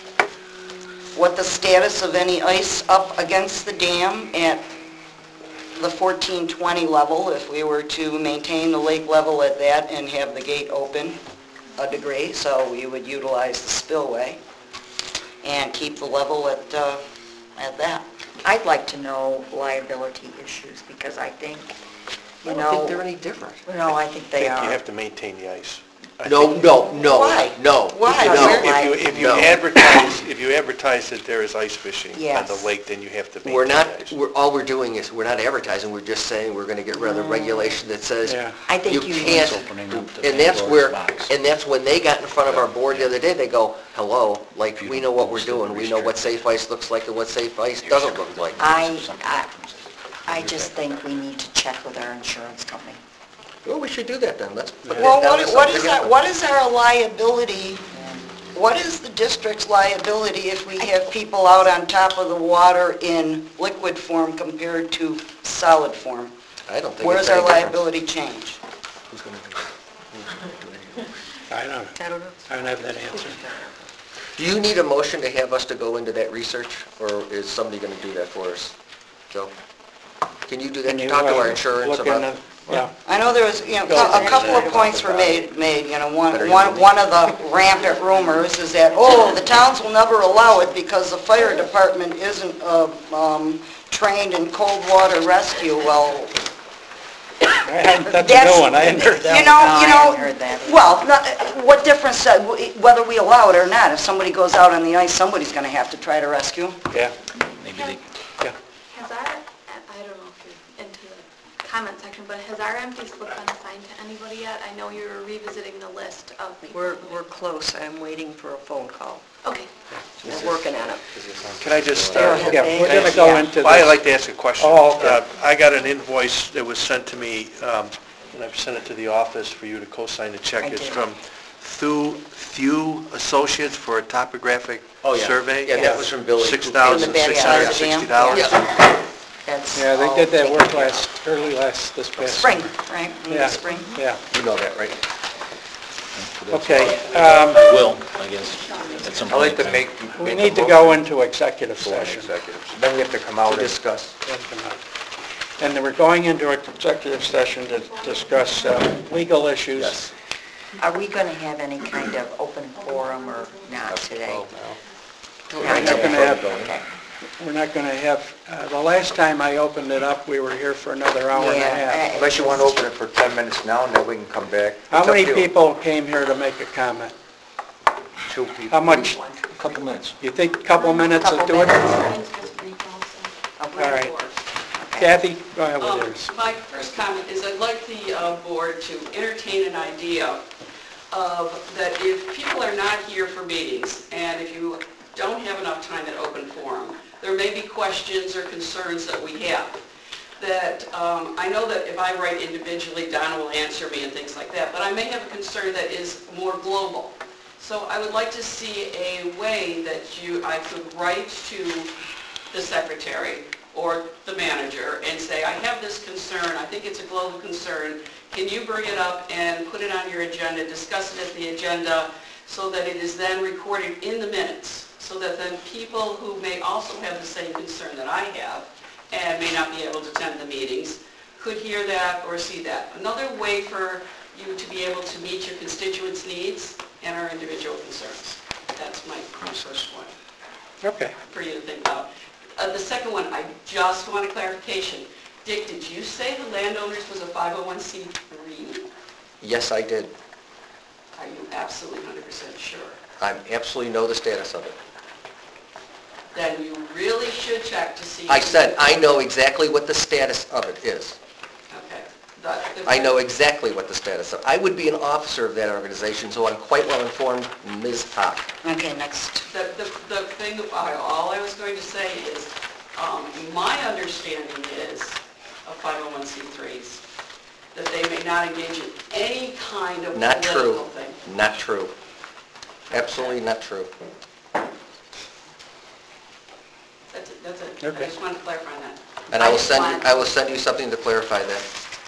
what the status of any ice up against the dam at the fourteen twenty level, if we were to maintain the lake level at that and have the gate open a degree, so we would utilize the spillway and keep the level at, uh, at that. I'd like to know liability issues, because I think, I you don't think know, they're any different. no, I think they I think you are. have to maintain the ice. I No, think- no, no, Why? no. Why? No. If you, if you No. advertise, if you advertise that there is ice fishing on Yes. the lake, then you have to maintain We're not, the ice. we're, all we're doing is, we're not advertising, we're just saying we're gonna get rid of the regulation that says Yeah. I think you need can't, It's opening up the and that's Pandora's where, box. and that's when they got in front of our board the other day, they go, hello, like, we know what we're doing, we know what safe ice looks like and what safe ice doesn't look like. I, I, I just think we need to check with our insurance company. Well, we should do that then, let's put that Well, down what as what something is our, else. what is our liability, what is the district's liability if we have people out on top of the water in liquid form compared to solid form? I don't think Where's it's our any different. liability change? Who's gonna do it? I don't, I don't know. I don't have that answer. Do you need a motion to have us to go into that research, or is somebody gonna do that for us? Joe? Can you do that, Can you, talk to uh, our insurance look about? into- Yeah. I know there was, you know, a couple of points were made, made, you know, one, Better one than me. one of the rampant rumors is that, oh, the towns will never allow it because the fire department isn't, uh, um, trained in cold water rescue. Well, I- That's a that's, new one, I hadn't heard you that know, one. you No, I know, hadn't heard that. well, not- what difference, uh, whether we allow it or not, if somebody goes out on the ice, somebody's gonna have to try to rescue. one. Yeah, Maybe they, Has our, I don't know if you're into the comment section, but has our empty slip been assigned to anybody yet? I know you're revisiting the list of people. We're, we're close, I'm waiting for a phone call. Okay. We're working on it. Can I just Go start? ahead, yeah, Dave. we're gonna go into Well, I'd this. like to ask a question. Oh, okay. Uh, I got an invoice that was sent to me, um, and I've sent it to the office for you to co-sign the check. I It's did. from Thu, Thew Associates for a topographic Oh, yeah. survey. Yeah, that was from Billy. Six thousand six hundred sixty dollars. Yeah. That's Yeah, they all did that taken work care of. last, early last, this past. Spring, right, in the Yeah. spring. Yeah, You know that, right? okay. um, I will, I guess, at some I'd point. like to in time. make... We make a need to motion go into executive go in session. executive. Then we have to come To out and... discuss. And then we're going into executive session to discuss uh, legal issues. Yes. Are we going to have any kind of open forum or not today? We're not gonna have, Okay. we're not gonna have, uh, the last time I opened it up, we were here for another hour and a Yeah, half. uh, Unless you want to open it for ten minutes now, and then we can come back. How It's up many to you. people came here to make a comment? Two people. How much? Couple minutes. You think a couple minutes will Couple do it? minutes. All right. Kathy, go ahead with Um, yours. My first comment is I'd like the uh, board to entertain an idea of that if people are not here for meetings, and if you don't have enough time at open forum, there may be questions or concerns that we have. That, um, I know that if I write individually, Donna will answer me and things like that, but I may have a concern that is more global. So I would like to see a way that you, I could write to the secretary or the manager and say, I have this concern, I think it's a global concern, can you bring it up and put it on your agenda, discuss it at the agenda, so that it is then recorded in the minutes, so that then people who may also have the same concern that I have and may not be able to attend the meetings could hear that or see that. Another way for you to be able to meet your constituents' needs and our individual concerns. That's my first one Okay. for you to think about. Uh, the second one, I just want a clarification. Dick, did you say the landowners was a five oh one c three? Yes, I did. Are you absolutely one hundred percent sure? I absolutely know the status of it. Then you really should check to see. I said, I know exactly what the status of it is. Okay. The- the- I know exactly what the status of, I would be an officer of that organization, so I'm quite well informed, Miz Hock. Okay, next. The, the, the thing, I- all I was going to say is, um, my understanding is of five oh one c threes, that they may not engage in any kind of Not political true. thing. Not true. Absolutely not true. That's it, that's it. Okay. I just wanted to clarify on that. And I will I just send, want- you. I will send you something to clarify that.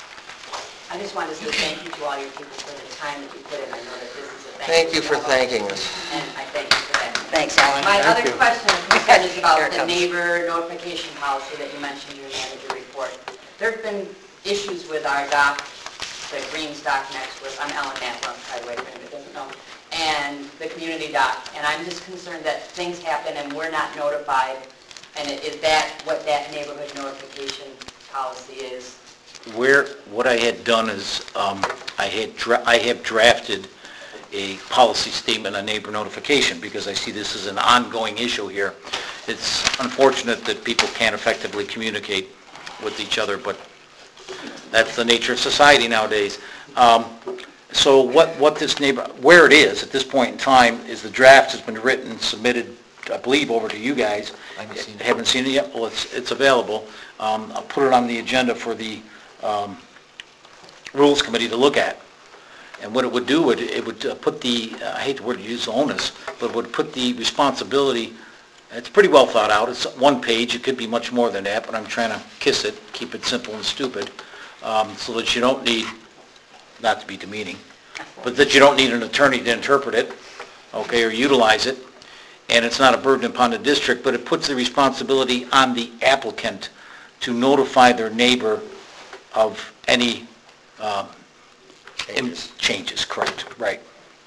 I just wanted to say thank you to all your people for the time that you put in. I know that this is a Thank you for job, thanking us. And I thank you for that. Thanks, Alan. My Thank other you. question concern is Here about it the comes. neighbor notification policy that you mentioned in your manager report. There have been issues with our dock, the Greens dock next with, I'm Ellen Matlin, by the way, if anybody doesn't know, and the community dock. And I'm just concerned that things happen and we're not notified. And is that what that neighborhood notification policy is? Where, what I had done is, um, I had, dra- I have drafted a policy statement on neighbor notification, because I see this as an ongoing issue here. It's unfortunate that people can't effectively communicate with each other, but that's the nature of society nowadays. Um, So what, what this neighbor, where it is at this point in time is the draft has been written, submitted, I believe, over to you guys. I haven't seen it. Haven't seen it yet? Well, it's, it's available. Um, I'll put it on the agenda for the um, Rules Committee to look at. And what it would do, it it would uh, put the, uh, I hate the word to use, onus, but it would put the responsibility, it's pretty well thought out, it's one page, it could be much more than that, but I'm trying to kiss it, keep it simple and stupid, um, so that you don't need, not to be demeaning, but that you don't need an attorney to interpret it, okay, or utilize it, and it's not a burden upon the district, but it puts the responsibility on the applicant to notify their neighbor of any um, Changes. changes, correct, right.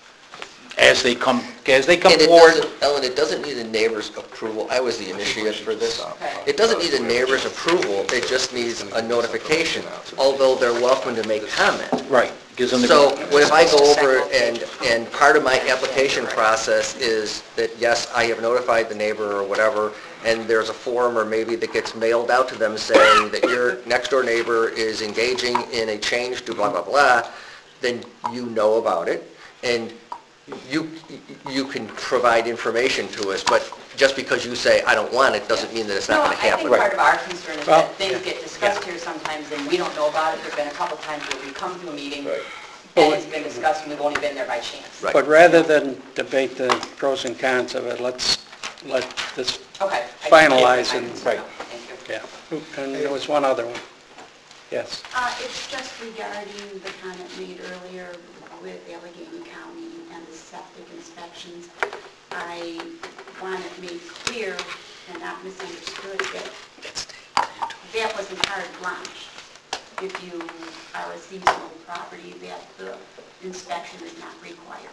As they come, as they come And it forward. doesn't, Ellen, it doesn't need a neighbor's approval. I was the initiate for this. Okay. It doesn't need a neighbor's approval, it just needs a notification, although they're welcome to make comment. Right, gives them the... So, what if I go over and, and part of my application process is that, yes, I have notified the neighbor or whatever, and there's a form or maybe that gets mailed out to them saying that your next door neighbor is engaging in a change to blah, blah, blah, then you know about it, and you, you can provide information to us, but just because you say, I don't want it, doesn't mean that it's not going to No, I happen. think part of our concern is Well, that things get discussed here sometimes and we don't know about it. There've been a couple times where we come to a meeting and it's been discussed and we've only been there by chance. Right. But rather than debate the pros and cons of it, let's let this Okay. I- finalize I- and, I- Thank you. yeah. And there was one other one. Yes. Uh, it's just regarding the comment made earlier with Allegheny County and the septic inspections. I want it made clear and not misunderstood that that wasn't carte blanche. If you are a seasonal property, that the inspection is not required.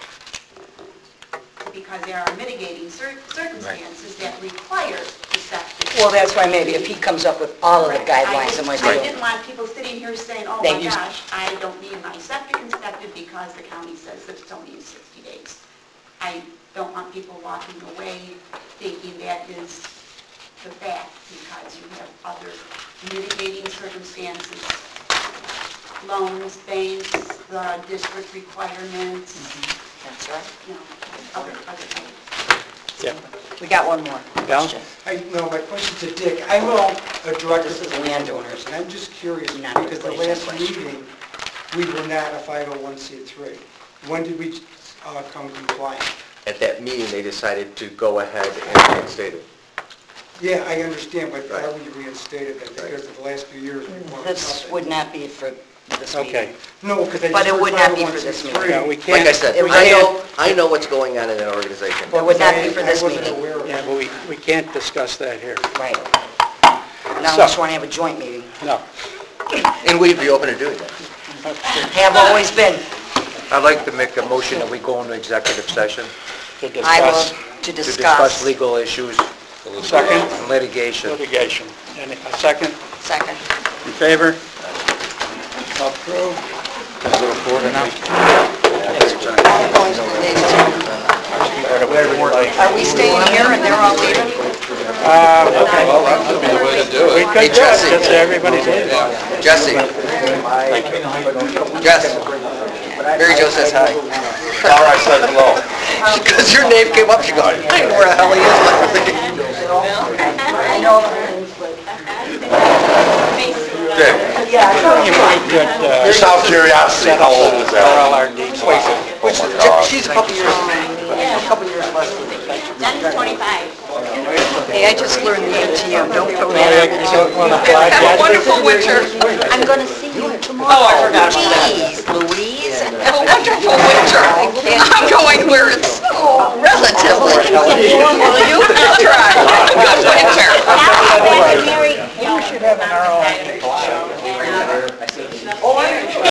Because there are mitigating cir- circumstances that require the septic. Well, that's why maybe if he comes up with all of the guidelines and I what just- I they... didn't want people sitting here saying, oh That my you- gosh, I don't need my septic inspected because the county says that it's only in sixty days. I don't want people walking away thinking that is the fact, because you have other mitigating circumstances, loans, banks, the district requirements, That's right. you know, other, other things. Yeah. We got one more Val? question. I, no, my question to Dick, I'm a a director This is for landowners. landowners, and I'm just curious, Not because the inflation last question. meeting, we were not a five oh one c three. When did we uh, come compliant. At that meeting, they decided to go ahead and reinstate it. Yeah, I understand, but Right. are we reinstated then? Because of the last few years, we've won This nothing. would not be for this meeting. Okay. No, because they But it just would heard not be five for this oh one meeting. C Yeah, three. we Like can't. I said, It was I a- know, I know what's going on in that organization. It would not be for I this wasn't meeting. aware of Yeah, it. but we, we can't discuss that here. Right. Not So- unless you want to have a joint meeting. No. And we'd be open to doing that. Have always been. I'd like to make a motion that we go into executive session To I will, discuss to to discuss discuss. legal issues second and litigation. litigation. Any, a second? Second. In favor? Approved. Are we staying here and they're all leaving? Well, that would be the way to do We it. could do it, Jesse. since everybody's leaving. Jesse. Jess. Mary Jo says hi. All right, said hello. Because your name came up, she goes, I don't know where the hell he is. I know the names, but... Good. Yeah, You might get, uh, Just out of curiosity, how old is for that? all our needs. Which, she's a couple years, a couple years less than me. Done twenty-five. Hey, I just learned the A T M, don't throw Yeah, that you out. don't wanna fly, Have a Jesse? wonderful winter. I'm gonna see you tomorrow. Oh, I forgot about that. Jeez, Louise. Have a wonderful winter. I'm going where it's relatively. Well, you can try. Good winter. Mary, you should have an Our own.